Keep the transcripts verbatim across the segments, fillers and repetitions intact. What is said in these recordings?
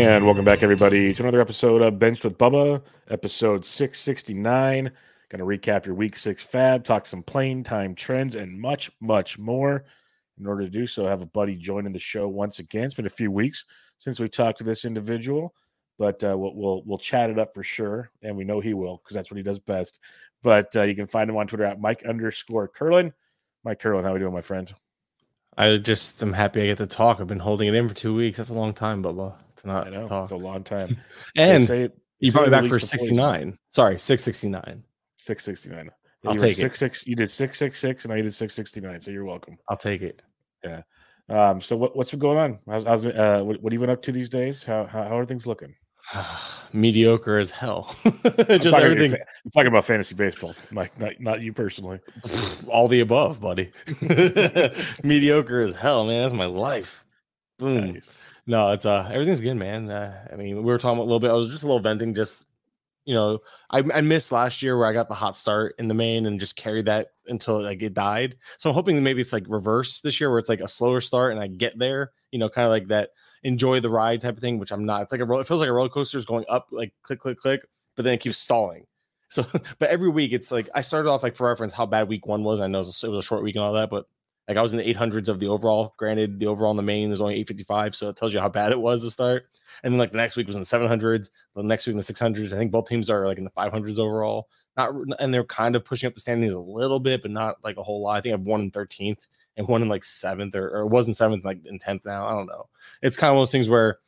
And welcome back, everybody, to another episode of Benched with Bubba, episode six sixty-nine. Going to recap your week six fab, talk some playing time trends, and much, much more. In order to do so, I have a buddy joining the show once again. It's been a few weeks since we talked to this individual, but uh, we'll, we'll we'll chat it up for sure, and we know he will because that's what he does best. But uh, you can find him on Twitter at Mike underscore Curlin. Mike Curlin, how are we doing, my friend? I just am happy I get to talk. I've been holding it in for two weeks. That's a long time, Bubba. To not I know, talk. it's a long time. And say, you brought me back for sixty-nine. Sorry, six sixty-nine. six sixty-nine. I'll you take six, it. Six, you did six six six, and I did six sixty-nine, so you're welcome. I'll take it. Yeah. Um, so what, what's been going on? How's, how's uh, what, what have you been up to these days? How how, how are things looking? Mediocre as hell. Just I'm everything. Fa- I'm talking about fantasy baseball, Mike, not, not you personally. All the above, buddy. Mediocre as hell, man. That's my life. Boom. Nice. No, it's uh everything's good, man. Uh, I mean, we were talking a little bit. I was just a little venting, just you know, I, I missed last year where I got the hot start in the main and just carried that until like it died. So I'm hoping that maybe it's like reverse this year where it's like a slower start and I get there, you know, kind of like that enjoy the ride type of thing, which I'm not. It's like a roll, it feels like a roller coaster is going up, like click, click, click, but then it keeps stalling. So, but every week it's like I started off like for reference how bad week one was. I know it was a, it was a short week and all that, but like I was in the eight hundreds of the overall. Granted, the overall in the main is only eight fifty-five, so it tells you how bad it was to start. And then like the next week was in the seven hundreds, the next week in the six hundreds. I think both teams are like in the five hundreds overall. Not and they're kind of pushing up the standings a little bit, but not like a whole lot. I think I have one in thirteenth and one in like seventh, or, or it wasn't seventh, like in tenth now. I don't know. It's kind of one of those things where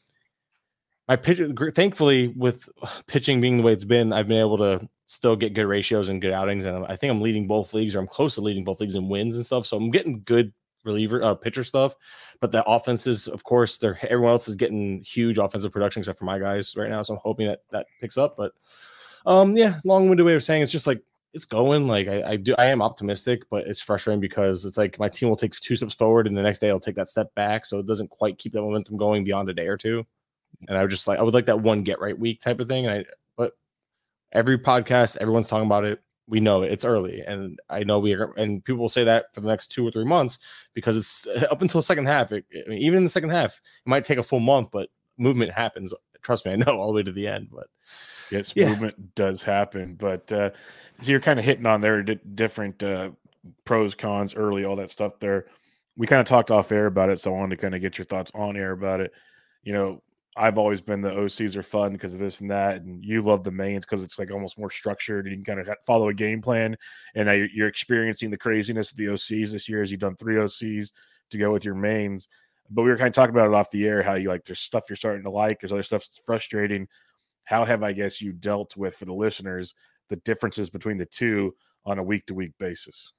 my pitch, thankfully, with pitching being the way it's been, I've been able to still get good ratios and good outings, and I think I'm leading both leagues, or I'm close to leading both leagues in wins and stuff. So I'm getting good reliever uh, pitcher stuff, but the offenses, of course, they're everyone else is getting huge offensive production except for my guys right now. So I'm hoping that that picks up. But um, yeah, long-winded way of saying it's just like it's going. Like I, I do, I am optimistic, but it's frustrating because it's like my team will take two steps forward, and the next day I'll take that step back, so it doesn't quite keep that momentum going beyond a day or two. And I would just like I would like that one get right week type of thing. And I but every podcast, everyone's talking about it. We know it. It's early, and I know we are, and people will say that for the next two or three months because it's up until the second half. It, I mean, even in the second half, it might take a full month, but movement happens. Trust me, I know all the way to the end. But yes, yeah. movement does happen. But uh, so you're kind of hitting on there di- different uh, pros, cons, early, all that stuff there. We kind of talked off air about it, so I wanted to kind of get your thoughts on air about it. You know, I've always been the O Cs are fun because of this and that, and you love the mains because it's like almost more structured and you can kind of follow a game plan. And now you're, you're experiencing the craziness of the O Cs this year as you've done three O Cs to go with your mains. But we were kind of talking about it off the air, how you like there's stuff you're starting to like, there's other stuff that's frustrating. How have I guess you dealt with, for the listeners, the differences between the two on a week to week basis?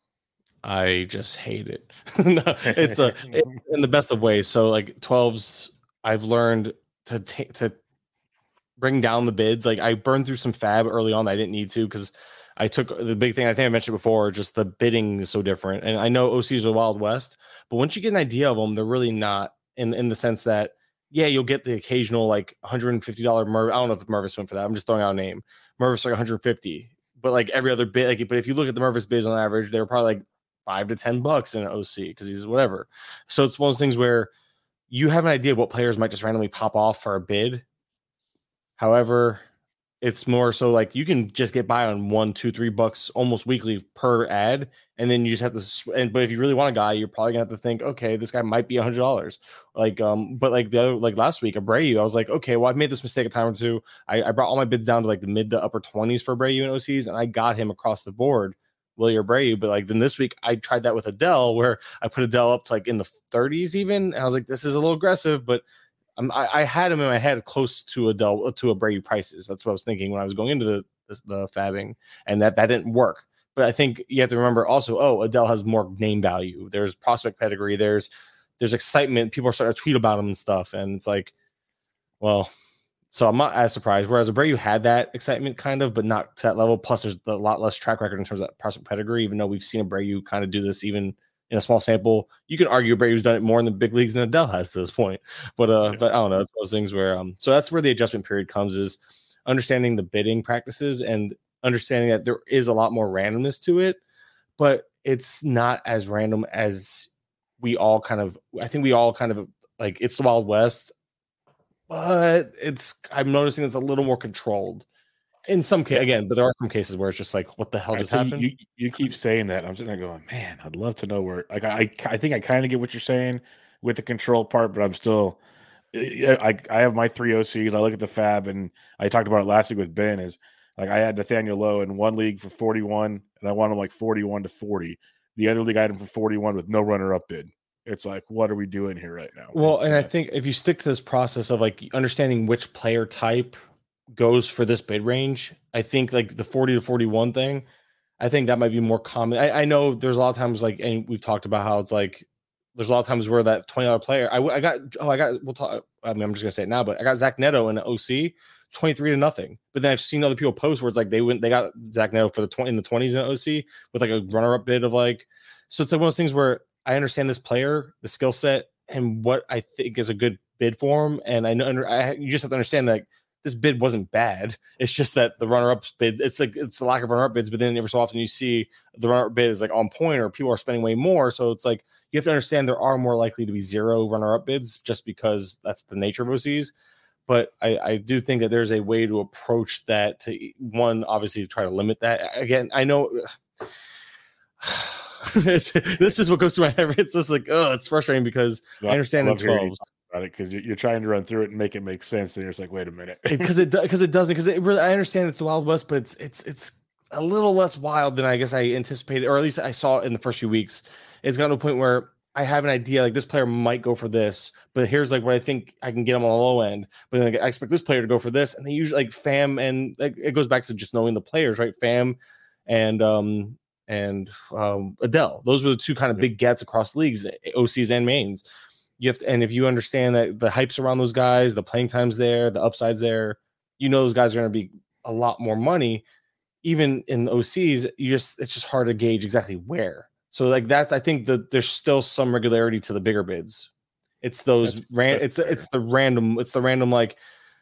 I just hate it. No, it's a it, in the best of ways. So like twelves, I've learned to take to bring down the bids. Like I burned through some fab early on that I didn't need to because I took the big thing I think I mentioned before, just the bidding is so different. And I know O Cs are Wild West, but once you get an idea of them, they're really not in, in the sense that, yeah, you'll get the occasional like one hundred fifty dollars Merv. I don't know if Mervis went for that. I'm just throwing out a name. Mervis like one hundred fifty, but like every other bid, like, but if you look at the Mervis bids on average, they're probably like five to ten bucks in an O C because he's whatever. So it's one of those things where you have an idea of what players might just randomly pop off for a bid. However, it's more so like you can just get by on one, two, three bucks almost weekly per ad. And then you just have to, and, but if you really want a guy, you're probably gonna have to think, okay, this guy might be a hundred dollars. Like, um, but like the other, like last week, Abreu, I was like, okay, well, I've made this mistake a time or two. I, I brought all my bids down to like the mid to upper twenties for Abreu and O Cs, and I got him across the board, Willie Abreu. But like then this week, I tried that with Adele, where I put Adele up to like in the thirties even. And I was like, this is a little aggressive, but I'm, I, I had him in my head close to Adele to Abreu prices. That's what I was thinking when I was going into the the, the fabbing, and that that didn't work. But I think you have to remember also, oh, Adele has more name value. There's prospect pedigree. There's there's excitement. People are starting to tweet about him and stuff. And it's like, well, so I'm not as surprised. Whereas Abreu had that excitement kind of, but not to that level. Plus, there's a lot less track record in terms of prospect pedigree, even though we've seen Abreu kind of do this even in a small sample. You can argue Abreu's done it more in the big leagues than Adele has to this point. But uh, yeah. but I don't know. It's those things where um, so that's where the adjustment period comes, is understanding the bidding practices and understanding that there is a lot more randomness to it, but it's not as random as we all kind of, I think we all kind of like, it's the Wild West. but it's I'm noticing it's a little more controlled in some case. Again, but there are some cases where it's just like, what the hell Right, just so happened? you you keep saying that. I'm sitting there going, man, I'd love to know where. Like, I I think I kind of get what you're saying with the control part, but I'm still. Yeah, I I have my three O Cs. I look at the fab, and I talked about it last week with Ben. Is like I had Nathaniel Lowe in one league for forty-one, and I want him like forty-one to forty. The other league I had him for forty-one with no runner up bid. It's like, what are we doing here right now? Well, It's, and I uh, think if you stick to this process of like understanding which player type goes for this bid range, I think like the forty to forty-one thing, I think that might be more common. I, I know there's a lot of times like, and we've talked about how it's like, there's a lot of times where that twenty dollars player, I, I got, oh, I got, we'll talk, I mean, I'm just going to say it now, but I got Zach Neto in an O C, twenty-three to nothing. But then I've seen other people post where it's like they went, they got Zach Neto for the twenty in the twenties in an O C with like a runner up bid of like, so it's like one of those things where I understand this player, the skill set, and what I think is a good bid for him. And I know I, you just have to understand that this bid wasn't bad. It's just that the runner-up bid, it's like it's the lack of runner-up bids, but then every so often you see the runner-up bid is like on point or people are spending way more. So it's like you have to understand there are more likely to be zero runner-up bids just because that's the nature of O Cs. But I, I do think that there's a way to approach that to one, obviously to try to limit that. Again, I know it's, this is what goes through my head. It's just like, oh, it's frustrating because I understand in twelves. About it because you're trying to run through it and make it make sense, and you're just like, wait a minute, because it because it doesn't because it really I understand it's the Wild West, but it's it's it's a little less wild than I guess I anticipated, or at least I saw it in the first few weeks. It's gotten to a point where I have an idea like this player might go for this, but here's like what I think I can get him on the low end, but then I expect this player to go for this, and they usually like Fam and like it goes back to just knowing the players, right? Fam and um and um Adele, those were the two kind of big gets across leagues, O Cs and mains. You have to, and if you understand that the hype's around those guys, the playing time's there, the upside's there, you know those guys are going to be a lot more money. Even in the O Cs, you just it's just hard to gauge exactly where. So like that's I think that there's still some regularity to the bigger bids. It's those that's, ran that's it's fair. it's the random it's the random like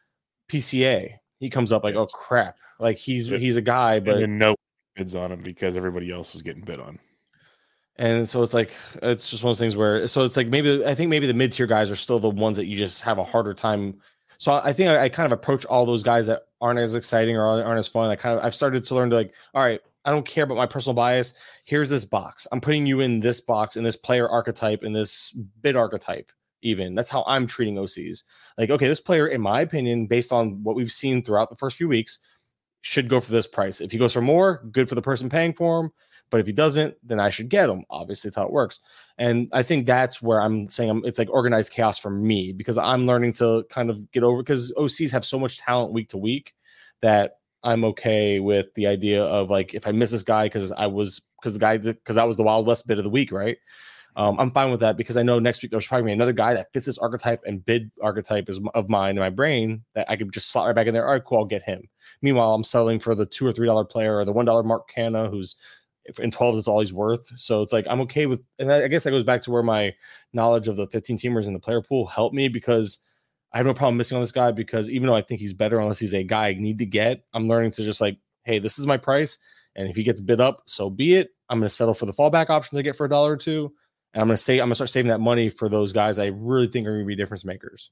P C A. He comes up like, yes. Oh crap, like he's but, he's a guy, but no bids on him because everybody else is getting bid on. And so it's like it's just one of those things where so it's like maybe I think maybe the mid tier guys are still the ones that you just have a harder time. So I think I, I kind of approach all those guys that aren't as exciting or aren't as fun. I kind of I've started to learn to like, all right, I don't care about my personal bias. Here's this box. I'm putting you in this box in this player archetype in this bid archetype. Even that's how I'm treating O Cs. Like, okay, this player, in my opinion, based on what we've seen throughout the first few weeks, should go for this price. If he goes for more, good for the person paying for him. But if he doesn't, then I should get him. Obviously, it's how it works. And I think that's where I'm saying I'm, it's like organized chaos for me because I'm learning to kind of get over because O Cs have so much talent week to week that I'm okay with the idea of like if I miss this guy because I was because the guy because that was the Wild West bid of the week, right? Um, I'm fine with that because I know next week there's probably another guy that fits this archetype and bid archetype is of mine in my brain that I could just slot right back in there. All right, cool, I'll get him. Meanwhile, I'm selling for the two or three dollar player or the one dollar Mark Canna who's in twelve is all he's worth. So it's like I'm okay with, and I guess that goes back to where my knowledge of the fifteen teamers in the player pool helped me because I have no problem missing on this guy because even though I think he's better, unless he's a guy I need to get, I'm learning to just like, hey, this is my price. And if he gets bid up, so be it. I'm going to settle for the fallback options I get for a dollar or two. And I'm going to say, I'm going to start saving that money for those guys I really think are going to be difference makers.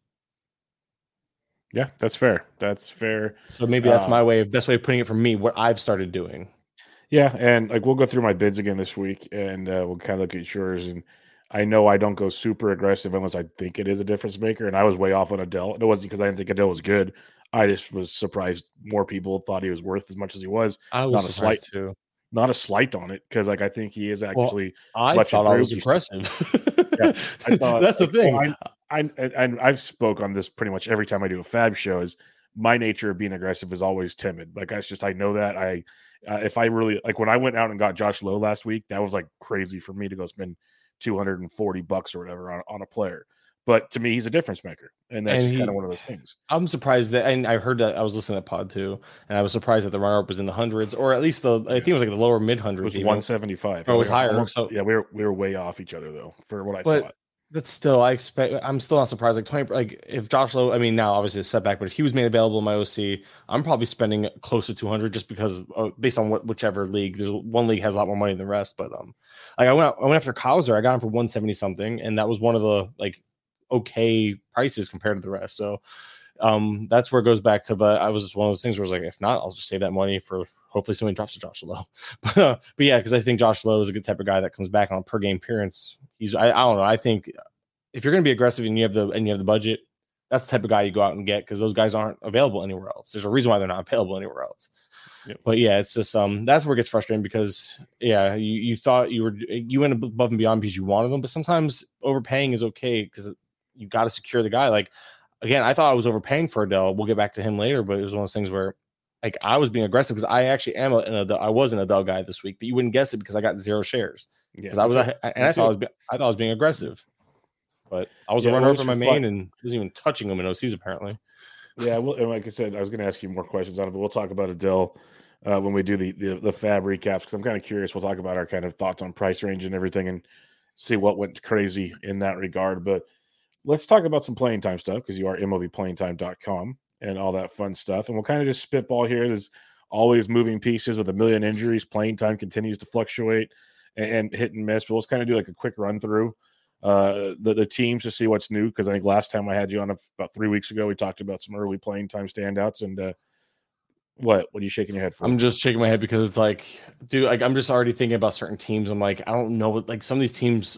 Yeah, that's fair. That's fair. So maybe that's um, my way of best way of putting it for me, what I've started doing. Yeah, and like we'll go through my bids again this week, and uh, we'll kind of look at yours. And I know I don't go super aggressive unless I think it is a difference maker. And I was way off on Adele. It wasn't because I didn't think Adele was good. I just was surprised more people thought he was worth as much as he was. I was not a slight, too. Not a slight on it because like I think he is actually. Well, I thought I was impressive. Yeah, I thought that's like, the thing. Well, I, I and I've spoke on this pretty much every time I do a Fab show. Is my nature of being aggressive is always timid. Like that's just I know that I. Uh, if I really like when I went out and got Josh Lowe last week, that was like crazy for me to go spend two hundred forty bucks or whatever on, on a player. But to me, he's a difference maker. And that's kind of one of those things. I'm surprised that, and I heard that I was listening to that pod too, and I was surprised that the runner up was in the hundreds, or at least the, I think it was like the lower mid hundreds. It was one seventy-five. Oh, it was higher. Almost, so yeah, we were, we were way off each other though, for what I but, thought. But still, I expect I'm still not surprised. Like twenty, like if Josh Lowe, I mean, now obviously a setback, but if he was made available in my O C, I'm probably spending close to two hundred just because uh, based on what whichever league. There's one league has a lot more money than the rest, but um, like I went I went after Kauser, I got him for one seventy something, and that was one of the like okay prices compared to the rest. So um, that's where it goes back to. But I was just one of those things where I was like, if not, I'll just save that money for hopefully somebody drops to Josh Lowe. but, uh, but yeah, because I think Josh Lowe is a good type of guy that comes back on a per game appearance. He's I, I don't know. I think if you're going to be aggressive and you have the and you have the budget, that's the type of guy you go out and get because those guys aren't available anywhere else. There's a reason why they're not available anywhere else. Yep. But yeah, it's just um that's where it gets frustrating because yeah, you, you thought you were you went above and beyond because you wanted them, but sometimes overpaying is okay because you got to secure the guy. Like again, I thought I was overpaying for Adele. We'll get back to him later, but it was one of those things where like I was being aggressive because I actually am an Adele. I was an Adele guy this week, but you wouldn't guess it because I got zero shares because yeah, I was I, and I thought I was I thought I was being aggressive, but I was yeah, a runner over my main fun. and wasn't even touching him in O Cs apparently. Yeah, well, and like I said, I was going to ask you more questions on it, but we'll talk about Adele uh, when we do the the, the Fab recaps because I'm kind of curious. We'll talk about our kind of thoughts on price range and everything, and see what went crazy in that regard. But let's talk about some playing time stuff because you are M L B playing time dot com and all that fun stuff, and we'll kind of just spitball here. There's always moving pieces with a million injuries. Playing time continues to fluctuate and, and hit and miss. But let's kind of do like a quick run through. Uh, the, the teams to see what's new because I think last time I had you on a, about three weeks ago, we talked about some early playing time standouts. And uh, what? What are you shaking your head for? I'm just shaking my head because it's like, dude, like I'm just already thinking about certain teams. I'm like, I don't know what like some of these teams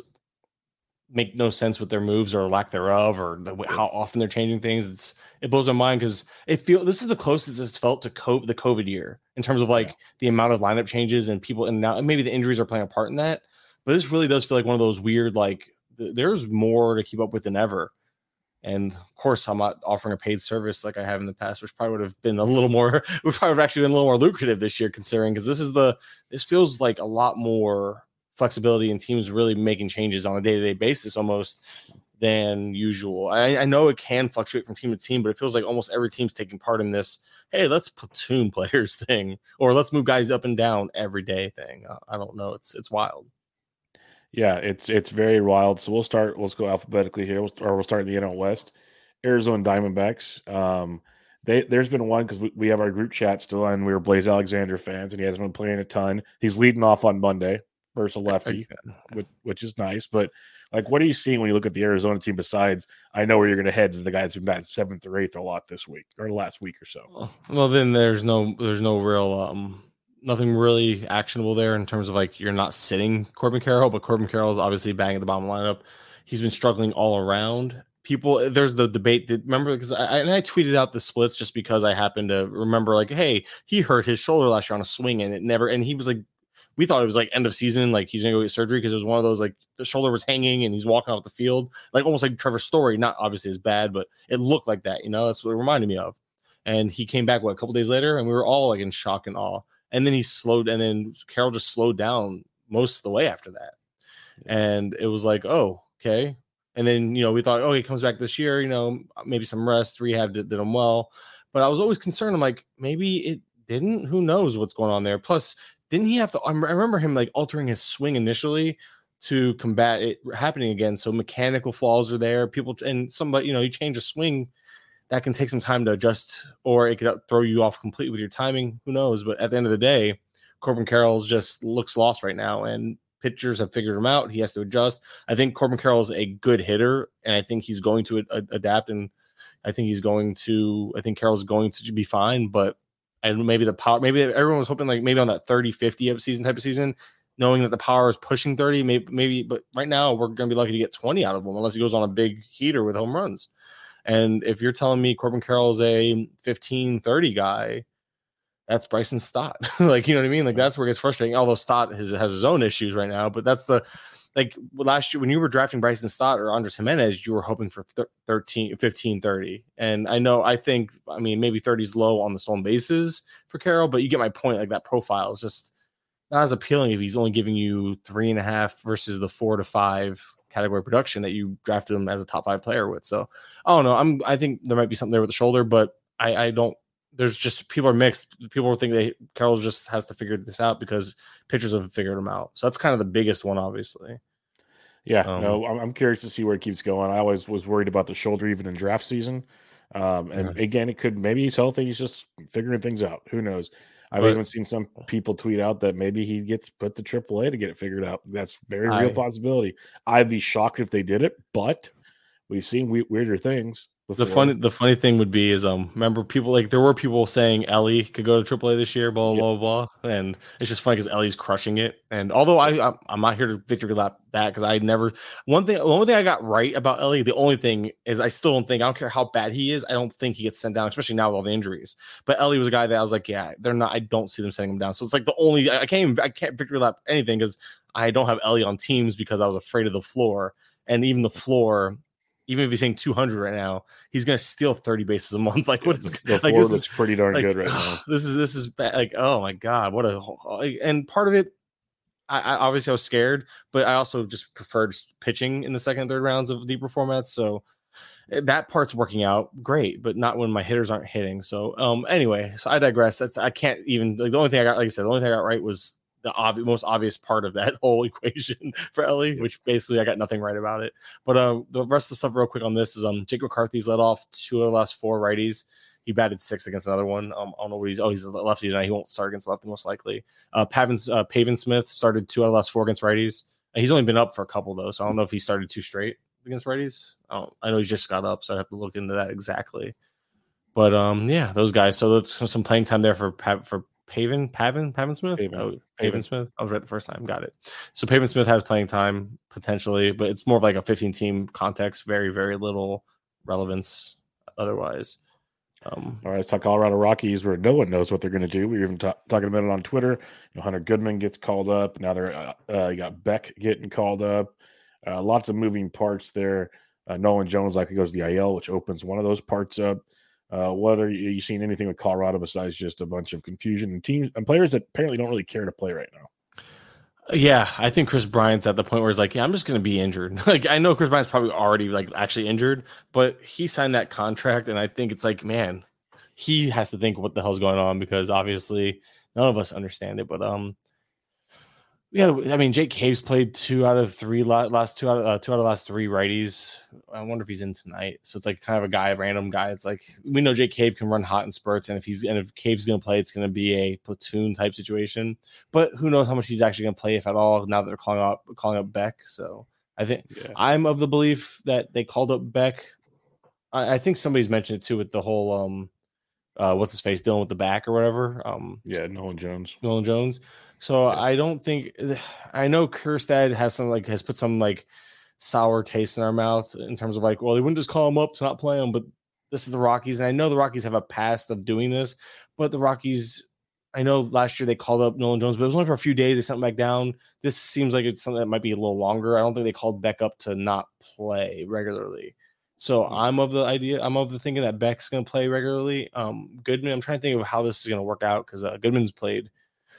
make no sense with their moves or lack thereof or the, how often they're changing things. It's it blows my mind because it feel this is the closest it's felt to COVID, the COVID year in terms of like yeah. the amount of lineup changes and people and now and maybe the injuries are playing a part in that. But this really does feel like one of those weird like. There's more to keep up with than ever. And of course, I'm not offering a paid service like I have in the past, which probably would have been a little more, would probably have actually been a little more lucrative this year, considering because this is the, this feels like a lot more flexibility and teams really making changes on a day to day basis almost than usual. I, I know it can fluctuate from team to team, but it feels like almost every team's taking part in this. Hey, let's platoon players thing, or let's move guys up and down every day thing. I don't know. It's, it's wild. Yeah, it's it's very wild. So we'll start. Let's go alphabetically here, we'll, or we'll start in the N L West. Arizona Diamondbacks. Um, they there's been one because we, we have our group chat still, and we were Blaze Alexander fans, and he hasn't been playing a ton. He's leading off on Monday versus a lefty, which, which is nice. But like, what are you seeing when you look at the Arizona team? Besides, I know where you're going to head to the guy that's been batting seventh or eighth a lot this week or last week or so. Well, then there's no there's no real. Um... Nothing really actionable there in terms of like you're not sitting Corbin Carroll, but Corbin Carroll is obviously banging the bottom lineup. He's been struggling all around. People, there's the debate that remember because I and I tweeted out the splits just because I happened to remember like, hey, he hurt his shoulder last year on a swing and it never and he was like, we thought it was like end of season, like he's gonna go get surgery because it was one of those like the shoulder was hanging and he's walking off the field, like almost like Trevor Story, not obviously as bad, but it looked like that, you know, that's what it reminded me of. And he came back what a couple days later, and we were all like in shock and awe. And then he slowed, and then Carroll just slowed down most of the way after that. And it was like, oh, okay. And then, you know, we thought, oh, he comes back this year, you know, maybe some rest, rehab did, did him well. But I was always concerned. I'm like, maybe it didn't. Who knows what's going on there? Plus, didn't he have to? I remember him like altering his swing initially to combat it happening again. So mechanical flaws are there. People, and somebody, you know, you change a swing. That can take some time to adjust, or it could throw you off completely with your timing. Who knows? But at the end of the day, Corbin Carroll just looks lost right now, and pitchers have figured him out. He has to adjust. I think Corbin Carroll is a good hitter, and I think he's going to a- adapt, and I think he's going to – I think Carroll's going to be fine, but and maybe the power – maybe everyone was hoping like maybe on that thirty fifty of season type of season, knowing that the power is pushing thirty, maybe, maybe but right now we're going to be lucky to get twenty out of him unless he goes on a big heater with home runs. And if you're telling me Corbin Carroll is a fifteen thirty guy, that's Bryson Stott. Like, you know what I mean? Like, that's where it gets frustrating. Although Stott has, has his own issues right now, but that's the, like last year when you were drafting Bryson Stott or Andres Jimenez, you were hoping for thirteen, fifteen thirty. And I know, I think, I mean, maybe thirty is low on the stolen bases for Carroll, but you get my point. Like, that profile is just not as appealing if he's only giving you three and a half versus the four to five category production that you drafted him as a top five player with. So I don't know. I'm, I think there might be something there with the shoulder, but I, I don't, there's just, people are mixed. People think that Carroll just has to figure this out because pitchers have figured him out. So that's kind of the biggest one, obviously. Yeah, um, no, I'm, I'm curious to see where it keeps going. I always was worried about the shoulder even in draft season. Um, and yeah. again, it could, maybe he's healthy. He's just figuring things out. Who knows? I've but, even seen some people tweet out that maybe he gets put to triple A to get it figured out. That's very real I, possibility. I'd be shocked if they did it, but we've seen we- weirder things. The funny, the funny thing would be is, um, remember people like there were people saying Ellie could go to triple A this year, blah blah yep. blah blah, and it's just funny because Ellie's crushing it. And although I, I'm not here to victory lap that because I never one thing, the only thing I got right about Ellie, the only thing is I still don't think I don't care how bad he is, I don't think he gets sent down, especially now with all the injuries. But Ellie was a guy that I was like, yeah, they're not. I don't see them sending him down. So it's like the only I can't even, I can't victory lap anything because I don't have Ellie on teams because I was afraid of the floor, and even the floor. Even if he's saying two hundred right now, he's going to steal thirty bases a month. Like, what is the like? This looks pretty darn like, good right now. This is this is bad. Like, oh my god, what a! And part of it, I, I obviously I was scared, but I also just preferred pitching in the second and third rounds of deeper formats. So that part's working out great, but not when my hitters aren't hitting. So, um, anyway, so I digress. That's I can't even. Like, the only thing I got, like I said, the only thing I got right was the ob- most obvious part of that whole equation for Ellie, which basically I got nothing right about it. But um, the rest of the stuff real quick on this is um, Jake McCarthy's led off two of the last four righties. He batted six against another one. Um, I don't know what he's. Oh, he's a lefty tonight. He won't start against lefty most likely. Uh, Pavin uh, Pavin Smith started two out of the last four against righties. He's only been up for a couple though, so I don't know if he started two straight against righties. I don't. I know he just got up, so I have to look into that exactly. But um, yeah, those guys. So there's some playing time there for for. Pavin, Pavin, Pavin Smith? Pavin. Oh, Pavin Smith. I was right the first time. Got it. So Pavin Smith has playing time potentially, but it's more of like a fifteen team context. Very, very little relevance otherwise. Um, All right, let's talk Colorado Rockies, where no one knows what they're going to do. We were even ta- talking about it on Twitter. You know, Hunter Goodman gets called up. Now they're uh, uh, you got Beck getting called up. Uh, lots of moving parts there. Uh, Nolan Jones likely goes to the I L, which opens one of those parts up. Uh, what are you, are you seeing anything with Colorado besides just a bunch of confusion and teams and players that apparently don't really care to play right now? Yeah, I think Chris Bryant's at the point where he's like, yeah, I'm just going to be injured. Like, I know Chris Bryant's probably already like actually injured, but he signed that contract. And I think it's like, man, he has to think what the hell's going on because obviously none of us understand it. But, um, yeah, I mean, Jake Cave's played two out of three last two out of uh, two out of the last three righties. I wonder if he's in tonight. So it's like kind of a guy, a random guy. It's like we know Jake Cave can run hot in spurts, and if he's and if Cave's going to play, it's going to be a platoon type situation. But who knows how much he's actually going to play, if at all. Now that they're calling up calling up Beck, so I think yeah. I'm of the belief that they called up Beck. I, I think somebody's mentioned it too with the whole um, uh, what's his face dealing with the back or whatever. Um, yeah, Nolan Jones. Nolan Jones. So yeah. I don't think I know Kjerstad has some like has put some like sour taste in our mouth in terms of like, well, they wouldn't just call him up to not play him, but this is the Rockies, and I know the Rockies have a past of doing this, but the Rockies, I know last year they called up Nolan Jones, but it was only for a few days. They sent him back down. This seems like it's something that might be a little longer. I don't think they called Beck up to not play regularly. So I'm of the idea, I'm of the thinking that Beck's going to play regularly. Um, Goodman, I'm trying to think of how this is going to work out because uh, Goodman's played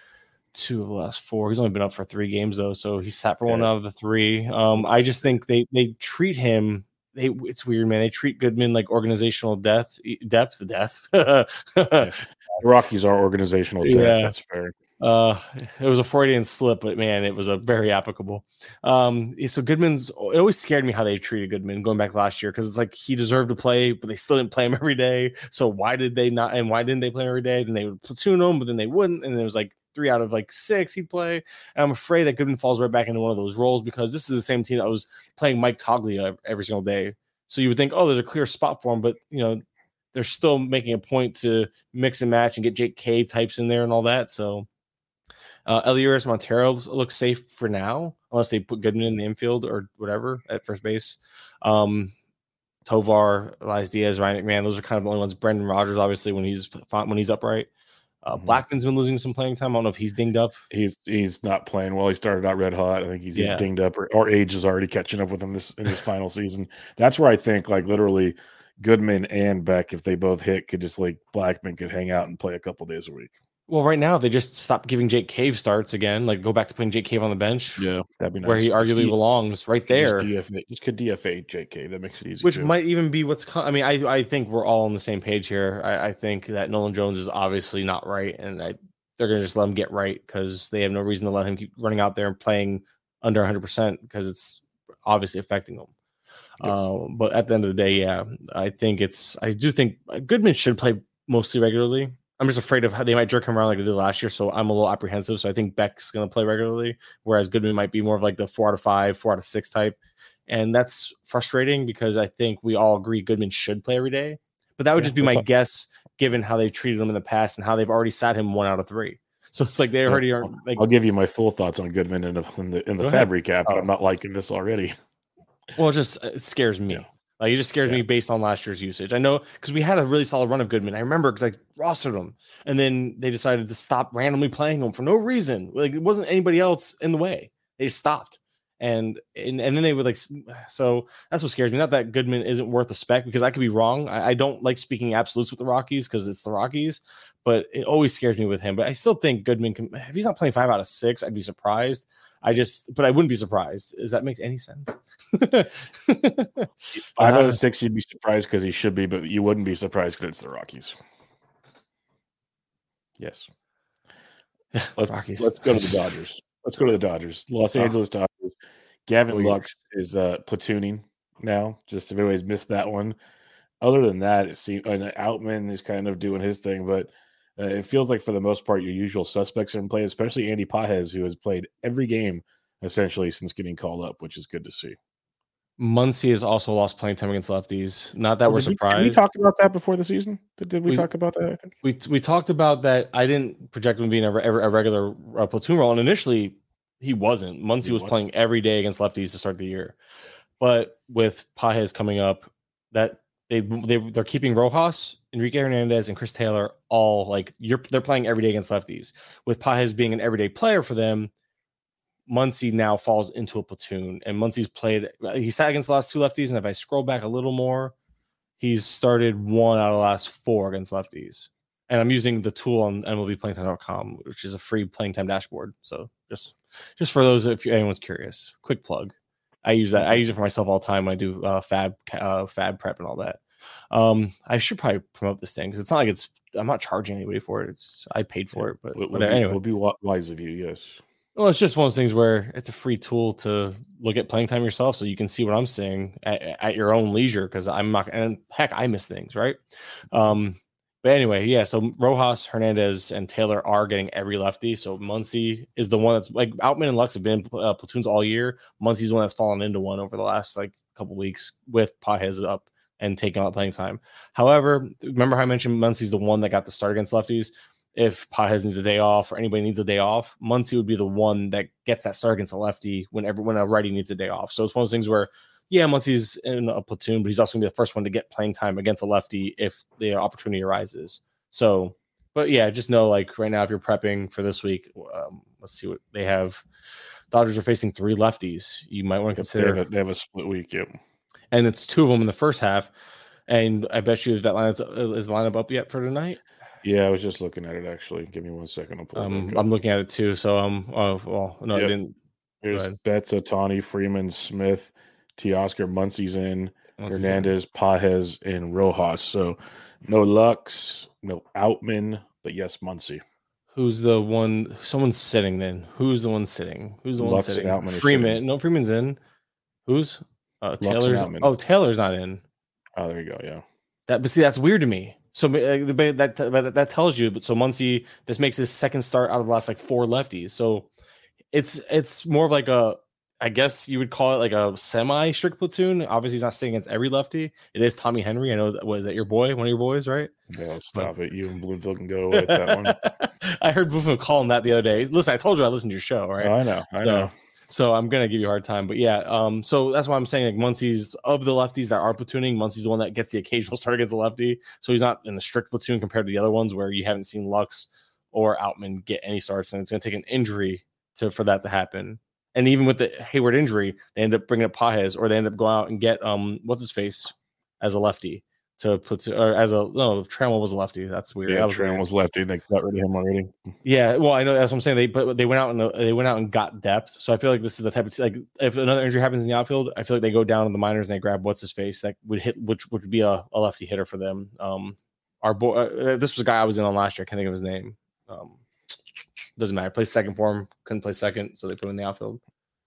two of the last four. He's only been up for three games though, so he sat for one yeah. out of the three. Um, I just think they they treat him. They it's weird, man. They treat Goodman like organizational death, depth, death. yeah. The Rockies are organizational death. Yeah. That's fair. Uh, it was a Freudian slip, but man, it was a very applicable. Um, so Goodman's. It always scared me how they treated Goodman going back last year because it's like he deserved to play, but they still didn't play him every day. So why did they not? And why didn't they play him every day? Then they would platoon him, but then they wouldn't, and it was like. Three out of like six he'd play. And I'm afraid that Goodman falls right back into one of those roles because this is the same team that was playing Mike Toglia every single day. So you would think, oh, there's a clear spot for him, but you know, they're still making a point to mix and match and get Jake Cave types in there and all that. So uh, Elias Montero looks safe for now, unless they put Goodman in the infield or whatever at first base. Um, Tovar, Elias Diaz, Ryan McMahon, those are kind of the only ones. Brendan Rodgers, obviously, when he's when he's upright. Uh, Blackman's been losing some playing time. I don't know if he's dinged up. He's he's not playing well. He started out red hot. I think he's, yeah. he's dinged up, or, or age is already catching up with him this in his final season. That's where I think like literally Goodman and Beck, if they both hit, could just like Blackman could hang out and play a couple days a week. Well, right now they just stopped giving Jake Cave starts again. Like go back to putting Jake Cave on the bench. Yeah, that'd be nice. Where he arguably just belongs, right there. Just, D F A, just could D F A Jake Cave. That makes it easy. Which too. might even be what's. Com- I mean, I I think we're all on the same page here. I, I think that Nolan Jones is obviously not right, and I, they're going to just let him get right because they have no reason to let him keep running out there and playing under one hundred percent because it's obviously affecting him. Yeah. Uh, but at the end of the day, yeah, I think it's. I do think Goodman should play mostly regularly. I'm just afraid of how they might jerk him around like they did last year, so I'm a little apprehensive. So I think Beck's going to play regularly, whereas Goodman might be more of like the four out of five, four out of six type. And that's frustrating because I think we all agree Goodman should play every day. But that would yeah, just be my a- guess, given how they've treated him in the past and how they've already sat him one out of three. So it's like they yeah, already aren't. Like, I'll give you my full thoughts on Goodman in the in the, in the Fab recap, but oh. I'm not liking this already. Well, it just it scares me. Yeah. Like it just scares yeah. me based on last year's usage. I know because we had a really solid run of Goodman. I remember because I rostered him, and then they decided to stop randomly playing him for no reason. Like it wasn't anybody else in the way. They just stopped. And, and and then they would like, so that's what scares me. Not that Goodman isn't worth a spec because I could be wrong. I, I don't like speaking absolutes with the Rockies because it's the Rockies, but it always scares me with him. But I still think Goodman can, if he's not playing five out of six, I'd be surprised. I just, but I wouldn't be surprised. Does that make any sense? Five out of six, you'd be surprised because he should be, but you wouldn't be surprised because it's the Rockies. Yes. Let's Rockies. Let's go to the Dodgers. Let's go to the Dodgers. Los oh. Angeles Dodgers. Gavin oh, Lux is uh, platooning now. Just if anybody's missed that one. Other than that, it seems and Outman is kind of doing his thing, but uh, it feels like for the most part, your usual suspects are in play, especially Andy Pages, who has played every game essentially since getting called up, which is good to see. Muncy has also lost playing time against lefties. Not that oh, we're surprised. We, did we talk about that before the season? Did, did we, we talk about that? I think we we talked about that. I didn't project him being a, a regular uh, platoon role, and initially he wasn't. Muncy he was wasn't. playing every day against lefties to start the year, but with Pages coming up, that they they they're keeping Rojas, Enrique Hernandez, and Chris Taylor all like you're. They're playing every day against lefties. With Pages being an everyday player for them, Muncy now falls into a platoon, and Muncy's played. He sat against the last two lefties, and if I scroll back a little more, he's started one out of the last four against lefties. And I'm using the tool on M L B playing time dot com, which is a free playing time dashboard. So just just for those, if anyone's curious, quick plug. I use that. I use it for myself all the time when I do uh, fab uh, fab prep and all that. Um, I should probably promote this thing because it's not like it's. I'm not charging anybody for it. It's I paid for it, but it would anyway, would be wise of you. Yes. Well, it's just one of those things where it's a free tool to look at playing time yourself, so you can see what I'm seeing at, at your own leisure. Because I'm not, and heck, I miss things, right? Um, but anyway, yeah. So Rojas, Hernandez, and Taylor are getting every lefty. So Muncy is the one that's like Outman and Lux have been uh, platoons all year. Muncy's the one that's fallen into one over the last like couple weeks with Pages up and taking out playing time. However, remember how I mentioned Muncy's the one that got the start against lefties. If Pages needs a day off or anybody needs a day off, Muncy would be the one that gets that start against a lefty when everyone a righty needs a day off. So it's one of those things where, yeah, Muncy's in a platoon, but he's also going to be the first one to get playing time against a lefty if the opportunity arises. So, but yeah, just know like right now, if you're prepping for this week, um, let's see what they have. Dodgers are facing three lefties. You might want to consider. They have a, they have a split week, yep. And it's two of them in the first half. And I bet you if that line is, is the lineup up yet for tonight? Yeah, I was just looking at it actually. Give me one second. I'll pull um, I'm looking at it too. So um, oh well, no, yep. I didn't. There's Betts, Ohtani, Freeman, Smith, Teoscar, Muncy's in, Muncy's Hernandez, in. Pages, and Rojas. So no Lux, no Outman, but yes, Muncy. Who's the one? Someone's sitting. Then who's the one sitting? Who's the Lux one sitting? Freeman. No, Freeman's in. Who's? Uh, Taylor's. Oh, Taylor's not in. Oh, there you go. Yeah. That, but see, that's weird to me. So uh, that, that that tells you, but so Muncy, this makes his second start out of the last like four lefties. So it's it's more of like a, I guess you would call it like a semi strict platoon. Obviously, he's not staying against every lefty. It is Tommy Henry. I know that was that your boy, one of your boys, right? Yeah, stop but, it. You and Bloomfield can go with that one. I heard Bloomfield call him that the other day. Listen, I told you I listened to your show, right? Oh, I know. I so, know. So I'm gonna give you a hard time, but yeah. Um, so that's why I'm saying like Muncy's of the lefties that are platooning, Muncy's the one that gets the occasional start against a lefty. So he's not in a strict platoon compared to the other ones where you haven't seen Lux or Outman get any starts, and it's gonna take an injury to for that to happen. And even with the Hayward injury, they end up bringing up Pages, or they end up going out and get um what's his face as a lefty to put to, or as a no Trammell was a lefty. That's weird. Yeah, that was Trammell weird. was lefty. They got rid of him already. Yeah, well, I know that's what I'm saying. They but they went out and they went out and got depth. So I feel like this is the type of like if another injury happens in the outfield, I feel like they go down to the minors and they grab what's his face that would hit, which would be a, a lefty hitter for them. Um, our boy, uh, this was a guy I was in on last year. I can't think of his name. Um, doesn't matter. Play second for him. Couldn't play second, so they put him in the outfield.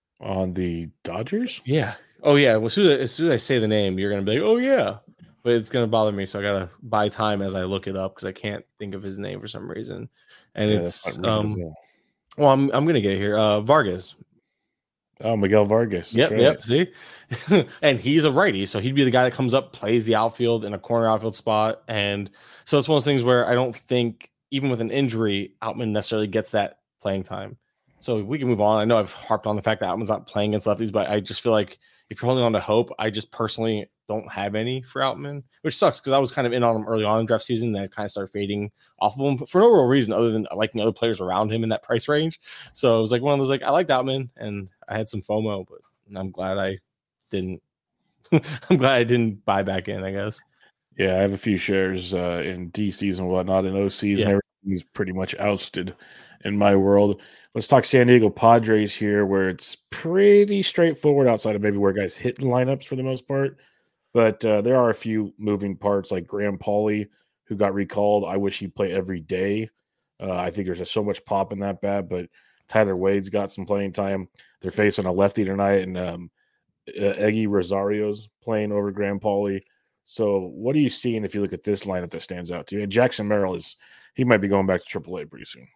On the Dodgers? Yeah. Oh yeah. Well, as soon as, as soon as I say the name, you're gonna be like, oh yeah. But it's gonna bother me, so I gotta buy time as I look it up because I can't think of his name for some reason. And yeah, it's um, well, I'm I'm gonna get it here. Uh, Vargas. Oh, Miguel Vargas. Yep, Right. yep. See, and he's a righty, so he'd be the guy that comes up, plays the outfield in a corner outfield spot, and so it's one of those things where I don't think even with an injury, Outman necessarily gets that playing time. So we can move on. I know I've harped on the fact that Outman's not playing against lefties, but I just feel like if you're holding on to hope, I just personally don't have any for Outman, which sucks because I was kind of in on him early on in draft season. Then I kind of started fading off of him for no real reason other than liking other players around him in that price range. So it was like one of those like I liked Outman and I had some FOMO, but I'm glad I didn't. I'm glad I didn't buy back in, I guess. Yeah, I have a few shares uh, in D Cs and whatnot, in O Cs, yeah. and everything's pretty much ousted in my world. Let's talk San Diego Padres here, where it's pretty straightforward outside of maybe where guys hit lineups for the most part. But uh, there are a few moving parts, like Graham Pauley, who got recalled. I wish he'd play every day. Uh, I think there's just so much pop in that bat, but Tyler Wade's got some playing time. They're facing a lefty tonight, and um, uh, Eggy Rosario's playing over Graham Pauley. So what are you seeing if you look at this lineup that stands out to you? And Jackson Merrill is he might be going back to triple A pretty soon.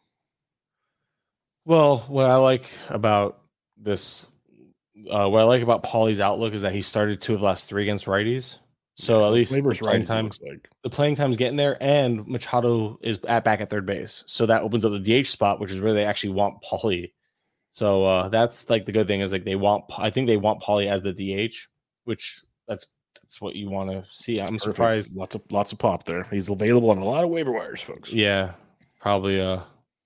Well, what I like about this, uh, what I like about Pauley's outlook is that he started two of the last three against righties. So yeah, at least the playing time, like. the playing time's getting there, and Machado is at back at third base, so that opens up the D H spot, which is where they actually want Pauley. So uh, that's like the good thing is like they want. I think they want Pauley as the D H, which that's that's what you want to see. I'm Perfect. surprised. Lots of lots of pop there. He's available on a lot of waiver wires, folks. Yeah, probably. Uh,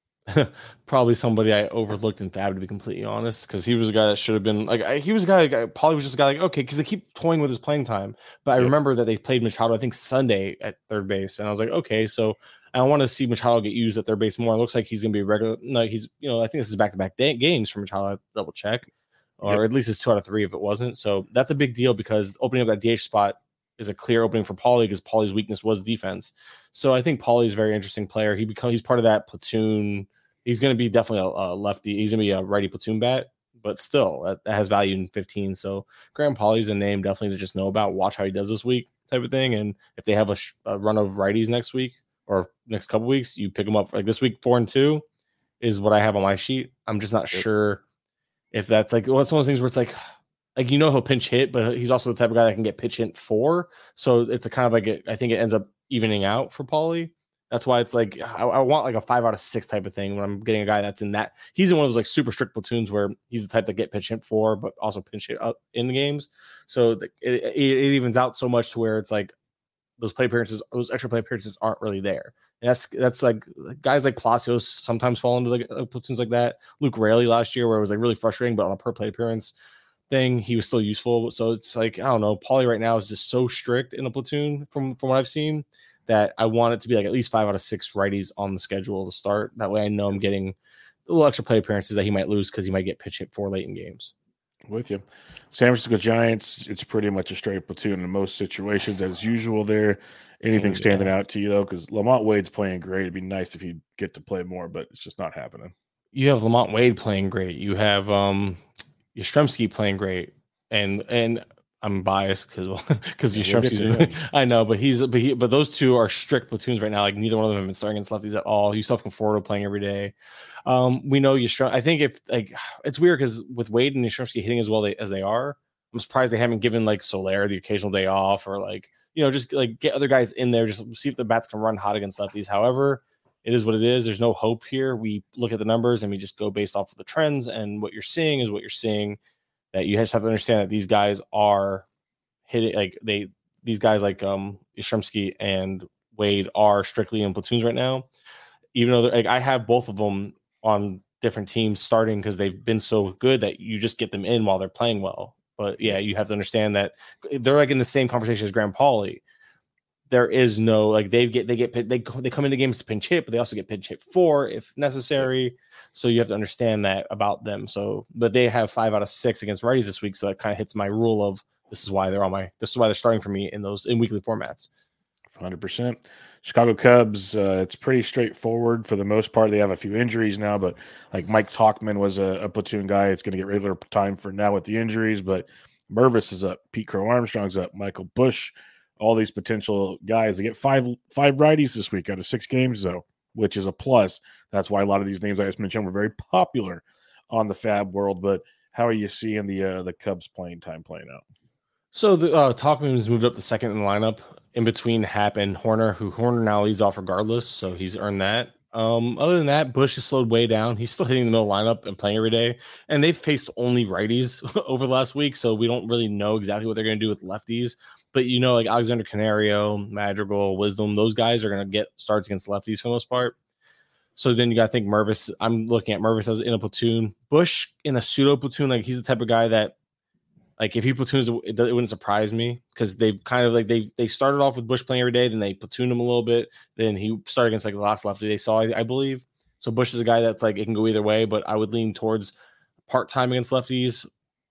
probably somebody I overlooked in Fab, to be completely honest, because he was a guy that should have been like I, he was a guy. Like, Pauley was just a guy like okay, because they keep toying with his playing time. But I yep. remember that they played Machado, I think Sunday at third base, and I was like, okay, so I want to see Machado get used at third base more. It looks like he's going to be regular. No, he's you know I think this is back to back games for Machado. I'll double check, or yep. at least it's two out of three if it wasn't. So that's a big deal because opening up that D H spot is a clear opening for Pauley because Pauley's weakness was defense. So I think Pauley's a very interesting player. He become he's part of that platoon. He's going to be definitely a, a lefty. He's going to be a righty platoon bat, but still, that, that has value in fifteen. So Graham Pauley's a name definitely to just know about, watch how he does this week type of thing. And if they have a, sh- a run of righties next week or next couple weeks, you pick them up. Like this week, four and two is what I have on my sheet. I'm just not sure if that's like, well, it's one of those things where it's like, like, you know, he'll pinch hit, but he's also the type of guy that can get pitch hit for. So it's a kind of like, a, I think it ends up evening out for Pauley. That's why it's like I, I want like a five out of six type of thing when I'm getting a guy that's in that. He's in one of those like super strict platoons where he's the type that get pitch hit for, but also pinch hit up in the games. So the, it, it, it evens out so much to where it's like those play appearances, those extra play appearances aren't really there. And that's that's like guys like Palacios sometimes fall into like uh, platoons like that. Luke Raley last year, where it was like really frustrating, but on a per play appearance thing, he was still useful. So it's like I don't know. Pauley right now is just so strict in a platoon from from what I've seen, that I want it to be like at least five out of six righties on the schedule to start. That way I know I'm getting a little extra play appearances that he might lose because he might get pitch hit for late in games. With you. San Francisco Giants, it's pretty much a straight platoon in most situations as usual there. Anything standing yeah. out to you, though? Because Lamont Wade's playing great. It'd be nice if he'd get to play more, but it's just not happening. You have Lamont Wade playing great. You have um, Yastrzemski playing great. And and – I'm biased because well, because yeah, I know, but he's but he but those two are strict platoons right now. Like neither one of them have been starting against lefties at all. You still have Conforto playing every day. Um, we know Yastrzemski. I think if like it's weird because with Wade and Yastrzemski hitting as well they, as they are, I'm surprised they haven't given like Soler the occasional day off or like you know just like get other guys in there just see if the bats can run hot against lefties. However, it is what it is. There's no hope here. We look at the numbers and we just go based off of the trends, and what you're seeing is what you're seeing. That you just have to understand that these guys are hitting like they these guys like um Yastrzemski and Wade are strictly in platoons right now. Even though like I have both of them on different teams starting because they've been so good that you just get them in while they're playing well. But yeah, you have to understand that they're like in the same conversation as Graham Pauley. There is no like they get they get they they come into games to pinch hit, but they also get pinch hit for if necessary. So you have to understand that about them. So, but they have five out of six against righties this week, so that kind of hits my rule of this is why they're on my this is why they're starting for me in those in weekly formats. one hundred percent. Chicago Cubs, uh, it's pretty straightforward for the most part. They have a few injuries now, but like Mike Tauchman was a, a platoon guy. It's going to get regular time for now with the injuries, but Mervis is up, Pete Crow Armstrong's up, Michael Busch. All these potential guys, they get five five righties this week out of six games, though, which is a plus. That's why a lot of these names I just mentioned were very popular on the Fab world. But how are you seeing the uh, the Cubs playing time playing out? So the uh, Talkman has moved up the second in the lineup in between Happ and Horner, who Horner now leads off regardless, so he's earned that. Um, other than that, Bush has slowed way down. He's still hitting the middle lineup and playing every day, and they've faced only righties over the last week, so we don't really know exactly what they're going to do with lefties. But you know, like Alexander Canario, Madrigal, Wisdom, those guys are going to get starts against lefties for the most part. So then you got to think Mervis. I'm looking at Mervis as in a platoon. Bush in a pseudo platoon, like he's the type of guy that, like if he platoons, it, it wouldn't surprise me because they've kind of like they they started off with Bush playing every day, then they platooned him a little bit. Then he started against like the last lefty they saw, I, I believe. So Bush is a guy that's like it can go either way, but I would lean towards part time against lefties.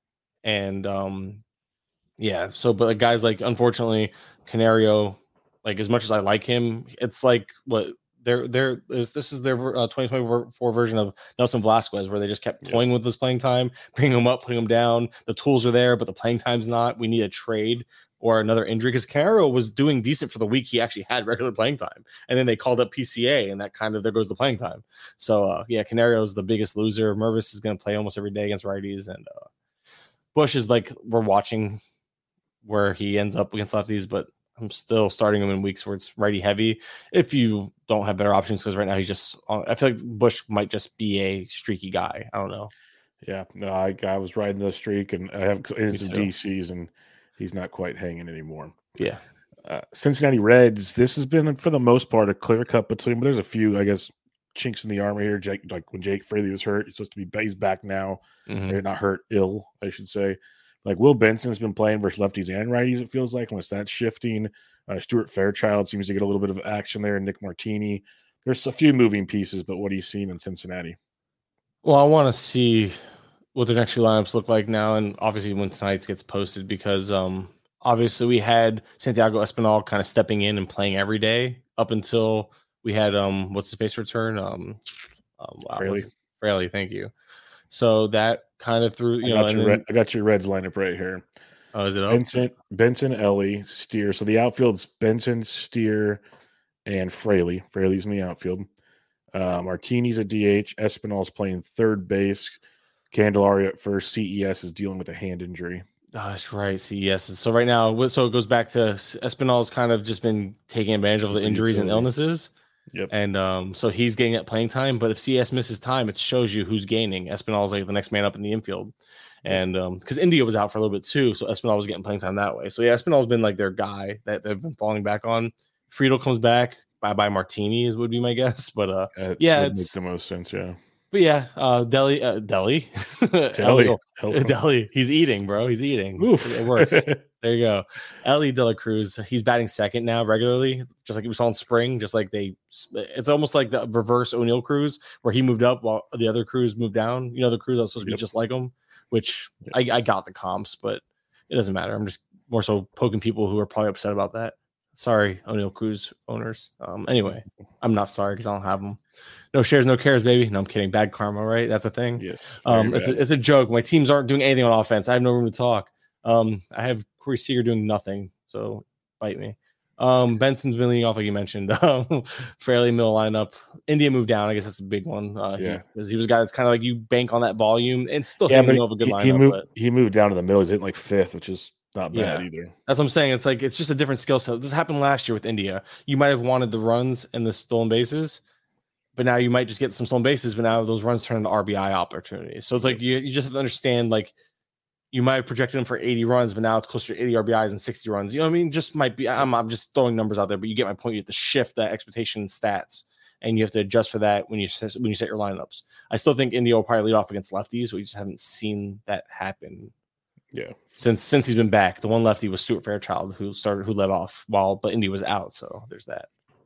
And um, yeah, so but like guys like unfortunately Canario, like as much as I like him, it's like what. They're, they're, this is their uh, twenty twenty-four version of Nelson Velasquez, where they just kept toying yeah. with this playing time, bringing him up, putting him down. The tools are there, but the playing time's not. We need a trade or another injury because Canario was doing decent for the week he actually had regular playing time. And then they called up P C A, and that kind of, there goes the playing time. So, uh, yeah, Canario is the biggest loser. Mervis is going to play almost every day against righties. And uh, Bush is like, we're watching where he ends up against lefties, but I'm still starting him in weeks where it's righty heavy. If you don't have better options, because right now he's just, I feel like Bush might just be a streaky guy. I don't know. Yeah, no, I, I was riding the streak, and I have in some D Cs, and he's not quite hanging anymore. Yeah. Uh, Cincinnati Reds, this has been, for the most part, a clear cut between, but there's a few, I guess, chinks in the armor here. Jake, like when Jake Fraley was hurt, he's supposed to be, he's back now. Mm-hmm. They're not hurt, ill, I should say. Like Will Benson's been playing versus lefties and righties, it feels like, unless that's shifting. Uh, Stuart Fairchild seems to get a little bit of action there. Nick Martini. There's a few moving pieces, but what are you seeing in Cincinnati? Well, I want to see what the next few lineups look like now, and obviously when tonight's gets posted, because um, obviously we had Santiago Espinal kind of stepping in and playing every day up until we had um, what's his face return? Um, um, wow, Fraley. Fraley, thank you. So that kind of threw, you I know, got, and your then, Red, I got your Reds lineup right here. Oh, is it up? Benson, Benson, Ellie, Steer. So the outfield's Benson, Steer, and Fraley. Fraley's in the outfield. Uh, Martini's a D H. Espinal's playing third base. Candelario at first. C E S is dealing with a hand injury. Oh, that's right. C E S. So right now, so it goes back to Espinal's kind of just been taking advantage of the injuries and illnesses. Yep. And um, so he's getting that playing time. But if C S misses time, it shows you who's gaining. Espinal's like the next man up in the infield. And um, because India was out for a little bit too, so Espinal was getting playing time that way. So yeah, Espinal's been like their guy that they've been falling back on. Friedel comes back. Bye bye Martini is would be my guess. But uh, That's yeah, would it's make the most sense. Yeah. But yeah, uh, Delhi, uh, Delhi, Delhi, Delhi. He's eating, bro. He's eating. Oof. It works. There you go. Ellie De La Cruz. He's batting second now regularly, just like he was on spring. Just like they, it's almost like the reverse O'Neill Cruz, where he moved up while the other Cruz moved down. You know, the Cruz that was supposed to be yep. just like him. Which yep. I, I got the comps, but it doesn't matter. I'm just more so poking people who are probably upset about that. Sorry, O'Neill Cruz owners. Um, anyway, I'm not sorry because I don't have them. No shares, no cares, baby. No, I'm kidding. Bad karma, right? That's a thing. Yes. Um, it's a, it's a joke. My teams aren't doing anything on offense. I have no room to talk. Um, I have Corey Seager doing nothing, so bite me. Um, Benson's been leading off, like you mentioned. Um, fairly middle lineup. India moved down. I guess that's the big one. Uh, yeah, because he, he was a guy that's kind of like you bank on that volume and still yeah, hitting the middle of a good he, lineup. He moved, but, he moved down to the middle. He's hitting like fifth, which is not bad yeah, either. That's what I'm saying. It's like it's just a different skill set. This happened last year with India. You might have wanted the runs and the stolen bases, but now you might just get some stolen bases. But now those runs turn into R B I opportunities. So it's like you you just have to understand like. You might have projected him for eighty runs, but now it's closer to eighty R B Is and sixty runs. You know what I mean? Just might be, I'm, I'm just throwing numbers out there, but you get my point. You have to shift that expectation stats, and you have to adjust for that when you when you set your lineups. I still think India will probably lead off against lefties. We just haven't seen that happen. Yeah, since since he's been back, the one lefty was Stuart Fairchild, who started who led off while but India was out. So there's that.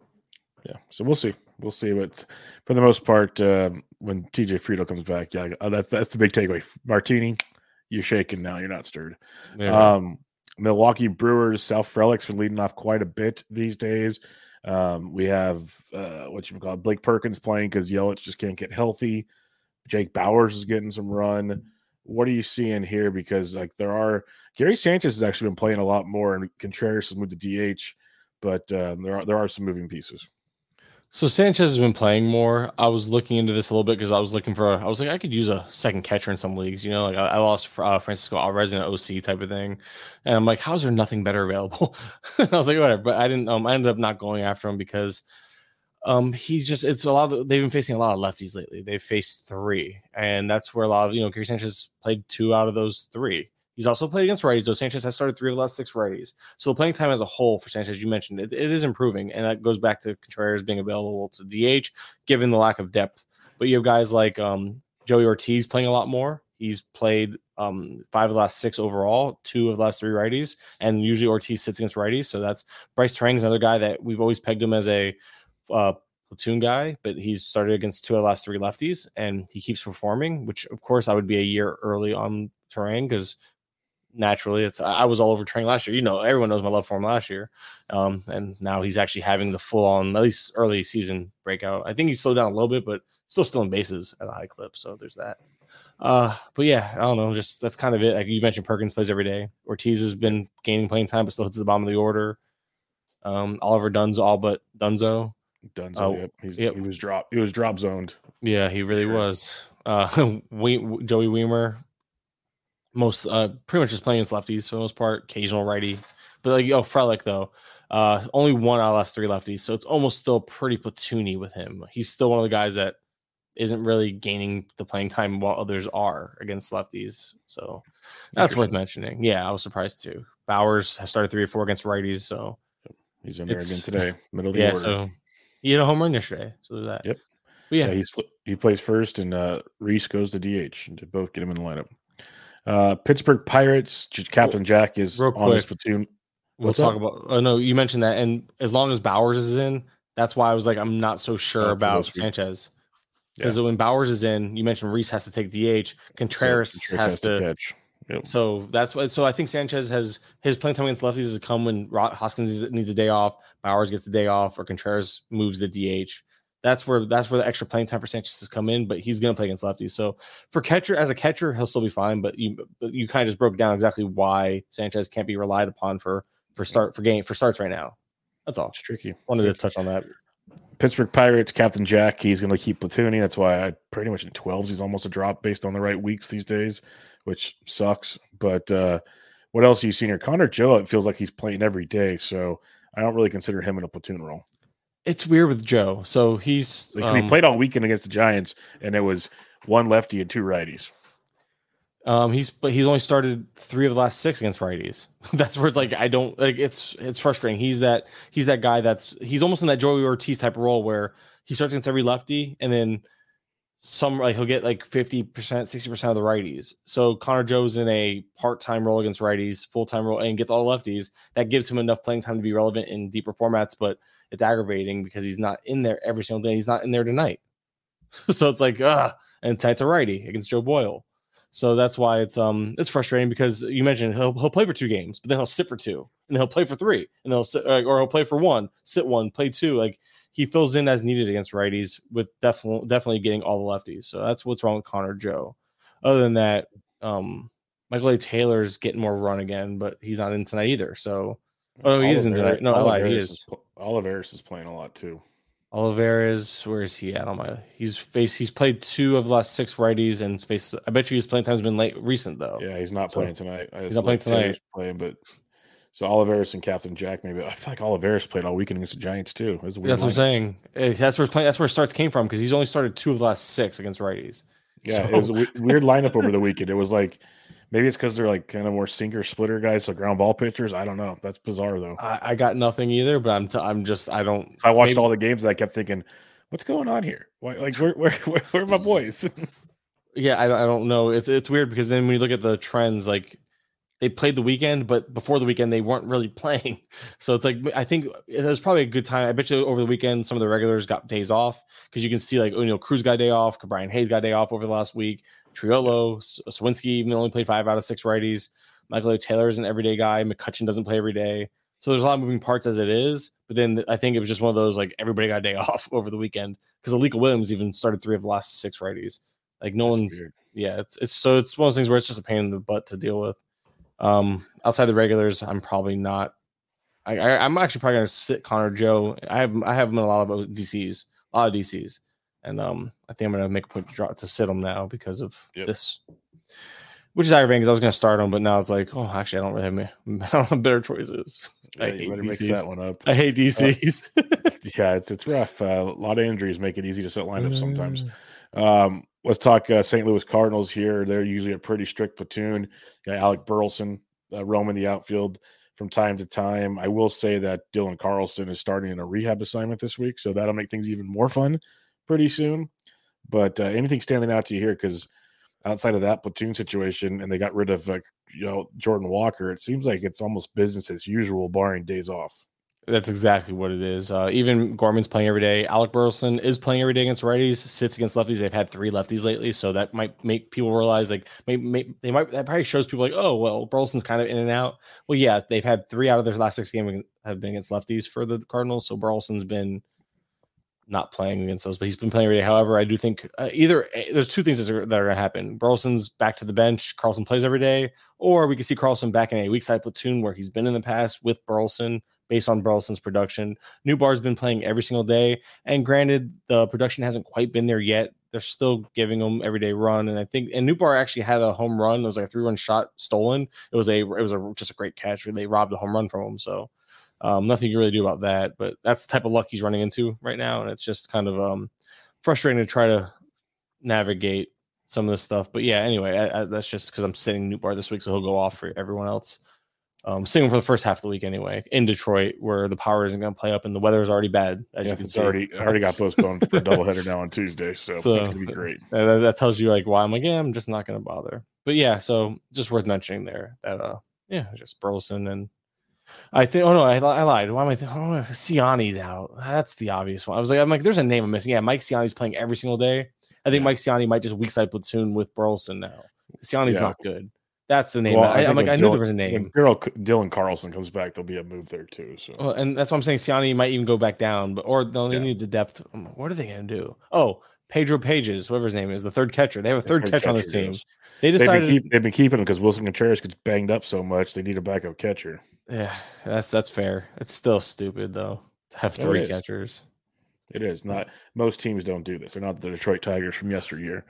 Yeah, so we'll see. We'll see. But for the most part, uh, when T J Friedel comes back, yeah, that's that's the big takeaway. Martini. You're shaking now. You're not stirred. Yeah. Um, Milwaukee Brewers, Sal Frelick's been leading off quite a bit these days. Um, we have uh, what you call it, Blake Perkins playing because Yelich just can't get healthy. Jake Bowers is getting some run. What are you seeing here? Because like there are Gary Sanchez has actually been playing a lot more, and Contreras has moved to D H, but um, there are there are some moving pieces. So Sanchez has been playing more. I was looking into this a little bit because I was looking for. I was like, I could use a second catcher in some leagues. You know, like I, I lost uh, Francisco Alvarez in an O C type of thing, and I'm like, how's there nothing better available? And I was like, whatever. But I didn't. Um, I ended up not going after him because um, he's just. It's a lot of. They've been facing a lot of lefties lately. They've faced three, and that's where a lot of you know, Gary Sanchez played two out of those three. He's also played against righties, though. Sanchez has started three of the last six righties. So playing time as a whole for Sanchez, you mentioned, it, it is improving. And that goes back to Contreras being available to D H, given the lack of depth. But you have guys like um, Joey Ortiz playing a lot more. He's played um, five of the last six overall, two of the last three righties. And usually Ortiz sits against righties. So that's Bryce Terang's another guy that we've always pegged him as a uh, platoon guy, but he's started against two of the last three lefties. And he keeps performing, which, of course, I would be a year early on Terang because naturally it's I was all over Terang last year. You know, everyone knows my love for him last year. Um, and now he's actually having the full on, at least early season breakout. I think he's slowed down a little bit, but still still in bases at a high clip. So there's that. Uh, but yeah, I don't know. Just that's kind of it. Like you mentioned, Perkins plays every day. Ortiz has been gaining playing time, but still hits the bottom of the order. Um, Oliver Dunzo, all but Dunzo. Dunzo, uh, yep. He's, yep. He was drop. He was drop zoned. Yeah, he really sure. was. Uh, we, Joey Weimer. Most uh pretty much just playing against lefties for the most part, occasional righty. But like oh Frelick though, uh only one out of the last three lefties. So it's almost still pretty platoony with him. He's still one of the guys that isn't really gaining the playing time while others are against lefties. So that's worth mentioning. Yeah, I was surprised too. Bowers has started three or four against righties, so he's in there again today. Middle of the yeah, order. So he hit a home run yesterday. So there's that. Yep. But yeah, yeah he's, he plays first and uh Reese goes to D H to both get him in the lineup. Uh, Pittsburgh Pirates, Captain Jack is Real on quick, his platoon. What's we'll talk up? about. Oh no, you mentioned that, and as long as Bowers is in, that's why I was like, I'm not so sure oh, about Sanchez because yeah. when Bowers is in, you mentioned Reese has to take D H. Contreras, so Contreras has, has to, to catch. Yep. So that's what. So I think Sanchez has his playing time against lefties has come when Hoskins needs a day off, Bowers gets the day off, or Contreras moves the D H. That's where that's where the extra playing time for Sanchez has come in, but he's going to play against lefties. So for catcher, as a catcher, he'll still be fine. But you but you kind of just broke down exactly why Sanchez can't be relied upon for for start for game for starts right now. That's all. It's tricky. Wanted tricky. to touch on that. Pittsburgh Pirates, Captain Jack, he's going to keep platooning. That's why I pretty much in twelves, he's almost a drop based on the right weeks these days, which sucks. But uh, what else have you seen here? Connor Joe, it feels like he's playing every day, so I don't really consider him in a platoon role. It's weird with Joe. So he's like, um, he played all weekend against the Giants, and it was one lefty and two righties. Um, he's but he's only started three of the last six against righties. That's where it's like I don't like it's it's frustrating. He's that he's that guy that's he's almost in that Joey Ortiz type of role where he starts against every lefty, and then some like he'll get like fifty percent, sixty percent of the righties. So Connor Joe's in a part-time role against righties, full-time role, and gets all the lefties. That gives him enough playing time to be relevant in deeper formats, but it's aggravating because he's not in there every single day. He's not in there tonight. So it's like, ah, and tonight's a righty against Joe Boyle. So that's why it's um it's frustrating because you mentioned he'll he'll play for two games, but then he'll sit for two, and then he'll play for three, and he'll sit, or he'll play for one, sit one, play two. Like he fills in as needed against righties with definitely definitely getting all the lefties. So that's what's wrong with Connor Joe. Other than that, um, Michael A. Taylor's getting more run again, but he's not in tonight either. So oh, he is in tonight. No, I lied. He is. Oliveris is playing a lot too. Oliveris, where is he at on my? He's faced. He's played two of the last six righties and faced. I bet you his playing time has been late recent though. Yeah, he's not so, playing tonight. I he's not playing tonight. Playing, but so Oliveris and Captain Jack maybe. I feel like Oliveris played all weekend against the Giants too. That's what I'm saying. That's where his play, That's where starts came from because he's only started two of the last six against righties. Yeah, so. It was a w- weird lineup over the weekend. It was like. Maybe it's because they're like kind of more sinker splitter guys, so ground ball pitchers. I don't know. That's bizarre though. I, I got nothing either, but I'm t- I'm just I don't. So I watched maybe... all the games and I kept thinking, what's going on here? Why, like where where where, where are my boys? yeah, I don't I don't know. It's it's weird because then when you look at the trends, like they played the weekend, but before the weekend they weren't really playing. So it's like I think it was probably a good time. I bet you over the weekend some of the regulars got days off because you can see like you know Cruz got a day off, Brian Hayes got a day off over the last week. Triolo, Swinski even only played five out of six righties. Michael A. Taylor is an everyday guy. McCutcheon doesn't play every day. So there's a lot of moving parts as it is. But then I think it was just one of those, like, everybody got a day off over the weekend. Because Alika Williams even started three of the last six righties. Like, no That's one's weird. Yeah, it's it's so it's one of those things where it's just a pain in the butt to deal with. Um, outside the regulars, I'm probably not I, I I'm actually probably gonna sit Connor Joe. I have I have him in a lot of D Cs, a lot of D Cs, and um I think I'm gonna make a point to draw to sit him now because of yep. this, which is aggravating because I was gonna start him, but now it's like, oh, actually, I don't really have me. I don't have better choices. Yeah, I you hate better D Cs. mix that one up. I hate D Cs. Uh, yeah, it's it's rough. Uh, a lot of injuries make it easy to set lineups sometimes. Um, let's talk uh, Saint Louis Cardinals here. They're usually a pretty strict platoon. Got Alec Burleson uh, roaming the outfield from time to time. I will say that Dylan Carlson is starting in a rehab assignment this week, so that'll make things even more fun pretty soon. But uh, anything standing out to you here? Because outside of that platoon situation, and they got rid of uh, you know Jordan Walker, it seems like it's almost business as usual, barring days off. That's exactly what it is. Uh, even Gorman's playing every day. Alec Burleson is playing every day against righties, sits against lefties. They've had three lefties lately, so that might make people realize, like, may, may, they might, that probably shows people like, oh, well, Burleson's kind of in and out. Well, yeah, they've had three out of their last six games have been against lefties for the Cardinals, so Burleson's been not playing against those, but he's been playing every day. However, I do think uh, either there's two things that are, that are going to happen. Burleson's back to the bench. Carlson plays every day, or we can see Carlson back in a weak side platoon where he's been in the past with Burleson. Based on Burleson's production, Newbar's been playing every single day, and granted, the production hasn't quite been there yet. They're still giving him everyday run, and I think and Newbar actually had a home run. It was like a three run shot stolen. It was a it was a just a great catch. They robbed a home run from him, so um, nothing you can really do about that. But that's the type of luck he's running into right now, and it's just kind of um, frustrating to try to navigate some of this stuff. But yeah, anyway, I, I, that's just because I'm sitting Newbar this week, so he'll go off for everyone else. Um, sitting for the first half of the week anyway in Detroit, where the power isn't going to play up and the weather is already bad, as yeah, you can it's see. Already, already got postponed for a doubleheader now on Tuesday, so, so it's going to be great. That, that tells you like why I'm like, yeah, I'm just not going to bother. But yeah, so just worth mentioning there that uh, yeah, just Burleson and I think. Oh no, I, I lied. Why am I? Th- oh, Ciani's out. That's the obvious one. I was like, I'm like, there's a name I'm missing. Yeah, Mike Ciani's playing every single day. I think yeah. Mike Ciani might just weak side platoon with Burleson now. Ciani's yeah. not good. That's the name. Well, I, I'm like, I knew Dylan, there was a name. When Dylan Carlson comes back, there'll be a move there too. So, well, and that's what I'm saying. Ciani might even go back down, but or they'll yeah. need the depth. What are they going to do? Oh, Pedro Pages, whatever his name is, the third catcher. They have a third, third catcher on this team. Goes. They decided they've been, keep, they've been keeping him because Wilson Contreras gets banged up so much. They need a backup catcher. Yeah, that's that's fair. It's still stupid though to have three it catchers. It is not. Most teams don't do this. They're not the Detroit Tigers from yesteryear.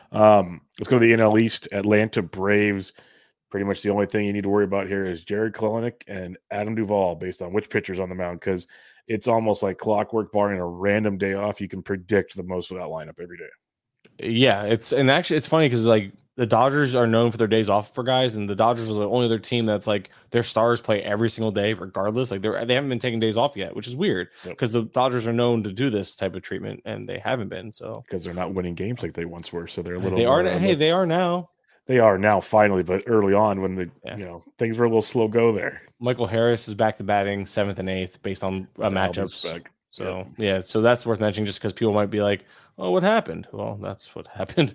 Um, let's go to the N L East. Atlanta Braves. Pretty much the only thing you need to worry about here is Jared Kelenic and Adam Duvall based on which pitcher's on the mound, because it's almost like clockwork, barring a random day off. You can predict the most of that lineup every day. Yeah, it's and actually it's funny because like the Dodgers are known for their days off for guys, and the Dodgers are the only other team that's like their stars play every single day regardless. Like they're they haven't been taking days off yet, which is weird because yep. the Dodgers are known to do this type of treatment, and they haven't been. So because they're not winning games like they once were, so they're a little. They are. Hey, they are now. They are now finally, but early on when the yeah. you know things were a little slow go there. Michael Harris is back to batting seventh and eighth based on uh, matchups. So yep. yeah, so that's worth mentioning just because people might be like, "Oh, what happened?" Well, that's what happened.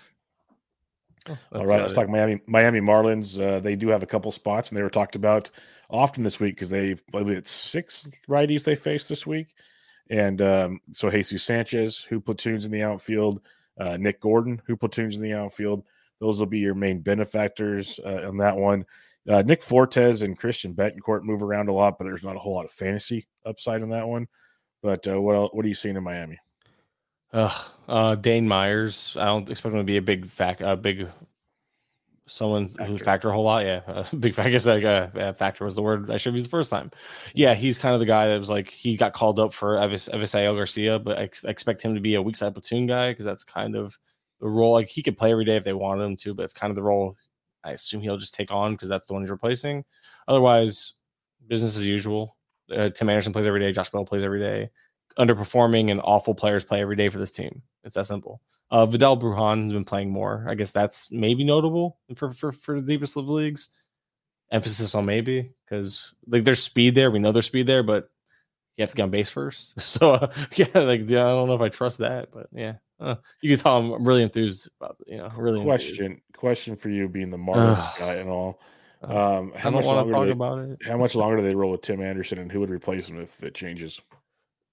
Oh, All right, let's it. talk Miami Miami Marlins. Uh, they do have a couple spots, and they were talked about often this week because they believe it's six righties they face this week, and um, so Jesus Sanchez, who platoons in the outfield, uh, Nick Gordon, who platoons in the outfield. Those will be your main benefactors uh, on that one. Uh, Nick Fortes and Christian Betancourt move around a lot, but there's not a whole lot of fantasy upside on that one. But uh, what what are you seeing in Miami? Uh, uh, Dane Myers. I don't expect him to be a big fact, a big someone factor. who factor a whole lot. Yeah, uh, big. I guess like uh, factor was the word I should have used the first time. Yeah, he's kind of the guy that was like he got called up for Evis, Evisael Garcia, but I ex- expect him to be a weak side platoon guy because that's kind of the role. Like he could play every day if they wanted him to, but it's kind of the role I assume he'll just take on because that's the one he's replacing. Otherwise, business as usual. Uh, Tim Anderson plays every day. Josh Bell plays every day. Underperforming and awful players play every day for this team. It's that simple. Uh, Vidal Brujan has been playing more. I guess that's maybe notable for for, for the deepest of leagues. Emphasis on maybe because like there's speed there. We know there's speed there, but you have to get on base first. So uh, yeah, like yeah, I don't know if I trust that, but yeah. Uh, you can tell I'm really enthused about it, you know, really question enthused. question for you being the Marlins guy and all. Um, how I don't much want to talk they, about it. How much longer do they roll with Tim Anderson, and who would replace him if it changes?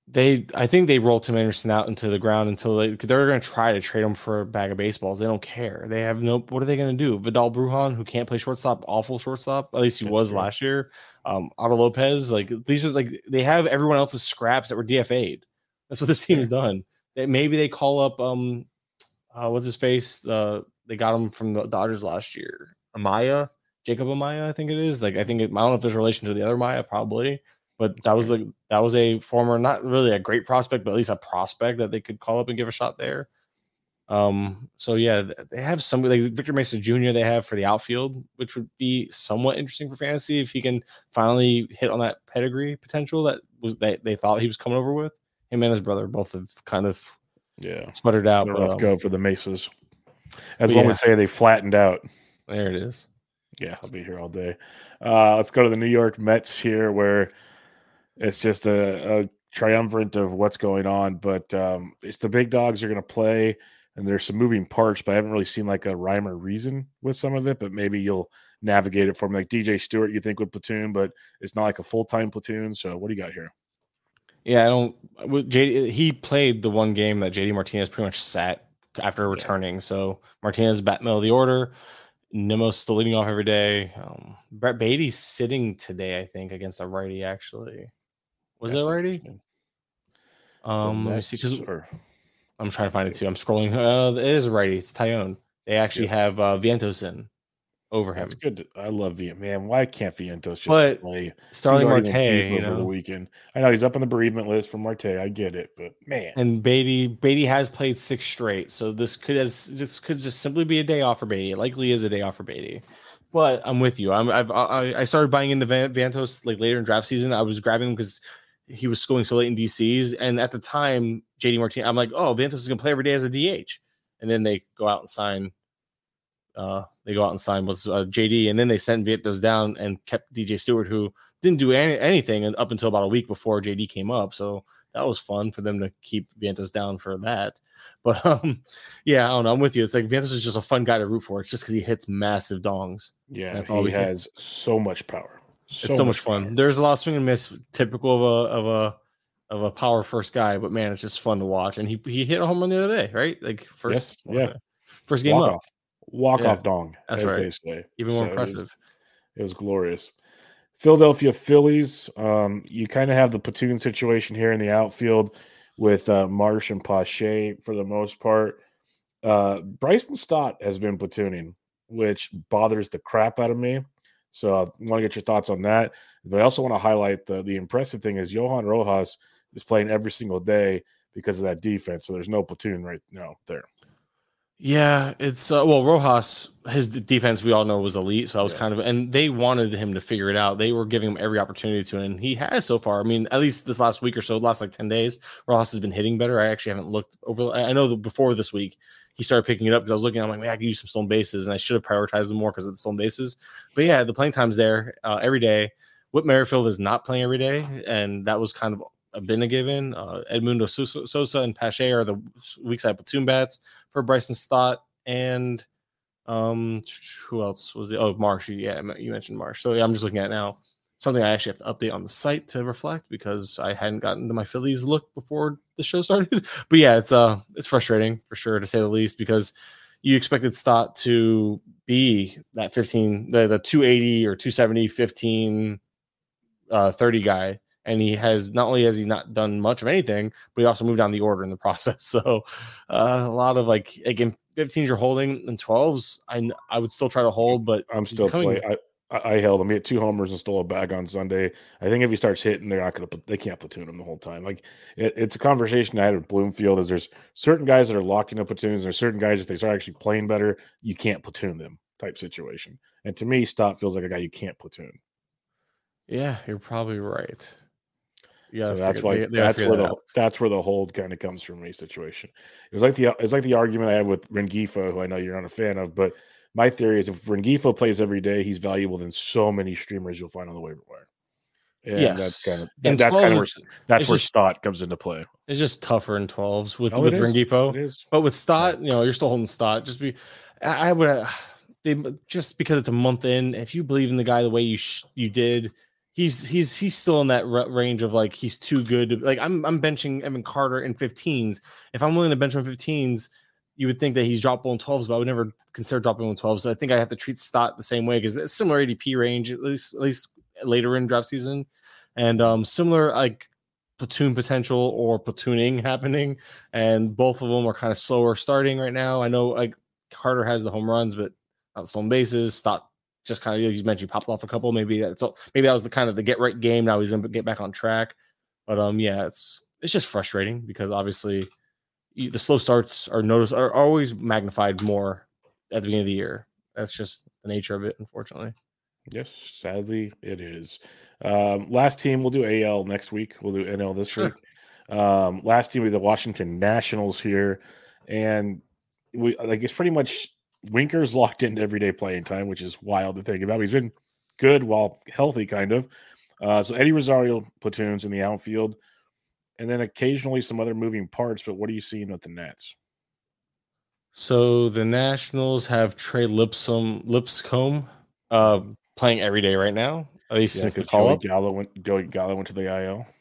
They, I think they roll Tim Anderson out into the ground until they they're going to try to trade him for a bag of baseballs. They don't care. They have no. What are they going to do? Vidal Brujan, who can't play shortstop, awful shortstop. At least he That's was true. last year. Um, Otto Lopez, like these are like they have everyone else's scraps that were D F A'd. That's what this team has done. They, maybe they call up um, uh, what's his face? Uh, they got him from the Dodgers last year. Amaya, Jacob Amaya, I think it is. Like I think it, I don't know if there's a relation to the other Amaya, probably. But that was like that was a former, not really a great prospect, but at least a prospect that they could call up and give a shot there. Um, so yeah, they have some like Victor Mesa Junior They have for the outfield, which would be somewhat interesting for fantasy if he can finally hit on that pedigree potential that was that they thought he was coming over with. Him and his brother both have kind of yeah sputtered out. It's been a But, rough um, go for the Mesas. As but one yeah. would say, they flattened out. There it is. Yeah, I'll be here all day. Uh, let's go to the New York Mets here, where it's just a, a triumvirate of what's going on. But um, it's the big dogs are going to play, and there's some moving parts, but I haven't really seen like a rhyme or reason with some of it. But maybe you'll navigate it for me. Like D J Stewart, you think would platoon, but it's not like a full time platoon. So what do you got here? Yeah, I don't. With J D, he played the one game that J D Martinez pretty much sat after Yeah. returning. So Martinez bat middle of the order. Nemo's still leading off every day. Um, Brett Beatty's sitting today, I think, against a righty. Actually, was That's it righty? Um, let me see because or... I'm trying to find it too. I'm scrolling. Uh, it is a righty. It's Tyone. They actually Yep. have uh, Vientos in over him. That's good. To, I love Vientos. Man, why can't Vientos just but play? Starling Marte, you know, over the weekend. I know he's up on the bereavement list for Marte. I get it, but man. And Beatty, Beatty has played six straight, so this could as this could just simply be a day off for Beatty. It likely is a day off for Beatty. But I'm with you. I'm I've I, I started buying into Vientos like later in draft season. I was grabbing him because he was scoring so late in D Cs, and at the time, J D Martinez, I'm like, oh, Vientos is gonna play every day as a D H, and then they go out and sign. Uh, they go out and sign with uh, J D, and then they sent Vientos down and kept D J Stewart, who didn't do any, anything up until about a week before J D came up. So that was fun for them to keep Vientos down for that. But um, yeah, I don't know. I'm with you. It's like Vientos is just a fun guy to root for. It's just because he hits massive dongs. Yeah, that's he all he has can. so much power. So it's so much, much fun. Power. There's a lot of swing and miss, typical of a of a of a power first guy. But man, it's just fun to watch. And he he hit a home run the other day, right? Like first, yes, yeah, first game Walk up. Off. Walk yeah. off dong, That's as right. they say. Even more so impressive. It was, it was glorious. Philadelphia Phillies. Um, you kind of have the platoon situation here in the outfield with uh, Marsh and Pache for the most part. Uh, Bryson Stott has been platooning, which bothers the crap out of me. So I want to get your thoughts on that. But I also want to highlight the the impressive thing is Johan Rojas is playing every single day because of that defense. So there's no platoon right now there. Yeah, it's uh, well, Rojas, his defense we all know was elite, so I was yeah. kind of, and they wanted him to figure it out. They were giving him every opportunity to, and he has so far. I mean, at least this last week or so, the last like ten days, Rojas has been hitting better. I actually haven't looked over. I know that before this week he started picking it up because I was looking. I'm like, man, I could use some stolen bases, and I should have prioritized them more because of the stolen bases. But yeah, the playing time's there uh, every day. Whit Merrifield is not playing every day, and that was kind of been a given. Uh, Edmundo Sosa and Pache are the weak side platoon bats for Bryson Stott, and um, who else was it? Oh, Marsh. Yeah, you mentioned Marsh. So yeah, I'm just looking at it now. Something I actually have to update on the site to reflect because I hadn't gotten to my Phillies look before the show started. But yeah, it's uh, it's frustrating for sure to say the least because you expected Stott to be that fifteen, the the two eighty or two seventy, fifteen, uh, thirty guy. And he has not only has he not done much of anything, but he also moved down the order in the process. So uh, a lot of like again, fifteens you're holding and twelves. I I would still try to hold, but I'm still playing. I, I held him. He had two homers and stole a bag on Sunday. I think if he starts hitting, they're not going to. They can't platoon him the whole time. Like it, it's a conversation I had with Bloomfield. Is there's certain guys that are locked into platoons. There's certain guys if they start actually playing better, you can't platoon them type situation. And to me, Stott feels like a guy you can't platoon. Yeah, you're probably right. So that's why that's where the that's where the hold kind of comes from me situation. It was like the it's like the argument I had with Rengifo, who I know you're not a fan of, but my theory is if Rengifo plays every day, he's valuable than so many streamers you'll find on the waiver wire. And yes. that's kind of that, that's kind of where that's where just, Stott comes into play. It's just tougher in twelves with, oh, with Rengifo. But with Stott, you know, you're still holding Stott. Just be I, I would uh, they, just because it's a month in, if you believe in the guy the way you sh- you did. he's he's he's still in that r- range of like he's too good to, like I'm I'm benching Evan Carter in fifteens. If I'm willing to bench him in fifteens, you would think that he's droppable in twelves, but I would never consider dropping him in twelves. So I think I have to treat Stott the same way because it's similar A D P range, at least at least later in draft season, and um similar like platoon potential or platooning happening, and both of them are kind of slower starting right now. I know like Carter has the home runs, but not stolen bases. Stott just kind of, you mentioned, he popped off a couple. Maybe that's all, maybe that was the kind of the get right game. Now he's gonna get back on track. But um, yeah, it's it's just frustrating because obviously you, the slow starts are noticed are always magnified more at the beginning of the year. That's just the nature of it, unfortunately. Yes, sadly it is. Um, last team, we'll do A L next week. We'll do N L this Sure. week. Um, last team will be the Washington Nationals here, and we like it's pretty much Winker's locked into everyday playing time, which is wild to think about. He's been good while healthy, kind of. Uh, so Eddie Rosario platoons in the outfield, and then occasionally some other moving parts. But what are you seeing with the Nats? So the Nationals have Trey Lipscomb Lipscomb uh, Mhm. playing every day right now, at least Yeah, since the because call Joey up. Gallo went. Joey Gallo went to the I L.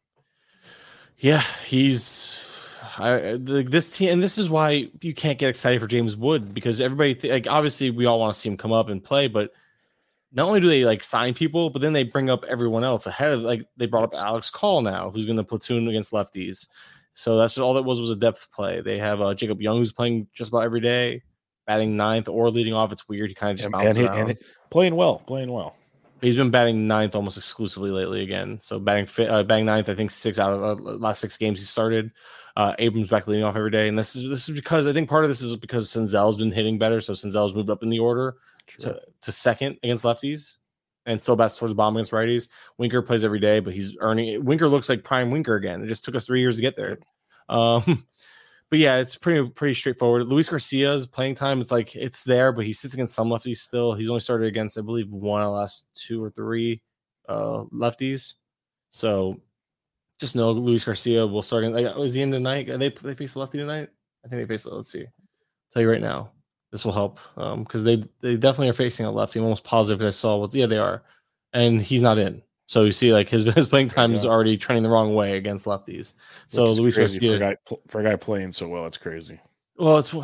Yeah, he's I the, this team, and this is why you can't get excited for James Wood because everybody th- like obviously we all want to see him come up and play, but not only do they like sign people, but then they bring up everyone else ahead of like they brought up Alex Call now, who's going to platoon against lefties. So that's all that was was a depth play. They have uh, Jacob Young who's playing just about every day, batting ninth or leading off. It's weird. He kind of just And, bounces and, he, around. and he, playing well, playing well. He's been batting ninth almost exclusively lately again. So batting uh, batting ninth, I think six out of uh, last six games he started. Uh, Abrams back leading off every day, and this is this is because I think part of this is because Senzel's been hitting better. So Senzel's moved up in the order Sure. to, to second against lefties, and still bats towards the bottom against righties. Winker plays every day, but he's earning. Winker looks like prime Winker again. It just took us three years to get there. Um, but yeah, it's pretty pretty straightforward. Luis Garcia's playing time, it's like it's there, but he sits against some lefties still. He's only started against, I believe, one of the last two or three uh, lefties. So just know Luis Garcia will start. In, like, is he in tonight? Are they they face a lefty tonight? I think they face. Let's see. I'll tell you right now. This will help because um, they they definitely are facing a lefty. I'm almost positive I saw what's yeah they are, and he's not in. So you see, like his his playing time is already trending the wrong way against lefties. So Luis Garcia for a, guy, for a guy playing so well, it's crazy. Well, it's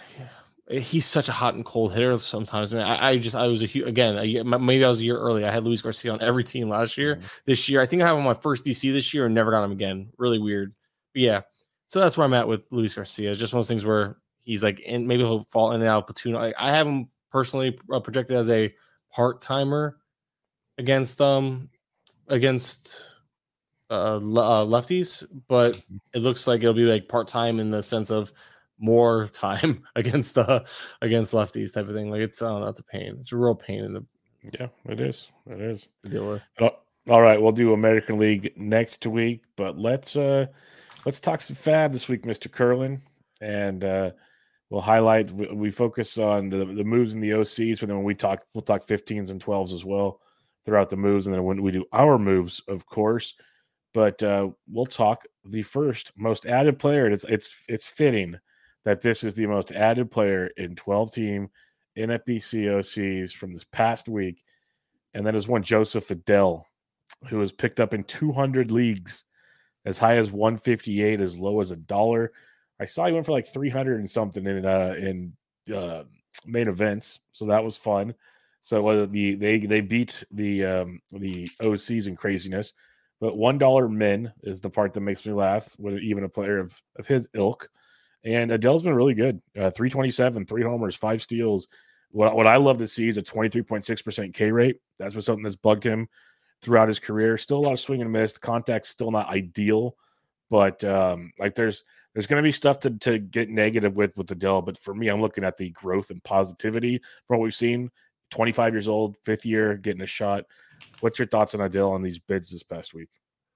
he's such a hot and cold hitter sometimes. Man, I, I just I was a huge again a, maybe I was a year early. I had Luis Garcia on every team last year. Mm-hmm. This year, I think I have him on my first D C this year and never got him again. Really weird. But yeah, so that's where I'm at with Luis Garcia. It's just one of those things where he's like, in, maybe he'll fall in and out of platoon. I, I have him personally projected as a part timer against um against uh, uh lefties, but it looks like it'll be like part time in the sense of more time against the against lefties type of thing. Like it's uh, that's a pain. It's a real pain in the yeah, it is. It is to deal with. All right, we'll do American League next week, but let's uh let's talk some fab this week, Mister Curlin, and uh we'll highlight. We, we focus on the the moves in the O Cs, but then when we talk, we'll talk fifteens and twelves as well throughout the moves, and then when we do our moves, of course. But uh, we'll talk the first most added player. It's it's it's fitting that this is the most added player in twelve team N F B C O Cs from this past week, and that is one Joseph Adell, who was picked up in two hundred leagues, as high as one fifty-eight, as low as a dollar. I saw he went for like three hundred and something in uh, in uh, main events, so that was fun. So uh, the they they beat the um, the O Cs in craziness. But one dollar min is the part that makes me laugh with even a player of, of his ilk. And Adell's been really good. Uh, three twenty-seven, three homers, five steals. What, what I love to see is a twenty-three point six percent K rate. That's what something that's bugged him throughout his career. Still a lot of swing and miss. The contact's still not ideal. But um, like there's there's going to be stuff to, to get negative with with Adell. But for me, I'm looking at the growth and positivity from what we've seen. twenty-five years old, fifth year, getting a shot. What's your thoughts on Adell on these bids this past week?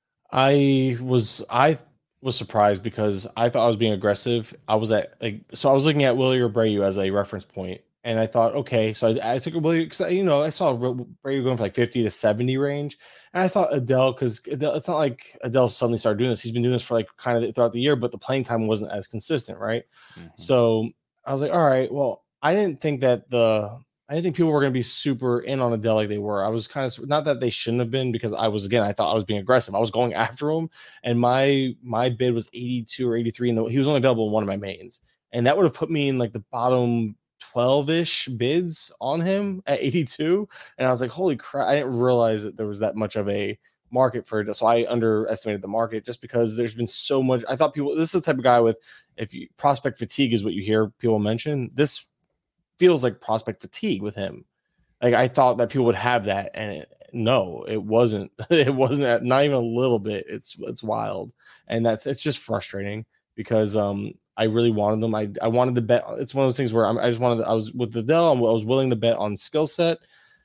I was I was surprised because I thought I was being aggressive. I was at like so I was looking at Willie Abreu as a reference point, and I thought, okay, so I, I took a Willie because you know I saw Abreu going for like fifty to seventy range, and I thought Adell because it's not like Adell suddenly started doing this. He's been doing this for like kind of throughout the year, but the playing time wasn't as consistent, right? Mm-hmm. So I was like, all right, well, I didn't think that the I didn't think people were going to be super in on Adele like they were. I was kind of not that they shouldn't have been because I was again I thought I was being aggressive. I was going after him, and my my bid was eighty-two or eighty-three, and he was only available in one of my mains, and that would have put me in like the bottom twelve-ish bids on him at eighty-two, and I was like, holy crap! I didn't realize that there was that much of a market for it, so I underestimated the market just because there's been so much. I thought people this is the type of guy with if you prospect fatigue is what you hear people mention. This feels like prospect fatigue with him. Like I thought that people would have that, and it, no, it wasn't. It wasn't not even a little bit. It's it's wild, and that's it's just frustrating because um I really wanted them. I I wanted to bet. It's one of those things where I'm, I just wanted. To, I was with Adele. I was willing to bet on skill set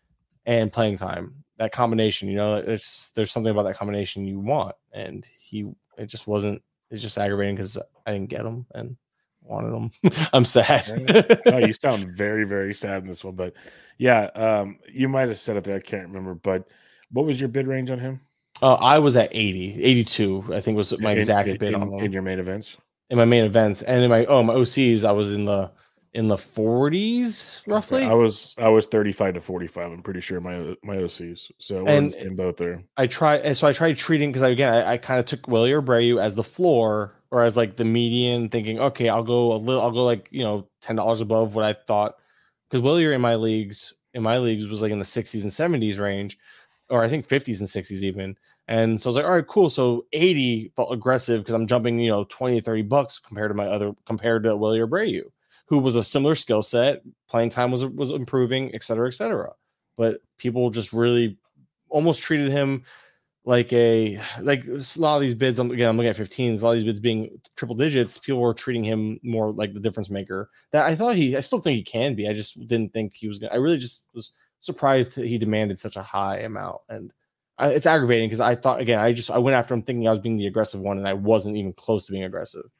and playing time. That combination, you know, it's there's something about that combination you want, and he it just wasn't. It's just aggravating because I didn't get him and wanted them. I'm sad. Oh, you sound very, very sad in this one, but yeah, um, you might have said it there. I can't remember, but what was your bid range on him? Uh, I was at eighty, eighty-two, I think was my exact in, bid in, on them. In your main events? In my main events. And in my oh my O Cs, I was in the in the forties roughly. Okay. I was I was thirty-five to forty-five. I'm pretty sure my my O Cs. So we're in the same boat there. I tried so I tried treating because again I, I kind of took Willie Abreu as the floor or as like the median, thinking, okay, I'll go a little, I'll go like, you know, ten dollars above what I thought. Because Willie in my leagues, in my leagues was like in the sixties and seventies range, or I think fifties and sixties even. And so I was like, all right, cool. So eighty felt aggressive because I'm jumping, you know, twenty, thirty bucks compared to my other, compared to Willie Abreu, who was a similar skill set, playing time was was improving, et cetera, et cetera. But people just really almost treated him like a like a lot of these bids. I'm, again, I'm looking at fifteens. A lot of these bids being triple digits. People were treating him more like the difference maker. That I thought he. I still think he can be. I just didn't think he was gonna. I really just was surprised that he demanded such a high amount, and I, it's aggravating because I thought again. I just I went after him thinking I was being the aggressive one, and I wasn't even close to being aggressive.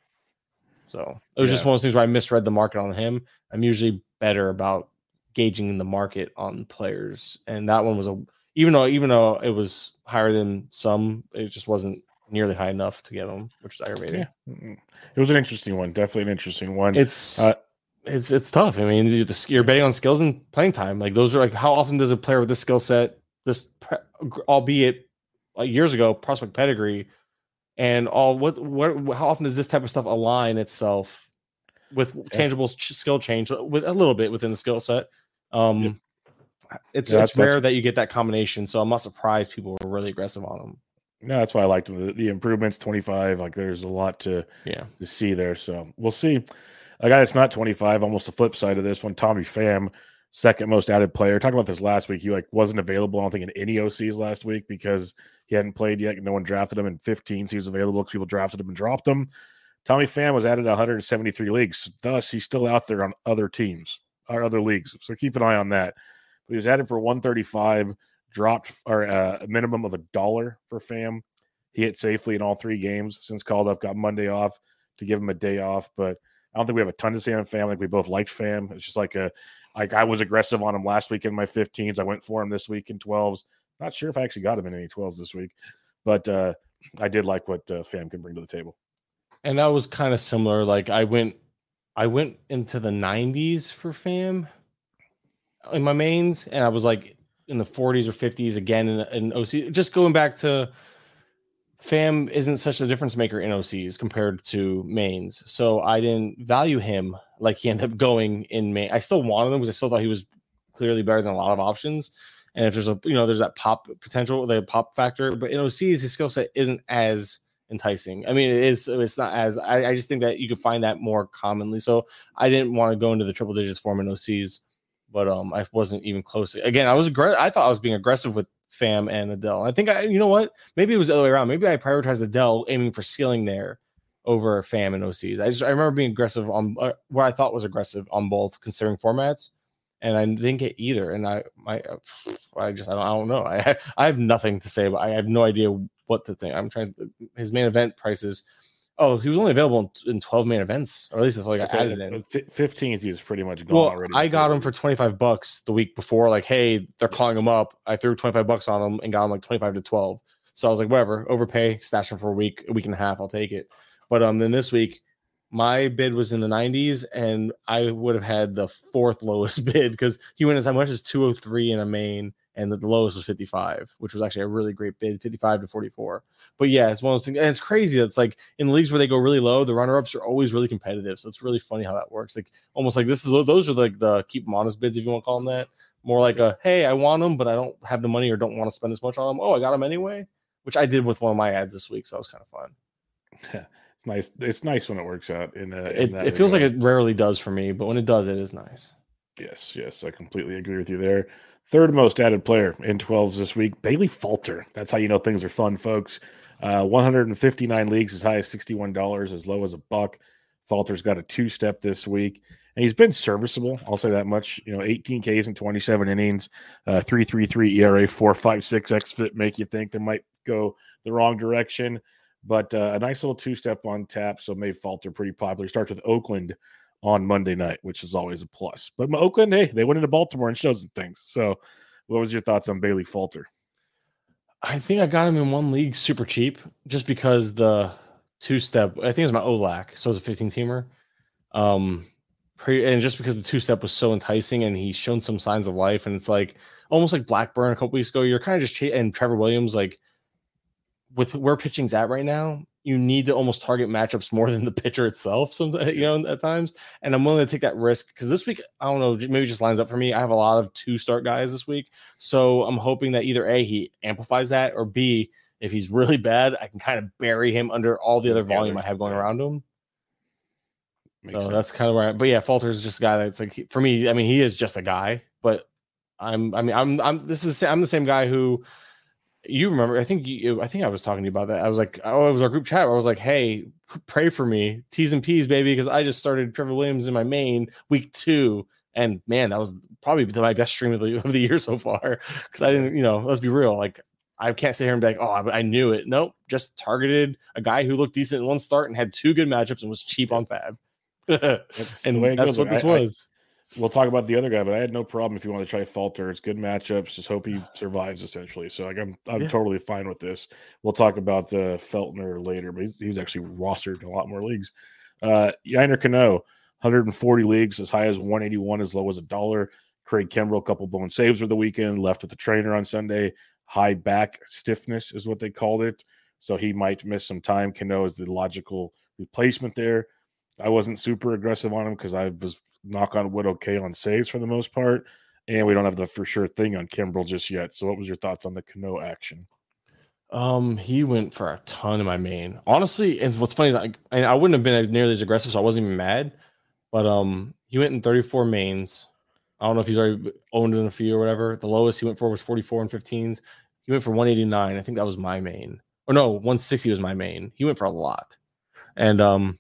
So it was yeah. just one of those things where I misread the market on him. I'm usually better about gauging the market on players, and that one was a. Even though, even though it was higher than some, it just wasn't nearly high enough to get them, which is aggravating. Yeah. It was an interesting one, definitely an interesting one. It's uh, it's it's tough. I mean, you're betting on skills and playing time. Like those are like how often does a player with this skill set, this albeit like years ago, prospect pedigree, and all what what how often does this type of stuff align itself with yeah. tangible skill change with a little bit within the skill set? Um, yeah. It's yeah, it's rare that you get that combination, so I'm not surprised people were really aggressive on them. No, that's why I liked them. The, the improvements, twenty-five. Like there's a lot to yeah to see there. So we'll see. A guy that's not twenty-five, almost the flip side of this one. Tommy Pham, second most added player. Talking about this last week, he like wasn't available. I don't think in any O Cs last week because he hadn't played yet. No one drafted him in fifteen. So he was available because people drafted him and dropped him. Tommy Pham was added to one hundred seventy-three leagues. Thus, he's still out there on other teams or other leagues. So keep an eye on that. He was added for one thirty-five, dropped or uh, a minimum of a dollar for Pham. He hit safely in all three games since called up, got Monday off to give him a day off. But I don't think we have a ton to say on Pham. Like we both liked Pham. It's just like a like I was aggressive on him last week in my fifteens. I went for him this week in twelves. Not sure if I actually got him in any twelves this week, but uh, I did like what uh, Pham can bring to the table. And that was kind of similar. Like I went, I went into the nineties for Pham in my mains, and I was like in the forties or fifties again in, in O C. Just going back to Pham isn't such a difference maker in O Cs compared to mains, so I didn't value him like he ended up going in main. I still wanted him because I still thought he was clearly better than a lot of options. And if there's a you know there's that pop potential, the pop factor, but in O Cs his skill set isn't as enticing. I mean, it is. It's not as. I, I just think that you could find that more commonly. So I didn't want to go into the triple digits for him in O Cs. But um, I wasn't even close. Again, I was aggressive. I thought I was being aggressive with Pham and Adele. I think I, you know what? Maybe it was the other way around. Maybe I prioritized Adele, aiming for ceiling there over Pham and O Cs. I just I remember being aggressive on uh, where I thought was aggressive on both, considering formats, and I didn't get either. And I my I just I don't, I don't know. I I have nothing to say, but I have no idea what to think. I'm trying to, his main event prices. Oh, he was only available in, in twelve main events, or at least that's what I got added in. fifteens, he was pretty much gone well, already. I got him for twenty-five bucks the week before. Like, hey, they're calling him up. I threw twenty-five bucks on him and got him like twenty-five to twelve. So I was like, whatever, overpay, stash him for a week, a week and a half, I'll take it. But um, then this week, My bid was in the nineties, and I would have had the fourth lowest bid because he went as much as two oh three in a main, and the, the lowest was fifty-five, which was actually a really great bid, fifty-five to forty-four. But yeah, it's one of those things, and it's crazy. It's like in leagues where they go really low, the runner-ups are always really competitive. So it's really funny how that works. Like almost like this is those are like the keep them honest bids, if you want to call them that. More like a hey, I want them, but I don't have the money or don't want to spend as much on them. Oh, I got them anyway, which I did with one of my ads this week, so that was kind of fun. It's nice. It's nice when it works out. In, uh, in it, it feels like it rarely does for me, but when it does, it is nice. Yes, yes, I completely agree with you there. Third most added player in twelves this week, Bailey Falter. That's how you know things are fun, folks. Uh, one hundred fifty-nine leagues, as high as sixty-one dollars, as low as a buck. Falter's got a two-step this week, and he's been serviceable. I'll say that much. You know, eighteen Ks in twenty-seven innings, uh, three point three three E R A, four point five six xFIP, make you think they might go the wrong direction. But uh, a nice little two-step on tap, so made Falter pretty popular. He starts with Oakland on Monday night, which is always a plus. But Oakland, hey, they went into Baltimore and showed some things. So what was your thoughts on Bailey Falter? I think I got him in one league super cheap just because the two-step, I think it was my O L A C, so it was a fifteen-teamer. Um, pre, and just because the two-step was so enticing and he's shown some signs of life, and it's like almost like Blackburn a couple weeks ago, you're kind of just, ch- and Trevor Williams, like, with where pitching's at right now, you need to almost target matchups more than the pitcher itself. Sometimes, you know, at times, and I'm willing to take that risk because this week, I don't know, maybe it just lines up for me. I have a lot of two start guys this week, so I'm hoping that either A, he amplifies that, or B, if he's really bad, I can kind of bury him under all the other volume I have going around him. Makes so sense. That's kind of where. I, but yeah, Falter is just a guy that's like for me. I mean, he is just a guy, but I'm. I mean, I'm. I'm. This is. I'm the same guy who. You remember, I think you, I think I was talking to you about that. I was like, oh, it was our group chat where I was like, hey, pray for me, T's and P's, baby, because I just started Trevor Williams in my main week two. And man, that was probably my best stream of the, of the year so far. Because I didn't, you know, let's be real. Like, I can't sit here and be like, oh, I, I knew it. Nope, just targeted a guy who looked decent in one start and had two good matchups and was cheap on Fab. That's and that's goes. what this I, was. I, We'll talk about the other guy, but I had no problem if you want to try Falter. It's good matchups. Just hope he survives, essentially. So like, I'm I'm yeah. totally fine with this. We'll talk about uh, Feltner later, but he's, he's actually rostered in a lot more leagues. Uh, Yennier Cano, one hundred forty leagues, as high as one eighty-one, as low as a dollar. Craig Kimbrell, a couple blown saves for the weekend, left with the trainer on Sunday. High back stiffness is what they called it. So he might miss some time. Cano is the logical replacement there. I wasn't super aggressive on him because I was knock on wood okay on saves for the most part, and we don't have the for sure thing on Kimbrell just yet. So what was your thoughts on the Cano action? Um, he went for a ton in my main. Honestly, and what's funny is I, I wouldn't have been as nearly as aggressive, so I wasn't even mad. But um, he went in thirty-four mains. I don't know if he's already owned in a few or whatever. The lowest he went for was forty-four and fifteens. He went for one eighty-nine. I think that was my main. Or no, one sixty was my main. He went for a lot. And um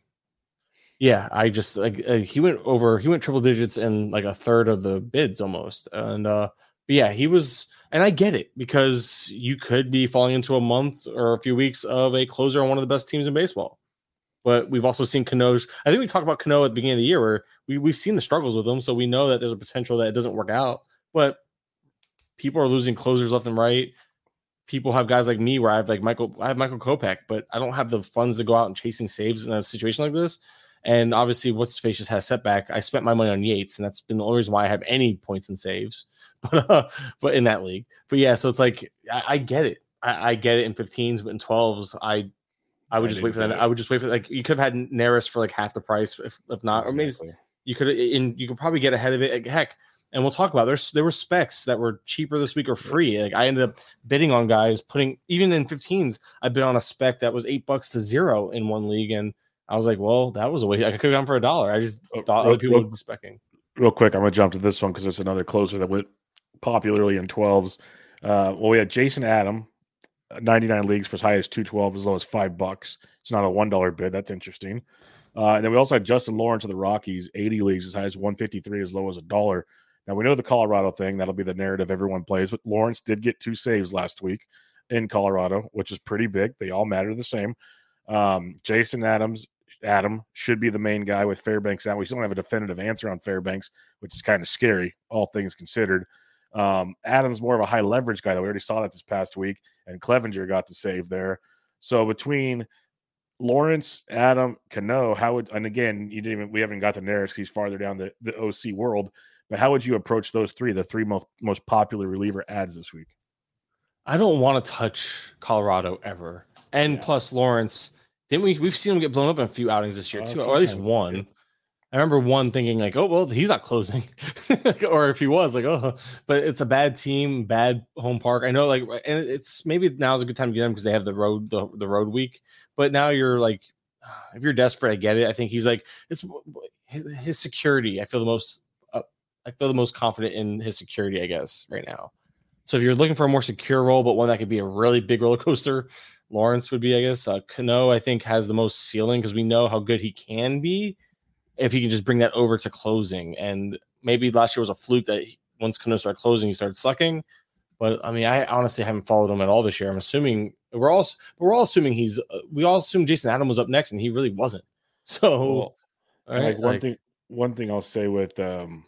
yeah, I just like uh, he went over, he went triple digits in like a third of the bids almost. And uh, but yeah, he was, and I get it because you could be falling into a month or a few weeks of a closer on one of the best teams in baseball. But we've also seen Cano's. I think we talked about Cano at the beginning of the year where we, we've seen the struggles with him. So we know that there's a potential that it doesn't work out. But people are losing closers left and right. People have guys like me where I have like Michael, I have Michael Kopech, but I don't have the funds to go out and chasing saves in a situation like this. And obviously, what's his face just had a setback. I spent my money on Yates, and that's been the only reason why I have any points and saves. But uh, but in that league, but yeah, so it's like I, I get it. I, I get it in fifteens, but in twelves, I I would I just wait for that. It. I would just wait for like you could have had Neris for like half the price, if if not, exactly. Or maybe you could in you could probably get ahead of it. Like, heck, and we'll talk about it. There's there were specs that were cheaper this week or free. Like I ended up bidding on guys, putting even in fifteens. I bid on a spec that was eight bucks to zero in one league, and I was like, well, that was a way. I could have gone for a dollar. I just thought real, other people real, would be specking. Real quick, I'm going to jump to this one because it's another closer that went popularly in twelves. Uh, well, we had Jason Adam, ninety-nine leagues for as high as two twelve, as low as five bucks. It's not a one dollar bid. That's interesting. Uh, and then we also had Justin Lawrence of the Rockies, eighty leagues, as high as one fifty-three, as low as a dollar. Now, we know the Colorado thing. That'll be the narrative everyone plays. But Lawrence did get two saves last week in Colorado, which is pretty big. They all matter the same. Um, Jason Adams, Adam should be the main guy with Fairbanks out. We still don't have a definitive answer on Fairbanks, which is kind of scary, all things considered. Um, Adams more of a high leverage guy, though. We already saw that this past week, and Clevenger got the save there. So between Lawrence, Adam, Cano, how would, and again, you didn't even, we haven't got to Neris because he's farther down the, the O C world, but how would you approach those three, the three most, most popular reliever ads this week? I don't want to touch Colorado ever. And yeah. plus Lawrence, didn't we, we've seen him get blown up in a few outings this year uh, too, or at least one. Yeah. I remember one thinking like, oh, well, he's not closing. Or if he was like, oh, but it's a bad team, bad home park. I know like, and it's maybe now's a good time to get him because they have the road, the, the road week. But now you're like, if you're desperate, I get it. I think he's like, it's his, his security. I feel the most, uh, I feel the most confident in his security, I guess, right now. So if you're looking for a more secure role, but one that could be a really big roller coaster, Lawrence would be, I guess. Uh, Cano, I think, has the most ceiling because we know how good he can be if he can just bring that over to closing. And maybe last year was a fluke that he, once Cano started closing, he started sucking. But I mean, I honestly haven't followed him at all this year. I'm assuming we're all we're all assuming he's uh, we all assumed Jason Adam was up next, and he really wasn't. So, well, right, like one like, thing, one thing I'll say with um,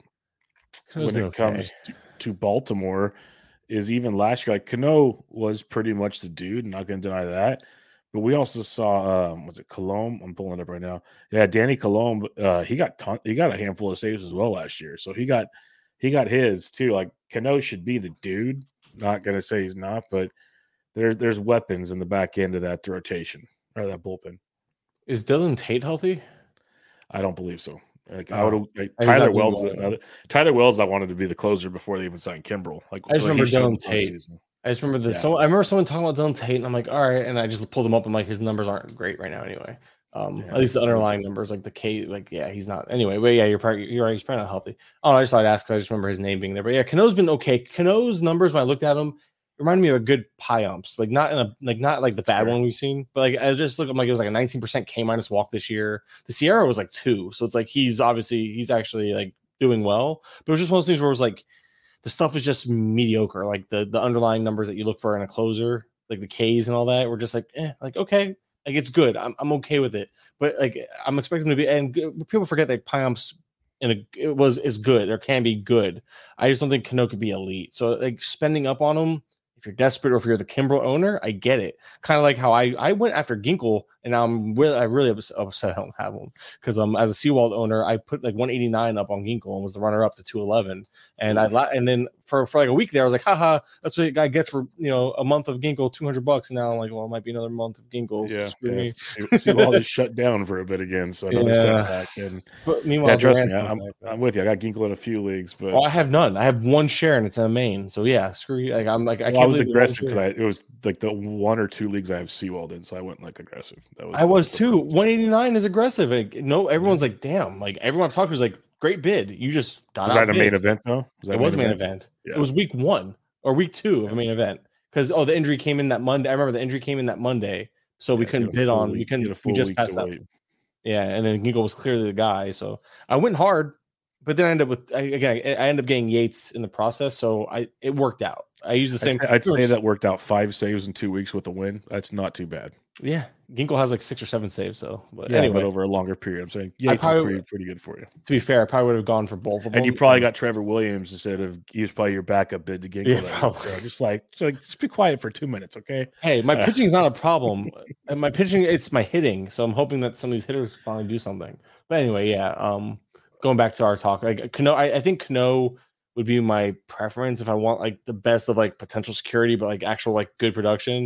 when it okay. comes to, to Baltimore is even last year, like Cano was pretty much the dude. Not going to deny that. But we also saw, um, was it Colomb? I'm pulling it up right now. Yeah, Danny Colomb. Uh, he got ton- he got a handful of saves as well last year. So he got he got his too. Like Cano should be the dude. Not going to say he's not, but there's there's weapons in the back end of that rotation or that bullpen. Is Dylan Tate healthy? I don't believe so. Like oh, I would like, Tyler Wells. Another, Tyler Wells, I wanted to be the closer before they even signed Kimbrel. Like I just remember Dylan Tate. I just remember the. Yeah. So I remember someone talking about Dylan Tate, and I'm like, all right, and I just pulled him up. I'm like, his numbers aren't great right now, anyway. Um, yeah. At least the underlying numbers, like the K, like yeah, he's not. Anyway, but yeah, you're probably you're right. He's probably not healthy. Oh, I just thought I'd ask because I just remember his name being there. But yeah, Cano's been okay. Cano's numbers when I looked at him reminded me of a good Pyumps, like not in a like not like the That's bad fair. one we've seen, but like I just look at him like it was like a nineteen percent K minus walk this year. The Sierra was like two, so it's like he's obviously he's actually like doing well. But it was just one of those things where it was like the stuff is just mediocre, like the the underlying numbers that you look for in a closer, like the Ks and all that. We're just like, eh, like okay, like it's good. I'm I'm okay with it, but like I'm expecting him to be. And people forget that Pyumps and it, it was is good or can be good. I just don't think Cano could be elite. So like spending up on him. If you're desperate or if you're the Kimbrel owner, I get it. Kind of like how I, I went after Ginkel, and I'm really I really upset I don't have him because um as a Seawald owner, I put like one eighty-nine up on Ginkel and was the runner up to two eleven, and I and then for, for like a week there I was like, haha, that's what a guy gets for you know a month of Ginkel, two hundred bucks, and now I'm like, well, it might be another month of Ginkel. Yeah, yeah. Seawald is shut down for a bit again, so another yeah. setback. And but meanwhile, yeah, trust me, I'm, I'm with you. I got Ginkel in a few leagues, but well, I have none. I have one share and it's in a main. So yeah, screw you. Like I'm like I well, can't. I was aggressive because I it was like the one or two leagues I have Seawald in, so I went like aggressive. That was I was too. one eighty-nine is aggressive. Like, no, everyone's like, damn. Like everyone I've talked to was like, great bid. You just got was out that a main event though? Was that it was a main event. event. Yeah. It was week one or week two yeah. of a main event because oh, the injury came in that Monday. I remember the injury came in that Monday, so yeah, we couldn't bid on. Week, we couldn't. We just passed that. Wait. Yeah, and then Ginkel was clearly the guy. So I went hard, but then I ended up with I, again. I ended up getting Yates in the process, so I it worked out. I used the same. I'd, I'd say that worked out five saves in two weeks with a win. That's not too bad. Yeah, Ginkel has like six or seven saves, though. But yeah, anyway, but over a longer period, I'm saying Yates probably, is pretty, pretty good for you. To be fair, I probably would have gone for both of them. And you probably got Trevor Williams instead of he was probably your backup bid to Ginkel. Yeah, so just like, just like, just be quiet for two minutes, okay? Hey, my uh, pitching is not a problem. My pitching, it's my hitting. So I'm hoping that some of these hitters finally do something. But anyway, yeah. Um, going back to our talk, like Cano, I, I think Cano would be my preference if I want like the best of like potential security, but like actual like good production.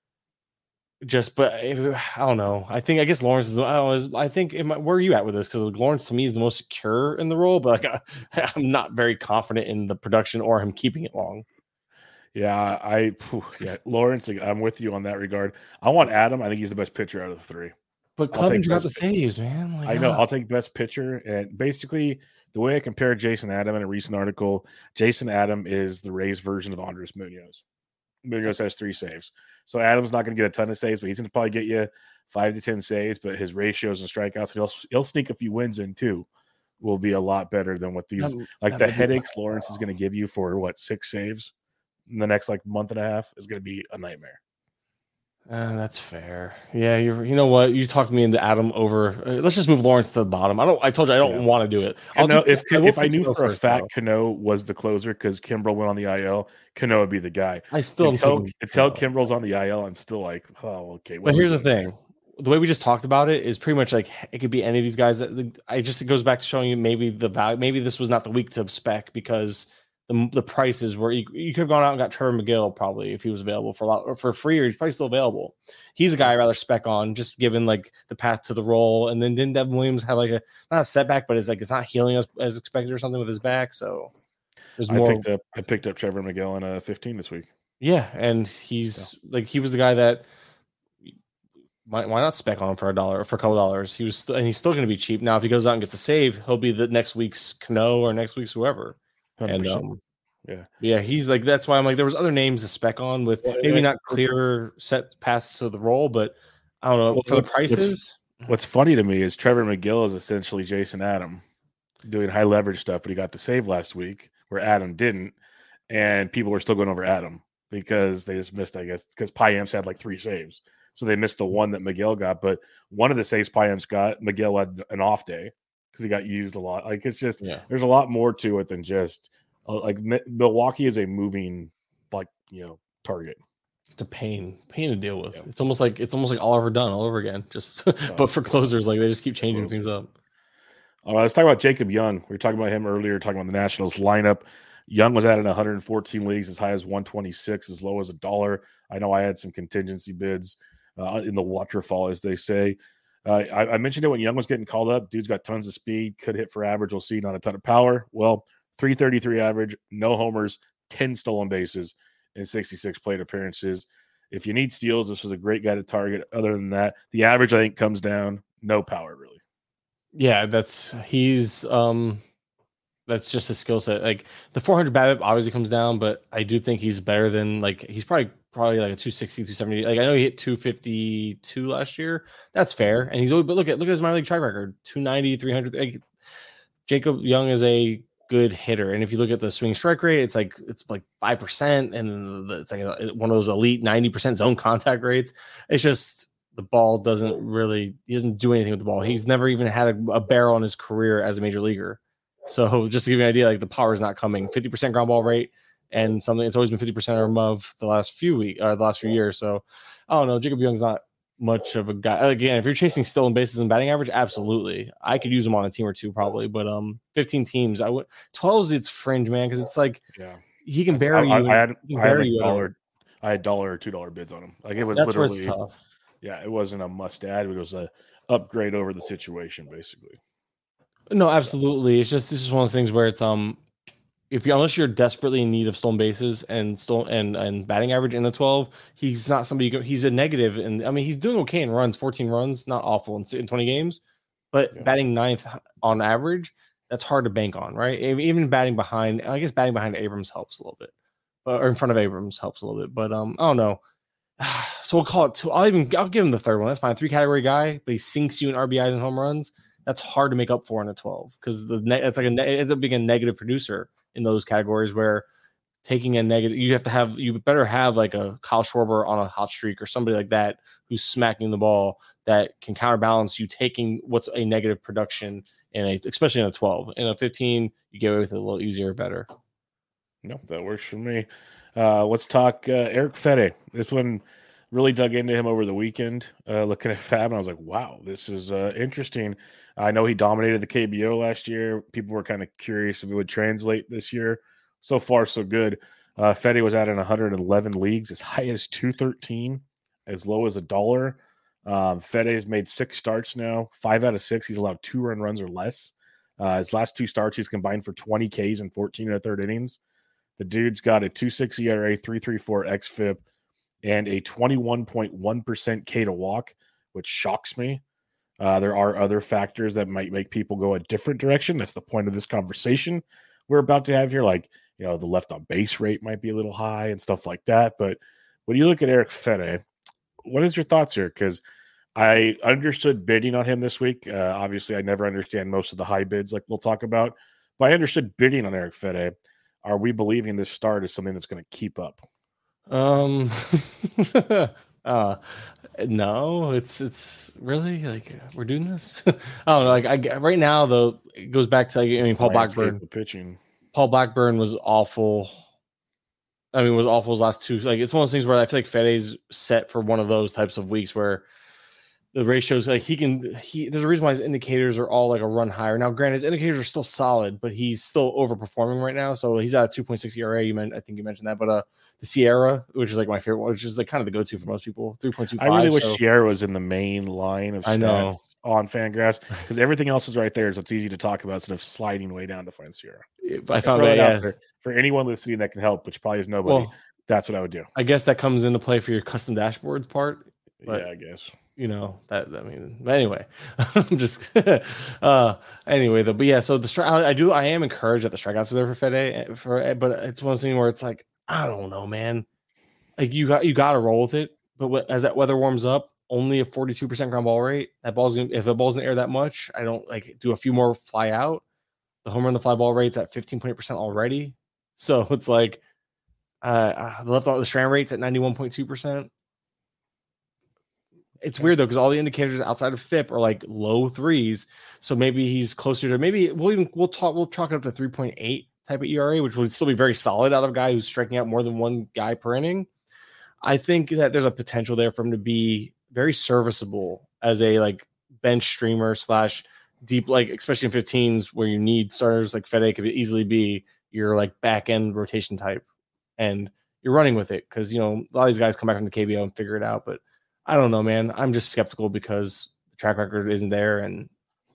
Just, but if, I don't know. I think I guess Lawrence is. I don't know. I think it might, where are you at with this? Because Lawrence to me is the most secure in the role, but like I, I'm not very confident in the production or him keeping it long. Yeah, I whew, yeah Lawrence. I'm with you on that regard. I want Adam. I think he's the best pitcher out of the three. But Clevenger got the saves, man. Like, I know. ah. I'll take best pitcher, and basically the way I compared Jason Adam in a recent article, Jason Adam is the Rays version of Andres Munoz. Munoz has three saves. So Adam's not going to get a ton of saves, but he's going to probably get you five to ten saves. But his ratios and strikeouts, he'll he'll sneak a few wins in too. Will be a lot better than what these that, like that the headaches Lawrence is going to give you for what six saves in the next like month and a half is going to be a nightmare. Uh, that's fair. Yeah, you you know what? You talked me into Adam over. Uh, let's just move Lawrence to the bottom. I don't. I told you I don't yeah. want to do it. I'll know if I, if I knew for a fact Cano was the closer because Kimbrel went on the I L, Cano would be the guy. I still until, until Kimbrel's on the I L, I'm still like, oh, okay. But here's the thing: the way we just talked about it is pretty much like it could be any of these guys. That I just it goes back to showing you maybe the value. Maybe this was not the week to spec because the the prices were you, you could have gone out and got Trevor McGill probably if he was available for a lot or for free or he's probably still available. He's a guy I'd rather spec on just given like the path to the role. And then didn't Devin Williams have like a not a setback, but it's like it's not healing as, as expected or something with his back. So there's more. I picked up I picked up Trevor McGill in a fifteen this week. Yeah, and he's yeah. like he was the guy that. Why, why not spec on him for a dollar or for a couple dollars? He was, st- and he's still going to be cheap. Now, if he goes out and gets a save, he'll be the next week's Cano or next week's whoever. one hundred percent. And um, yeah, yeah, he's like that's why I'm like there was other names to spec on with well, maybe not clear set paths to the role, but I don't know well, for the prices. What's, what's funny to me is Trevor McGill is essentially Jason Adam doing high leverage stuff, but he got the save last week where Adam didn't, and people were still going over Adam because they just missed, I guess, because Payamps had like three saves. So they missed the one that Miguel got, but one of the saves Payamps got, Miguel had an off day because he got used a lot. Like it's just yeah. there's a lot more to it than just uh, like Milwaukee is a moving like you know target. It's a pain, pain to deal with. Yeah. It's almost like it's almost like all over done all over again. Just but for closers, like they just keep changing closers. things up. All right, let's talk about Jacob Young. We were talking about him earlier, talking about the Nationals lineup. Young was at in one hundred fourteen leagues, as high as one twenty-six, as low as a dollar. I know I had some contingency bids. Uh, in the waterfall, as they say. Uh, I, I mentioned it when Young was getting called up. Dude's got tons of speed, could hit for average. We'll see, not a ton of power. Well, three thirty-three average, no homers, ten stolen bases, and sixty-six plate appearances. If you need steals, this was a great guy to target. Other than that, the average, I think, comes down. No power, really. Yeah, that's he's um that's just a skill set. Like the four hundred BABIP obviously comes down, but I do think he's better than like he's probably probably like a two sixty, two seventy. Like I know he hit two fifty-two last year. That's fair. And he's always, but look at look at his minor league track record. two ninety, three hundred. Like, Jacob Young is a good hitter. And if you look at the swing strike rate, it's like it's like five percent and it's like a, one of those elite ninety percent zone contact rates. It's just the ball doesn't really he doesn't do anything with the ball. He's never even had a, a barrel in his career as a major leaguer. So just to give you an idea, like the power is not coming. fifty percent ground ball rate. And something it's always been fifty percent or above the last few weeks, uh, the last few years. So I don't know. Jacob Young's not much of a guy. Again, if you're chasing stolen bases and batting average, absolutely, I could use him on a team or two probably. But um, fifteen teams, I would twelve is it's fringe, man, because it's like yeah, he can bury I, you. I, I had, can I had bury a dollar, I had dollar or two dollar bids on him. Like it was That's literally where it's tough. Yeah, it wasn't a must add. It was a upgrade over the situation, basically. No, absolutely. It's just this is one of those things where it's um. If you unless you're desperately in need of stolen bases and stolen and, and batting average in the twelve, he's not somebody. You go, he's a negative, and I mean he's doing okay in runs, fourteen runs, not awful in, in twenty games, but yeah. batting ninth on average, that's hard to bank on, right? Even batting behind, I guess batting behind Abrams helps a little bit, but, or in front of Abrams helps a little bit, but um, I don't know. So we'll call it two. I'll even I'll give him the third one. That's fine. Three category guy, but he sinks you in R B Is and home runs. That's hard to make up for in a twelve because the ne- it's like a ne- it ends up being a negative producer in those categories where taking a negative, you have to have, you better have like a Kyle Schwarber on a hot streak or somebody like that who's smacking the ball that can counterbalance you taking what's a negative production in a, especially in a twelve. In a fifteen, you get away with it a little easier, better. No, that works for me. Uh, let's talk uh, Erick Fedde. This one really dug into him over the weekend, uh, looking at Fab, and I was like, wow, this is uh, interesting. I know he dominated the K B O last year. People were kind of curious if it would translate this year. So far, so good. Uh, Fedde was out in one hundred eleven leagues, as high as two thirteen, as low as a dollar. Um, Fedde has made six starts now, five out of six. He's allowed two run runs or less. Uh, his last two starts, he's combined for twenty Ks and fourteen and a third innings. The dude's got a two point six E R A, three point three four X F I P, and a twenty-one point one percent K to walk, which shocks me. Uh, there are other factors that might make people go a different direction. That's the point of this conversation we're about to have here. Like, you know, the left on base rate might be a little high and stuff like that. But when you look at Erick Fedde, what is your thoughts here? Because I understood bidding on him this week. Uh, obviously, I never understand most of the high bids like we'll talk about. But I understood bidding on Erick Fedde. Are we believing this start is something that's going to keep up? Um, uh, no, it's it's really like we're doing this. I don't know. Like I right now though, it goes back to like, I mean Paul Blackburn. Pitching. Paul Blackburn was awful. I mean, was awful his last two. Like it's one of those things where I feel like Fedde's set for one of those types of weeks where the ratios, like he can, he there's a reason why his indicators are all like a run higher. Now, granted, his indicators are still solid, but he's still overperforming right now. So he's at a two point six E R A. You meant, I think you mentioned that, but uh, the Sierra, which is like my favorite one, which is like kind of the go-to for most people, three point two five. I really wish so, Sierra was in the main line of stats I know. on Fangraphs because everything else is right there, so it's easy to talk about instead of sliding way down to find Sierra. I found that, yeah. There. For anyone listening that can help, which probably is nobody, well, that's what I would do. I guess that comes into play for your custom dashboards part. But, yeah, I guess. You know, that, I mean, but anyway, I'm just, uh, anyway, though, but yeah, so the strike, I do, I am encouraged that the strikeouts are there for Fede, for, but it's one thing where it's like, I don't know, man. Like, you got, you got to roll with it. But what, as that weather warms up, only a forty-two percent ground ball rate. That ball's gonna, if the ball's in the air that much, I don't like do a few more fly out. The home run, the fly ball rate's at fifteen point eight percent already. So it's like, uh, the left, the strand rate's at ninety-one point two percent. It's weird though, because all the indicators outside of F I P are like low threes. So maybe he's closer to, maybe we'll even, we'll talk, we'll chalk it up to three point eight type of E R A, which would still be very solid out of a guy who's striking out more than one guy per inning. I think that there's a potential there for him to be very serviceable as a like bench streamer slash deep, like especially in fifteens where you need starters like Fede could easily be your like back end rotation type, and you're running with it because you know a lot of these guys come back from the K B O and figure it out. But I don't know, man. I'm just skeptical because the track record isn't there, and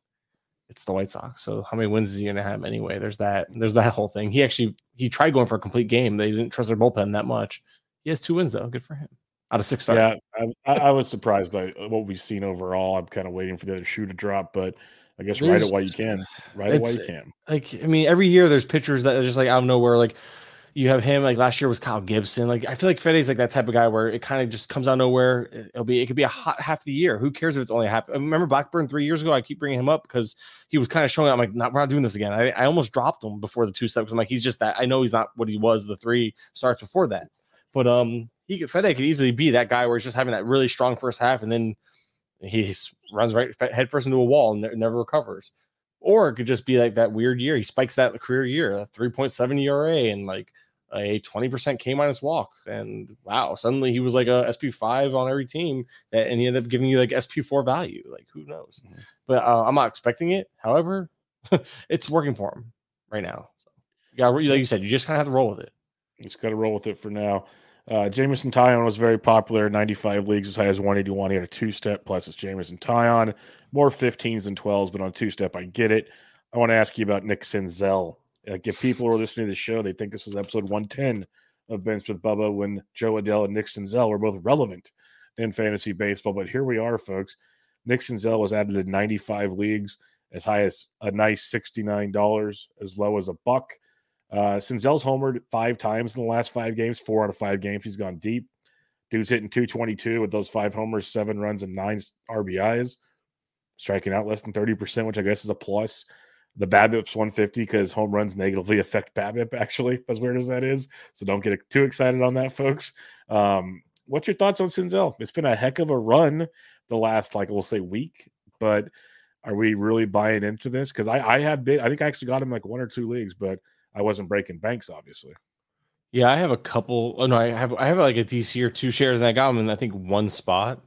it's the White Sox. So how many wins is he going to have anyway? There's that. There's that whole thing. He actually he tried going for a complete game. They didn't trust their bullpen that much. He has two wins though. Good for him. Out of six starts. Yeah, I, I was surprised by what we've seen overall. I'm kind of waiting for the other shoe to drop, but I guess there's, ride it while you can. Ride it while you can. Like I mean, every year there's pitchers that are just like out of nowhere. Like you have him. Like last year was Kyle Gibson. Like I feel like Fede's like that type of guy where it kind of just comes out of nowhere. It'll be it could be a hot half the year. Who cares if it's only half? I remember Blackburn three years ago. I keep bringing him up because he was kind of showing. I'm like, not we're not doing this again. I, I almost dropped him before the two steps. I'm like, he's just that. I know he's not what he was the three starts before that, but um. He could, Fede could easily be that guy where he's just having that really strong first half and then he runs right head first into a wall and never recovers. Or it could just be like that weird year. He spikes that career year, a three point seven E R A and like a twenty percent K minus walk. And wow, suddenly he was like a S P five on every team that, and he ended up giving you like S P four value. Like who knows? Mm-hmm. But uh, I'm not expecting it. However, it's working for him right now. So yeah, like you said, you just kind of have to roll with it. You just got to roll with it for now. Uh, Jameson Taillon was very popular in ninety-five leagues, as high as one eighty-one. He had a two-step, plus it's Jameson Taillon. More fifteens than twelves, but on two-step, I get it. I want to ask you about Nick Senzel. Like, if people are listening to the show, they think this was episode one ten of Bench with Bubba when Joe Adell and Nick Senzel were both relevant in fantasy baseball. But here we are, folks. Nick Senzel was added to ninety-five leagues, as high as a nice sixty-nine dollars, as low as a buck. Uh, Senzel's homered five times in the last five games, four out of five games. He's gone deep. Dude's hitting two twenty-two with those five homers, seven runs, and nine R B Is. Striking out less than thirty percent, which I guess is a plus. The BABIP's one fifty because home runs negatively affect BABIP, actually, as weird as that is. So don't get too excited on that, folks. Um, what's your thoughts on Senzel? It's been a heck of a run the last, like, we'll say week, but are we really buying into this? Because I, I have big, I think I actually got him like one or two leagues, but I wasn't breaking banks, obviously. Yeah, I have a couple. Oh no, I have I have like a D C or two shares, and I got them in I think one spot,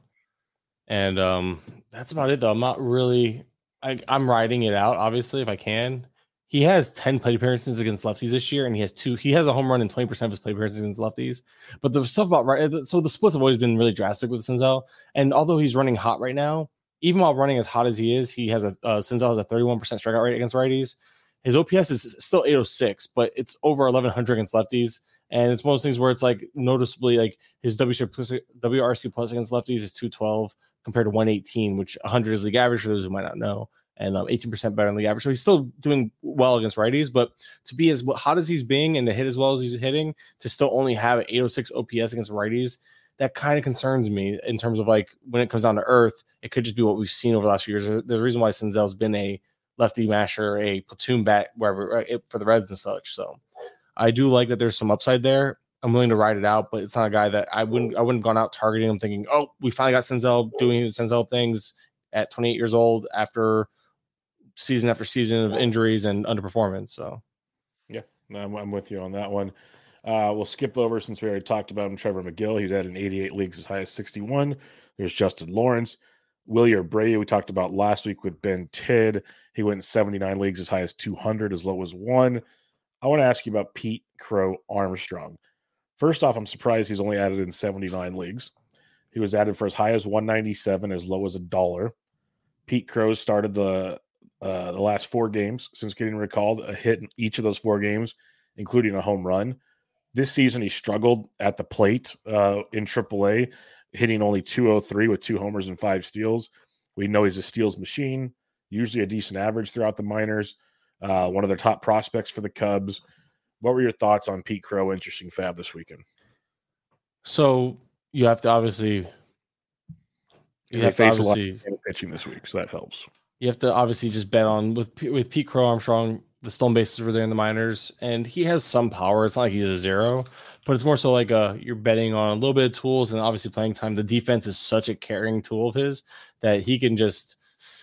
and um, that's about it though. I'm not really. I, I'm riding it out, obviously, if I can. He has ten plate appearances against lefties this year, and he has two. He has a home run in twenty percent of his plate appearances against lefties. But the stuff about right, so the splits have always been really drastic with Senzel, and although he's running hot right now, even while running as hot as he is, he has a uh, Senzel has a thirty-one percent strikeout rate against righties. His O P S is still eight oh six, but it's over eleven hundred against lefties. And it's one of those things where it's like noticeably like his W R C plus against lefties is two twelve compared to one eighteen, which one hundred is league average for those who might not know, and um, eighteen percent better than league average. So he's still doing well against righties, but to be as hot as he's being and to hit as well as he's hitting, to still only have an eight oh six O P S against righties, that kind of concerns me in terms of like when it comes down to earth, it could just be what we've seen over the last few years. There's a reason why Senzel's been a lefty masher, a platoon bat wherever for the Reds and such. So I do like that there's some upside there. I'm willing to ride it out, but it's not a guy that I wouldn't I wouldn't have gone out targeting him thinking, oh, we finally got Senzel doing his Senzel things at twenty-eight years old after season after season of injuries and underperformance. So yeah, I'm, I'm with you on that one. Uh, we'll skip over since we already talked about him. Trevor McGill, he's at an eighty-eight leagues as high as sixty-one. There's Justin Lawrence. Willie Brady, we talked about last week with Ben Tidd. He went in seventy-nine leagues as high as two hundred, as low as one. I want to ask you about Pete Crow Armstrong. First off, I'm surprised he's only added in seventy-nine leagues. He was added for as high as one ninety-seven, as low as a dollar. Pete Crow started the uh, the last four games since getting recalled, a hit in each of those four games, including a home run. This season, he struggled at the plate uh, in triple A, hitting only two oh three with two homers and five steals. We know he's a steals machine, usually a decent average throughout the minors, uh, one of their top prospects for the Cubs. What were your thoughts on Pete Crow? Interesting fab this weekend. So you have to obviously you have to obviously pitching this week, so that helps. You have to obviously just bet on with with Pete Crow Armstrong. The stolen bases were there in the minors, and he has some power. It's not like he's a zero, but it's more so like a, you're betting on a little bit of tools and obviously playing time. The defense is such a carrying tool of his that he can just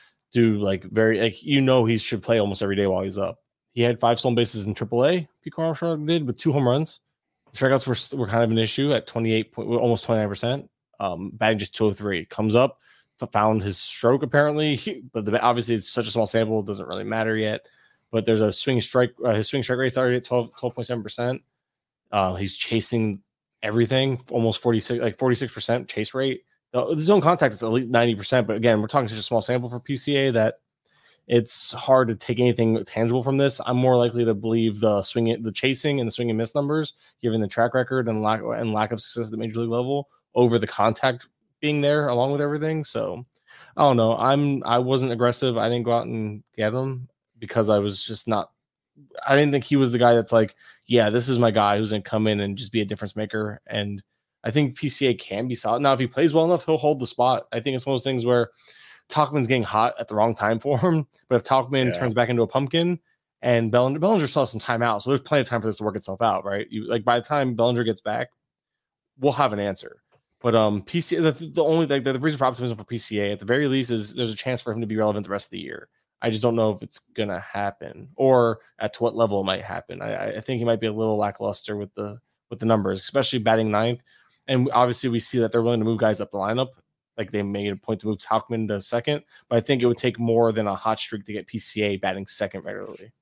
do like very, like, you know, he should play almost every day while he's up. He had five stolen bases in triple A. Pete Crow Armstrong did with two home runs. The strikeouts were, were kind of an issue at twenty-eight, almost twenty-nine percent. Um, batting just two oh three. Comes up, found his stroke apparently, he, but the, obviously it's such a small sample, it doesn't really matter yet. But there's a swing strike. Uh, his swing strike rate's already at twelve point seven percent. Uh, he's chasing everything, almost forty-six, like forty-six percent chase rate. The, the zone contact is at least ninety percent. But again, we're talking such a small sample for P C A that it's hard to take anything tangible from this. I'm more likely to believe the swing, the chasing and the swing and miss numbers, given the track record and lack and lack of success at the major league level, over the contact being there along with everything. So I don't know. I'm I wasn't aggressive. I didn't go out and get him, because I was just not, I didn't think he was the guy that's like, yeah, this is my guy who's going to come in and just be a difference maker. And I think P C A can be solid. Now, if he plays well enough, he'll hold the spot. I think it's one of those things where Tauchman's getting hot at the wrong time for him. But if Tauchman yeah. turns back into a pumpkin and Bellinger, Bellinger still has some time out, so there's plenty of time for this to work itself out, right? You like by the time Bellinger gets back, we'll have an answer. But um, P C A, the, the only like the reason for optimism for P C A at the very least is there's a chance for him to be relevant the rest of the year. I just don't know if it's gonna happen or at to what level it might happen. I, I think he might be a little lackluster with the with the numbers, especially batting ninth. And obviously, we see that they're willing to move guys up the lineup. Like they made a point to move Tauchman to second, but I think it would take more than a hot streak to get P C A batting second regularly.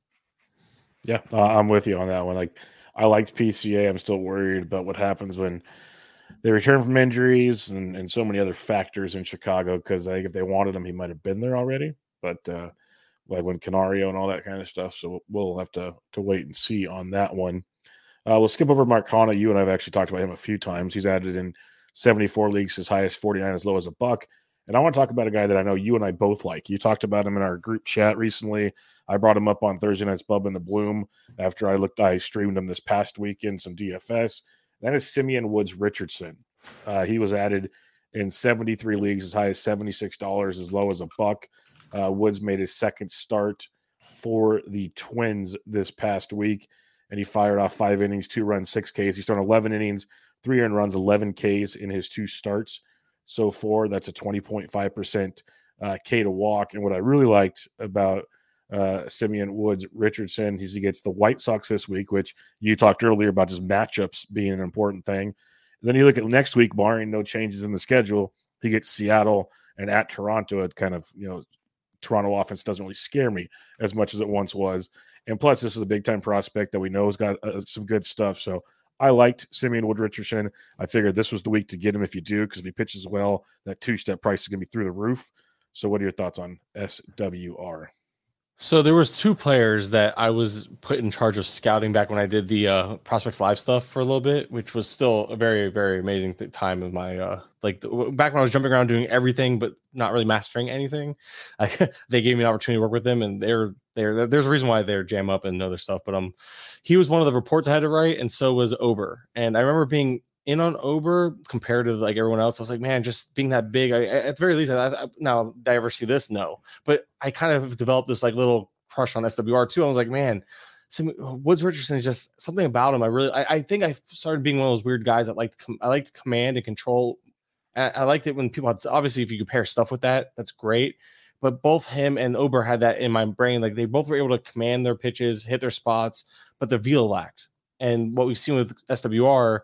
Yeah, uh, I'm with you on that one. Like I liked P C A. I'm still worried about what happens when they return from injuries and, and so many other factors in Chicago. Because I think if they wanted him, he might have been there already. But uh, like when Canario and all that kind of stuff. So we'll have to to wait and see on that one. Uh, we'll skip over Mark Hanna. You and I have actually talked about him a few times. He's added in seventy-four leagues, as high as forty-nine, as low as a buck. And I want to talk about a guy that I know you and I both like. You talked about him in our group chat recently. I brought him up on Thursday Night's Bub in the Bloom after I looked. I streamed him this past weekend, some D F S. That is Simeon Woods Richardson. Uh, he was added in seventy-three leagues, as high as seventy-six dollars, as low as a buck. Uh, Woods made his second start for the Twins this past week, and he fired off five innings, two runs, six Ks. He's thrown eleven innings, three earned runs, eleven Ks in his two starts so far. That's a twenty point five percent uh, K to walk. And what I really liked about uh, Simeon Woods Richardson is he gets the White Sox this week, which you talked earlier about just matchups being an important thing. And then you look at next week, barring no changes in the schedule, he gets Seattle and at Toronto. It kind of, you know, Toronto offense doesn't really scare me as much as it once was. And plus, this is a big-time prospect that we know has got uh, some good stuff. So I liked Simeon Wood Richardson. I figured this was the week to get him if you do, because if he pitches well, that two-step price is going to be through the roof. So what are your thoughts on S W R? So there was two players that I was put in charge of scouting back when I did the uh, Prospects Live stuff for a little bit, which was still a very, very amazing th- time of my uh, like the, back when I was jumping around doing everything but not really mastering anything. I, they gave me an opportunity to work with them, and they're they're there's a reason why they're jam up and other stuff. But um, he was one of the reports I had to write, and so was Ober. And I remember being in on Ober compared to like everyone else. I was like, man, just being that big. I, at the very least, I, I, now did I ever see this? No, but I kind of developed this like little crush on S W R too. I was like, man, some, Woods Richardson is just something about him. I really, I, I think I started being one of those weird guys that liked, com- I liked command and control. I, I liked it when people had, obviously, if you compare stuff with that, that's great. But both him and Ober had that in my brain. Like they both were able to command their pitches, hit their spots, but the velo lacked. And what we've seen with S W R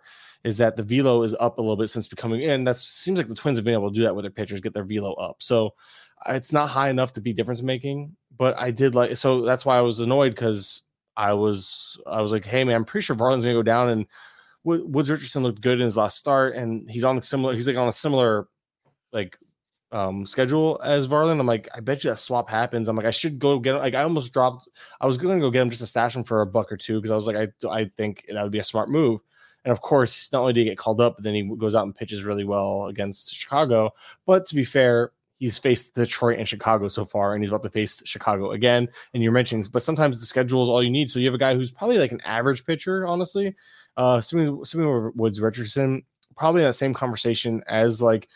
is that the velo is up a little bit since becoming, and that seems like the Twins have been able to do that with their pitchers, get their velo up. So it's not high enough to be difference making, but I did like, so that's why I was annoyed, because I was, I was like, hey man, I'm pretty sure Varland's gonna go down, and Woods Richardson looked good in his last start, and he's on a similar, he's like on a similar like um schedule as Varland. I'm like, I bet you that swap happens. I'm like, I should go get him. Like I almost dropped, I was going to go get him just to stash him for a buck or two, because I was like, I I think that would be a smart move. And of course, not only did he get called up, but then he goes out and pitches really well against Chicago. But to be fair, he's faced Detroit and Chicago so far, and he's about to face Chicago again. And you're mentioning, but sometimes the schedule is all you need. So you have a guy who's probably like an average pitcher, honestly. Uh, assuming, assuming Woods Richardson, probably in that same conversation as like,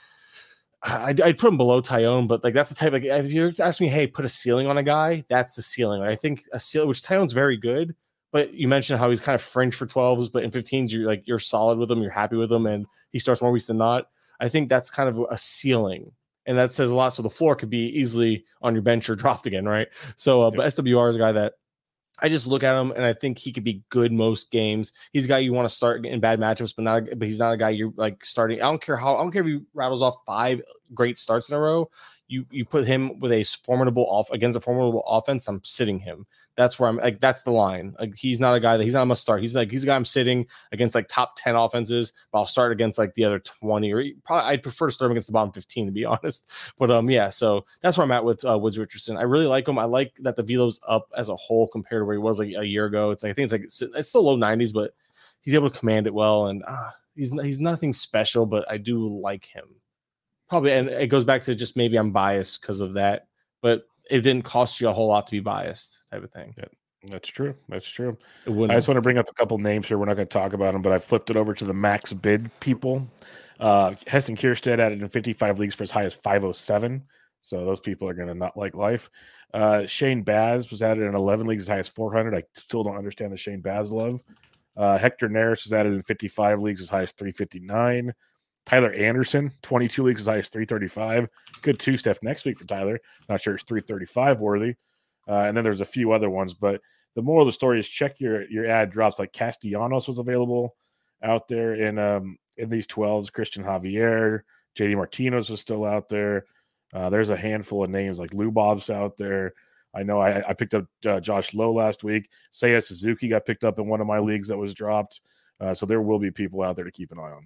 I'd, I'd put him below Tyone, but like that's the type. Like if you ask me, hey, put a ceiling on a guy, that's the ceiling. Like, I think a ceiling, which Tyone's very good. But you mentioned how he's kind of fringe for twelves, but in fifteens, you're like, you're solid with him, you're happy with him, and he starts more weeks than not. I think that's kind of a ceiling. And that says a lot. So the floor could be easily on your bench or dropped again, right? So, uh, yep. But S W R is a guy that I just look at him and I think he could be good most games. He's a guy you want to start in bad matchups, but not. But he's not a guy you're like starting. I don't care how. I don't care if he rattles off five great starts in a row. You you put him with a formidable off against a formidable offense. I'm sitting him. That's where I'm like. That's the line. Like he's not a guy that he's not a must start. He's like he's a guy I'm sitting against like top ten offenses, but I'll start against like the other twenty. Or probably I'd prefer to start him against the bottom fifteen, to be honest. But um yeah, so that's where I'm at with uh, Woods Richardson. I really like him. I like that the velo's up as a whole compared to where he was like a year ago. It's like I think it's like it's still low nineties, but he's able to command it well, and uh, he's he's nothing special, but I do like him. Probably, and it goes back to just maybe I'm biased because of that, but it didn't cost you a whole lot to be biased, type of thing. Yeah, that's true. That's true. I just want to bring up a couple names here. We're not going to talk about them, but I flipped it over to the max bid people. Uh, Heston Kjerstad added in fifty-five leagues for as high as five oh seven. So those people are going to not like life. Uh, Shane Baz was added in eleven leagues as high as four hundred. I still don't understand the Shane Baz love. Uh, Hector Neris was added in fifty-five leagues as high as three fifty-nine. Tyler Anderson, twenty-two leagues as high as three thirty-five. Good two-step next week for Tyler. Not sure it's three thirty-five worthy. Uh, and then there's a few other ones. But the moral of the story is check your your ad drops. Like Castellanos was available out there in um, in these twelves. Christian Javier, J D Martinez was still out there. Uh, there's a handful of names like Lou Bob's out there. I know I, I picked up uh, Josh Lowe last week. Seiya Suzuki got picked up in one of my leagues that was dropped. Uh, so there will be people out there to keep an eye on.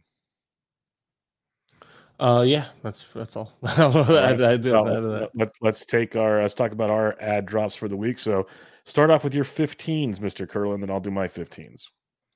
Uh, yeah, that's that's all. all right. I, I do, well, I do that. Let, let's take our let's talk about our ad drops for the week. So start off with your fifteens, Mister Curlin, then I'll do my fifteens.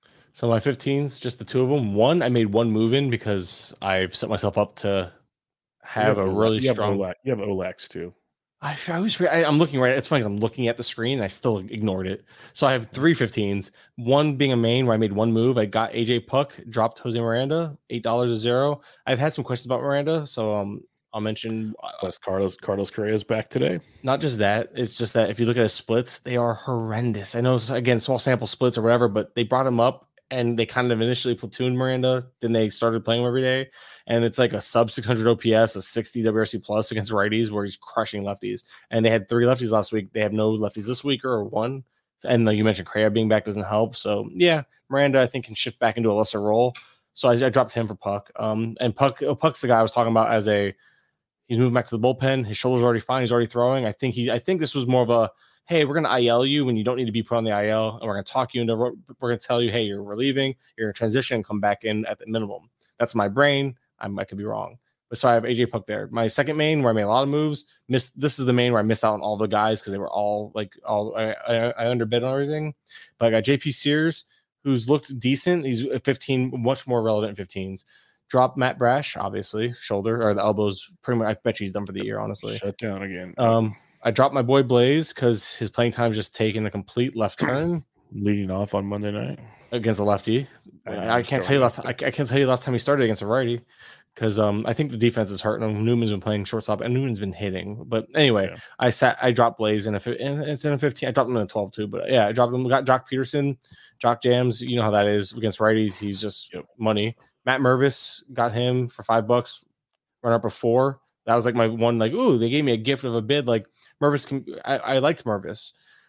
So my fifteens, just the two of them. One, I made one move in because I've set myself up to have, have a really you strong. Have you have Olex too. I, I always I, I'm looking right. It's funny because I'm looking at the screen and I still ignored it. So I have three fifteens. One being a main where I made one move. I got A J Puck, dropped Jose Miranda, eight dollars a zero. I've had some questions about Miranda, so um, I'll mention. Plus, Carlos Carlos Correa is back today. Not just that. It's just that if you look at his splits, they are horrendous. I know, again, small sample splits or whatever, but they brought him up and they kind of initially platooned Miranda. Then they started playing him every day. And it's like a sub six hundred O P S, a sixty W R C plus against righties where he's crushing lefties. And they had three lefties last week. They have no lefties this week or one. And like you mentioned, Correa being back doesn't help. So, yeah, Miranda, I think, can shift back into a lesser role. So I, I dropped him for Puck. Um, and Puck, oh, Puck's the guy I was talking about as a he's moving back to the bullpen. His shoulder's already fine. He's already throwing. I think he. I think this was more of a, hey, we're going to I L you when you don't need to be put on the I L. And we're going to talk you into, we're going to tell you, hey, you're relieving, you're in transition, and come back in at the minimum. That's my brain. I'm, I could be wrong. But so I have A J Puck there. My second main where I made a lot of moves. Missed. This is the main where I missed out on all the guys because they were all like all I, I, I underbid on everything. But I got J P Sears, who's looked decent. He's fifteen, much more relevant in fifteens. Drop Matt Brash, obviously, shoulder or the elbows. Pretty much, I bet you he's done for the year. Honestly, shut down again. Um, I dropped my boy Blaze because his playing time just taking a complete left turn, leading off on Monday night against a lefty. I, I can't tell you last. I, I can't tell you last time he started against a righty. Because um, I think the defense is hurting him. Newman's been playing shortstop, and Newman's been hitting. But anyway, yeah. I sat, I dropped Blaze in a, and it's in a fifteen. I dropped him in a twelve too. But yeah, I dropped him. We got Jock Peterson, Jock Jams. You know how that is against righties. He's just yep. money. Matt Mervis got him for five bucks. Run up a four. That was like my one. Like, ooh, they gave me a gift of a bid. Like Mervis can. I, I liked Mervis.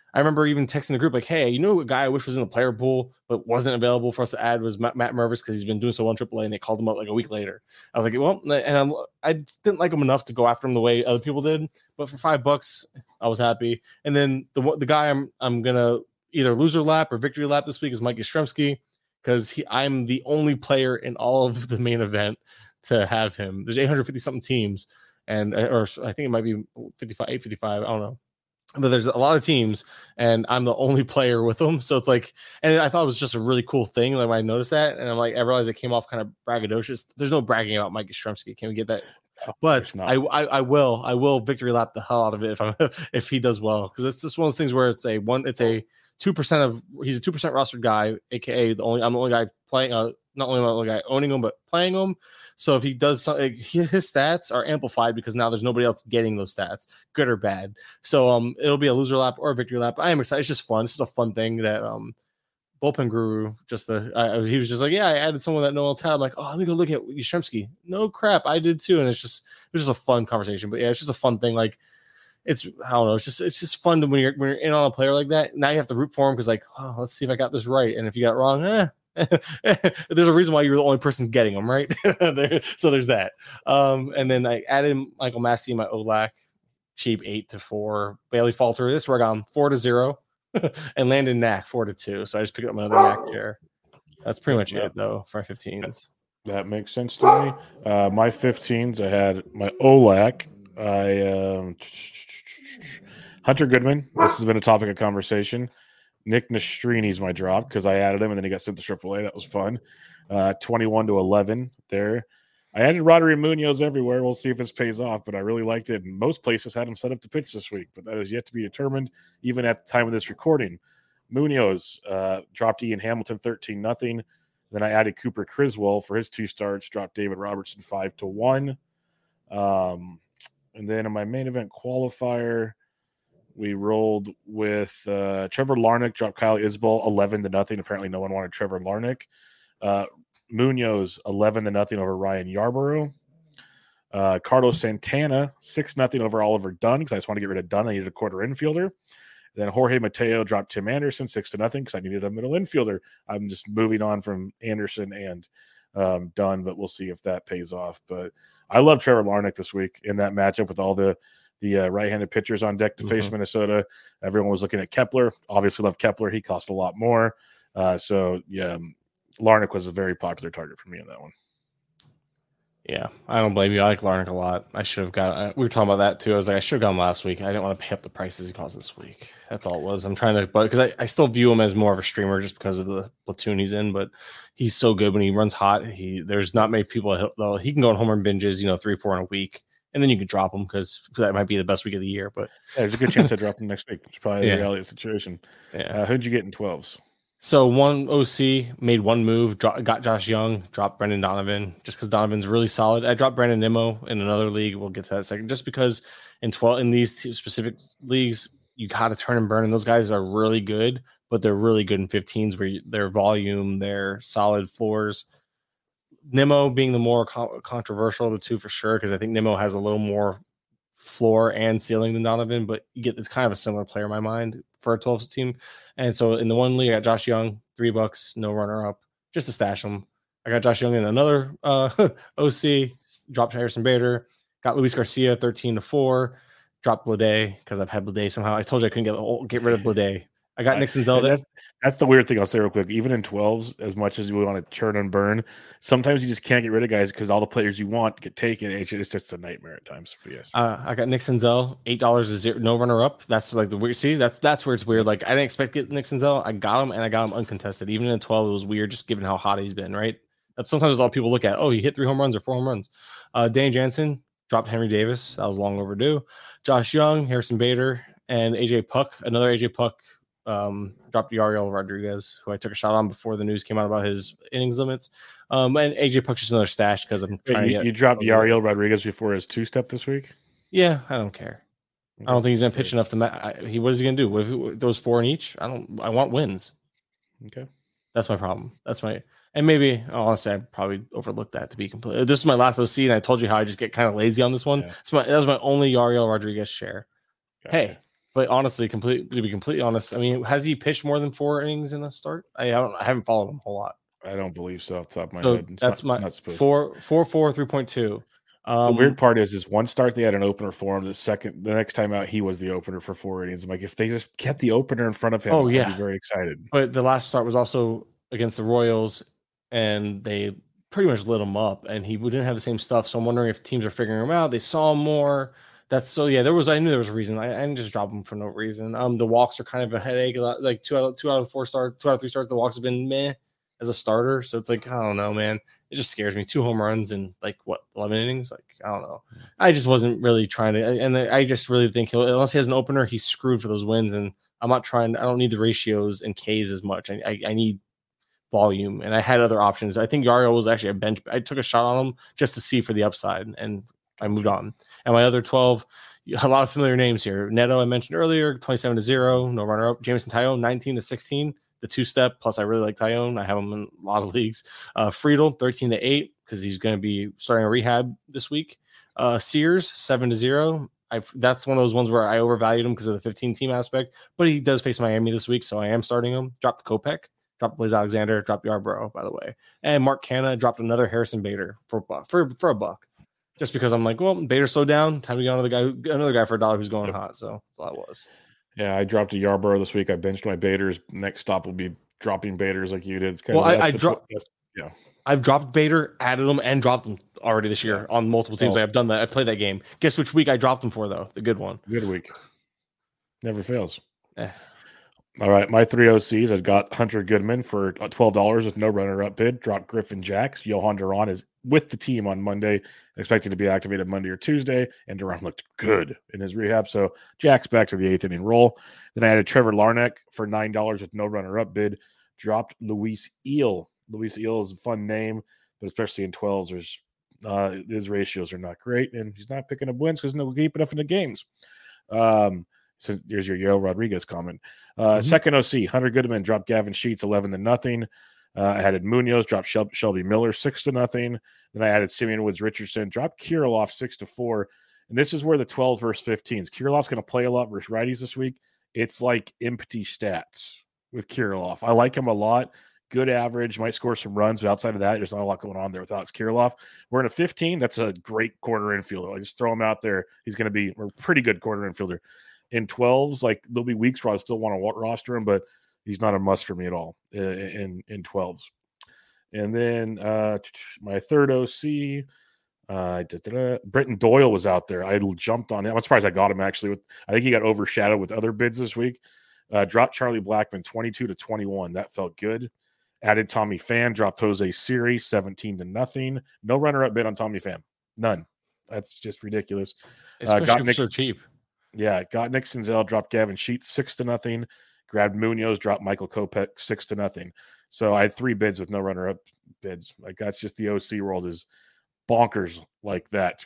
I remember even texting the group like, "Hey, you know, a guy I wish was in the player pool but wasn't available for us to add was Matt, Matt Mervis because he's been doing so well in triple A, and they called him up like a week later." I was like, "Well," and I'm, I didn't like him enough to go after him the way other people did, but for five bucks, I was happy. And then the the guy I'm I'm gonna either loser lap or victory lap this week is Mike Yastrzemski because he I'm the only player in all of the main event to have him. There's eight hundred fifty something teams, and or I think it might be fifty-five, eight fifty-five. I don't know. But there's a lot of teams, and I'm the only player with them. So it's like, and I thought it was just a really cool thing. Like when I noticed that, and I'm like, I realized it came off kind of braggadocious. There's no bragging about Mike Yastrzemski. Can we get that? But I, I, I will, I will victory lap the hell out of it if I'm if he does well, because it's just one of those things where it's a one, it's a two percent of he's a two percent rostered guy, aka the only I'm the only guy playing, uh, not only the only guy owning him, but playing him. So if he does something, his stats are amplified because now there's nobody else getting those stats, good or bad. So um, it'll be a loser lap or a victory lap. I am excited. It's just fun. This is a fun thing that um, Bullpen Guru just the uh, he was just like, yeah, I added someone that no one else had. I'm like, oh, let me go look at Yastrzemski. No crap, I did too. And it's just it was just a fun conversation. But yeah, it's just a fun thing. Like it's I don't know. It's just it's just fun to when you're when you're in on a player like that. Now you have to root for him because like, oh, let's see if I got this right. And if you got it wrong, eh. There's a reason why you were the only person getting them, right? there, so there's that. Um, and then I added Michael Massey in my O L A C, cheap eight to four. Bailey Falter, this where I got him four to zero, and Landon Knack four to two. So I just picked up my other Knack chair. That's pretty much yeah. it though for fifteens. That makes sense to me. Uh, my fifteens, I had my O L A C. I um, Hunter Goodman. This has been a topic of conversation. Nick Nestrini's my drop because I added him and then he got sent to triple A. That was fun. Uh, twenty-one to eleven there. I added Roddery Munoz everywhere. We'll see if this pays off, but I really liked it. And most places had him set up to pitch this week, but that is yet to be determined, even at the time of this recording. Munoz uh, dropped Ian Hamilton thirteen nothing. Then I added Cooper Criswell for his two starts, dropped David Robertson five to one. Um, and then in my main event qualifier, we rolled with uh, Trevor Larnach, dropped Kyle Isbell eleven to nothing. Apparently, no one wanted Trevor Larnach. Uh, Munoz eleven to nothing over Ryan Yarborough. Uh, Carlos Santana six nothing over Oliver Dunn because I just want to get rid of Dunn. I needed a quarter infielder. Then Jorge Mateo dropped Tim Anderson six to nothing because I needed a middle infielder. I'm just moving on from Anderson and um, Dunn, but we'll see if that pays off. But I love Trevor Larnach this week in that matchup with all the the uh, right-handed pitchers on deck to face mm-hmm. Minnesota. Everyone was looking at Kepler. Obviously love Kepler. He cost a lot more. Uh, so, yeah, Larnach was a very popular target for me in that one. Yeah, I don't blame you. I like Larnach a lot. I should have got uh, – we were talking about that too. I was like, I should have got him last week. I didn't want to pay up the prices he cost this week. That's all it was. I'm trying to – but because I, I still view him as more of a streamer just because of the platoon he's in, but he's so good when he runs hot. He There's not many people – though he can go on home run binges, you know, three, four in a week. And then you could drop them because that might be the best week of the year. But yeah, there's a good chance I drop them next week. It's probably yeah. the reality of the situation. Yeah. Uh, who'd you get in twelves? So one O C made one move, dro- got Josh Young, dropped Brendan Donovan just because Donovan's really solid. I dropped Brandon Nimmo in another league. We'll get to that in a second. Just because in twelve in these two specific leagues, you got to turn and burn. And those guys are really good, but they're really good in fifteens where you, their volume, their solid floors. Nimmo being the more co- controversial of the two for sure, because I think Nimmo has a little more floor and ceiling than Donovan, but you get it's kind of a similar player in my mind for a twelves team. And so in the one league, I got Josh Young, three bucks, no runner up, just to stash him. I got Josh Young in another uh, O C, dropped Harrison Bader, got Luis Garcia thirteen to four, dropped Blade because I've had Blade somehow. I told you I couldn't get get rid of Blade. I got Nick Senzel. That's, that's the weird thing I'll say real quick. Even in twelves, as much as you want to churn and burn, sometimes you just can't get rid of guys because all the players you want get taken. It's just, it's just a nightmare at times. But yes, uh, I got Nick Senzel, eight dollars is zero, no runner up. That's like the weird. See, that's that's where it's weird. Like I didn't expect to get Nick Senzel. I got him and I got him uncontested. Even in twelve, it was weird, just given how hot he's been. Right. That's sometimes all people look at. Oh, he hit three home runs or four home runs. Uh, Danny Jansen dropped Henry Davis. That was long overdue. Josh Young, Harrison Bader, and A J Puck. Another A J Puck. Um, dropped Yariel Rodriguez, who I took a shot on before the news came out about his innings limits. Um, and A J Puck's just another stash because I'm trying you, to get. You dropped Yariel Rodriguez before his two step this week? Yeah, I don't care. Okay. I don't think he's gonna pitch enough to. Ma- I, he what is he gonna do with those four in each? I don't. I want wins. Okay, that's my problem. That's my. And maybe honestly, I probably overlooked that to be complete. This is my last O C, and I told you how I just get kind of lazy on this one. Yeah. My, that was my only Yariel Rodriguez share. Gotcha. Hey. But honestly, complete to be completely honest, I mean, has he pitched more than four innings in a start? I don't. I haven't followed him a whole lot. I don't believe so off the top of my So head. It's that's not, my not supposed four, four, four, three point two. Um, the weird part is, is one start they had an opener for him. The second, the next time out, he was the opener for four innings. I'm like, if they just kept the opener in front of him, oh I'd yeah, be very excited. But the last start was also against the Royals, and they pretty much lit him up, and he didn't have the same stuff. So I'm wondering if teams are figuring him out. They saw him more. That's so yeah. There was I knew there was a reason. I, I didn't just drop him for no reason. Um, the walks are kind of a headache. Like two out of two out of four stars, two out of three starts, the walks have been meh as a starter. So it's like I don't know, man. It just scares me. Two home runs in like what eleven innings? Like I don't know. I just wasn't really trying to, and I just really think he'll unless he has an opener, he's screwed for those wins. And I'm not trying. I don't need the ratios and Ks as much. I I, I need volume, and I had other options. I think Yariel was actually a bench. I took a shot on him just to see for the upside, and I moved on. And my other twelve, a lot of familiar names here. Neto, I mentioned earlier, twenty-seven to zero, no runner up. Jameson Taillon, nineteen to sixteen, the two step. Plus, I really like Taillon. I have him in a lot of leagues. Uh, Friedel, thirteen to eight, because he's going to be starting a rehab this week. Uh, Sears, seven to zero. I've, that's one of those ones where I overvalued him because of the fifteen team aspect, but he does face Miami this week, so I am starting him. Dropped Kopech, dropped Blaze Alexander, dropped Yarbrough, by the way, and Mark Canha dropped another Harrison Bader for a buck, for for a buck, just because I'm like, well, Bader slowed down, time to get another guy, who, another guy for a dollar who's going hot. So that's all it was. Yeah, I dropped a Yarbrough this week. I benched my Baders. Next stop will be dropping Baders like you did. It's kind well, of I, I dropped. Yeah. I've dropped Bader, added them, and dropped them already this year yeah. on multiple teams. Oh. I've done that. I've played that game. Guess which week I dropped them for, though? The good one. Good week. Never fails. Eh. All right. My three O Cs, I've got Hunter Goodman for twelve dollars with no runner-up bid. Dropped Griffin Jacks. Johan Duran is with the team on Monday, expected to be activated Monday or Tuesday, and Duran looked good in his rehab. So Jacks back to the eighth inning roll. Then I added Trevor Larnach for nine dollars with no runner-up bid. Dropped Luis Eel. Luis Eel is a fun name, but especially in twelves, there's uh, his ratios are not great, and he's not picking up wins because no keep enough in the games. Um, so there's your Yale Rodriguez comment. Uh, mm-hmm. Second O C, Hunter Goodman dropped Gavin Sheets eleven to nothing. Uh, I added Munoz, dropped Shel- Shelby Miller six to nothing. Then I added Simeon Woods Richardson, dropped Kirilloff six to four. And this is where the twelve versus fifteens. Kirilloff's going to play a lot versus righties this week. It's like empty stats with Kirilloff. I like him a lot. Good average, might score some runs, but outside of that, there's not a lot going on there without Kirilloff. We're in a fifteen. That's a great corner infielder. I just throw him out there. He's going to be a pretty good corner infielder. In twelves, like there'll be weeks where I still want to roster him, but he's not a must for me at all in in twelves. And then uh, my third O C, uh, Britton Doyle was out there. I jumped on him. I'm surprised I got him actually. With I think he got overshadowed with other bids this week. Uh, dropped Charlie Blackmon twenty-two to twenty-one. That felt good. Added Tommy Pham, dropped Jose Siri seventeen to nothing. No runner-up bid on Tommy Pham. None. That's just ridiculous. Especially uh, got Nick, so cheap. Yeah, got Nick Senzel, dropped Gavin Sheets six to nothing. Grabbed Munoz, dropped Michael Kopech six to nothing. So I had three bids with no runner-up bids. Like that's just the O C world is bonkers like that.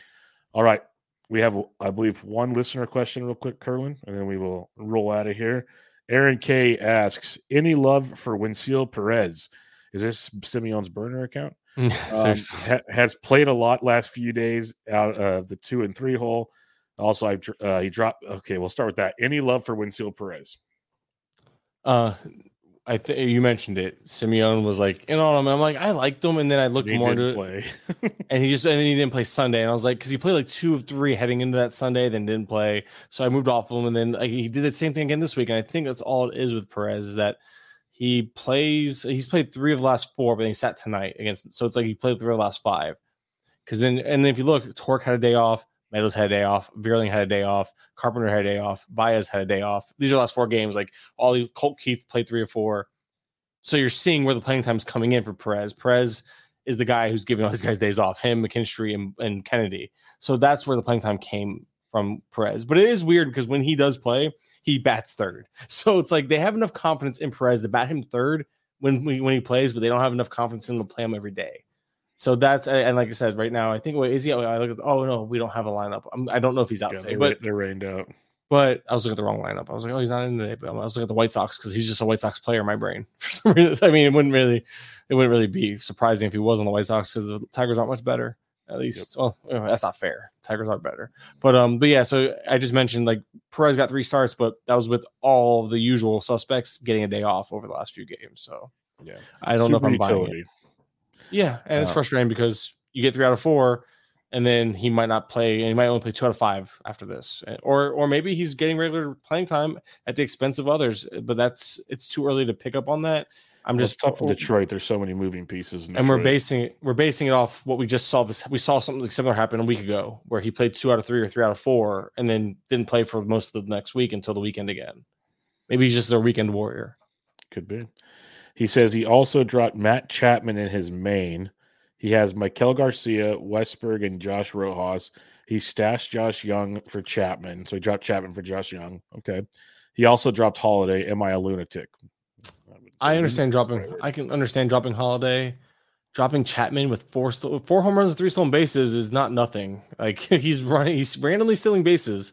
All right. We have, I believe, one listener question real quick, Curlin, and then we will roll out of here. Aaron K asks, any love for Wenceel Perez? Is this Simeon's burner account? um, ha- has played a lot last few days out of the two and three hole. Also, I uh, he dropped. Okay, we'll start with that. Any love for Wenceel Perez? Uh, I think you mentioned it. Simeon was like, in on him. I'm like, I liked him, and then I looked he more into play. it, and he just and then he didn't play Sunday, and I was like, because he played like two of three heading into that Sunday, then didn't play, so I moved off of him, and then like, he did the same thing again this week, and I think that's all it is with Perez is that he plays. He's played three of the last four, but he sat tonight against. So it's like he played three of the last five. Because then, and then if you look, Torque had a day off. Meadows had a day off. Vierling had a day off. Carpenter had a day off. Baez had a day off. These are the last four games. Like all these, Colt Keith played three or four. So you're seeing where the playing time is coming in for Perez. Perez is the guy who's giving all these guys days off. Him, McKinstry, and, and Kennedy. So that's where the playing time came from Perez. But it is weird because when he does play, he bats third. So it's like they have enough confidence in Perez to bat him third when when he plays, but they don't have enough confidence in him to play him every day. So that's, and like I said, right now, I think, wait, is he, I look at, oh no, we don't have a lineup. I'm, I don't know if he's out yeah, today, they're, but they're rained out. But I was looking at the wrong lineup. I was like, oh, he's not in today. But I was looking at the White Sox because he's just a White Sox player in my brain. For some reason, I mean, it wouldn't really, it wouldn't really be surprising if he was on the White Sox because the Tigers aren't much better. At least, yep. Well, that's not fair. Tigers are better, but um, but yeah. So I just mentioned like Perez got three starts, but that was with all the usual suspects getting a day off over the last few games. So yeah, I don't Super know if I'm utility. buying it. Yeah, and uh, it's frustrating because you get three out of four, and then he might not play, and he might only play two out of five after this, or or maybe he's getting regular playing time at the expense of others. But that's it's too early to pick up on that. I'm well, just it's tough in Detroit. There's so many moving pieces, and we're basing it. We're basing it off what we just saw. This we saw something similar happen a week ago, where he played two out of three or three out of four, and then didn't play for most of the next week until the weekend again. Maybe he's just their weekend warrior. Could be. He says he also dropped Matt Chapman in his main. He has Michael Garcia, Westberg, and Josh Rojas. He stashed Josh Young for Chapman, so he dropped Chapman for Josh Young. Okay. He also dropped Holiday. Am I a lunatic? I understand dropping. I can understand dropping Holiday, dropping Chapman with four four home runs and three stolen bases is not nothing. Like he's running, he's randomly stealing bases.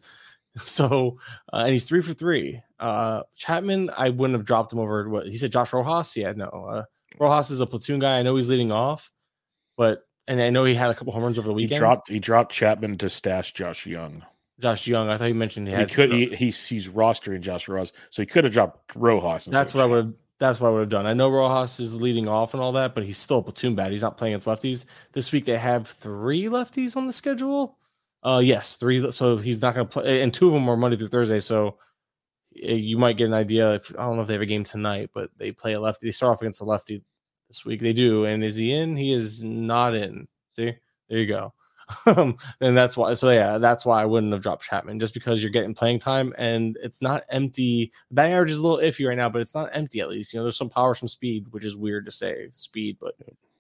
So uh, and he's three for three. Uh, Chapman, I wouldn't have dropped him over. What he said, Josh Rojas. Yeah, no. Uh, Rojas is a platoon guy. I know he's leading off, but and I know he had a couple home runs over the weekend. He dropped. He dropped Chapman to stash Josh Young. Josh Young. I thought you mentioned he, had he could. He, he's he's rostering Josh Rojas, so he could have dropped Rojas. That's what I would. That's what I would have done. I know Rojas is leading off and all that, but he's still a platoon bat. He's not playing against lefties. This week they have three lefties on the schedule. Uh, yes, three. So he's not going to play, and two of them are Monday through Thursday. So you might get an idea. If I don't know if they have a game tonight, but they play a lefty. They start off against a lefty this week. They do. And is he in? He is not in. See, there you go. Um, and that's why. So yeah, that's why I wouldn't have dropped Chapman, just because you're getting playing time and it's not empty. The batting average is a little iffy right now, but it's not empty. At least you know there's some power, some speed, which is weird to say speed, but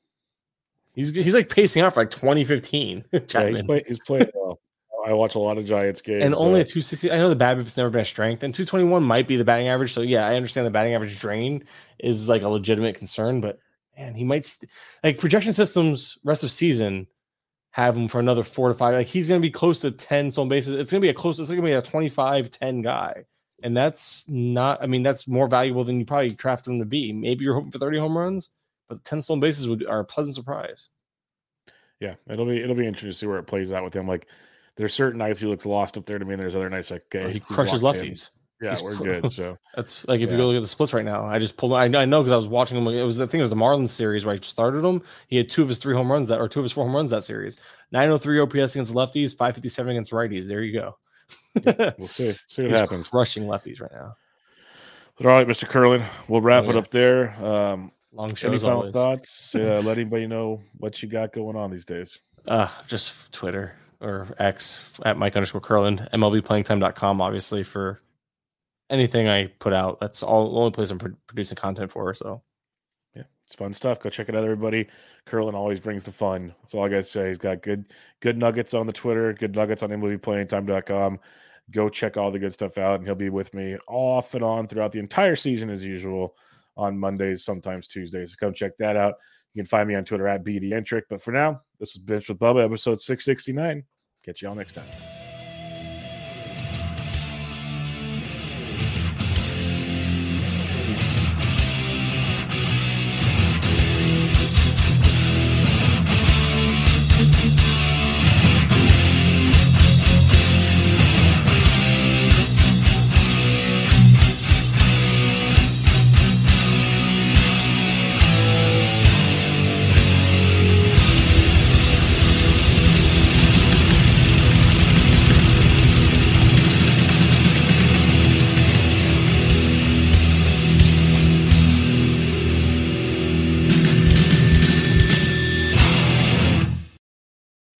he's he's like pacing out for like twenty fifteen. Yeah, he's, play, he's playing well. I watch a lot of Giants games, and only uh, a two sixty. I know the BABIP's never been a strength, and two twenty-one might be the batting average. So yeah, I understand the batting average drain is like a legitimate concern, but man, he might st- like projection systems rest of season. Have him for another four to five. Like he's going to be close to ten stolen bases. It's going to be a close. It's going to be a twenty-five ten guy. And that's not, I mean, that's more valuable than you probably drafted him to be. Maybe you're hoping for thirty home runs, but ten stolen bases would are a pleasant surprise. Yeah. It'll be, it'll be interesting to see where it plays out with him. Like there's certain nights he looks lost up there to me. And there's other nights like, okay, or he crushes lefties. In. Yeah, He's we're cr- good. So that's like if yeah. you go look at the splits right now, I just pulled. I know, I know because I was watching him. It was the thing. It was the Marlins series where I started him. He had two of his three home runs that, or two of his four home runs that series. nine oh three O P S against lefties, five fifty-seven against righties. There you go. Yeah, we'll see. See what He's happens. Crushing lefties right now. But all right, Mister Curlin, we'll wrap oh, yeah. it up there. Um, Long show. Any as final always. thoughts? Uh, let anybody know what you got going on these days. Uh, just Twitter or X at Mike underscore Curlin, M L B playing time dot com, obviously, for anything I put out. That's all the only place I'm pro- producing content for. So, yeah, it's fun stuff. Go check it out, everybody. Curlin always brings the fun. That's all I got to say. He's got good good nuggets on the Twitter, good nuggets on M L B playing time dot com. Go check all the good stuff out, and he'll be with me off and on throughout the entire season as usual on Mondays, sometimes Tuesdays. So come check that out. You can find me on Twitter at B D Entric. But for now, this was Bench with Bubba, episode six sixty-nine. Catch y'all next time.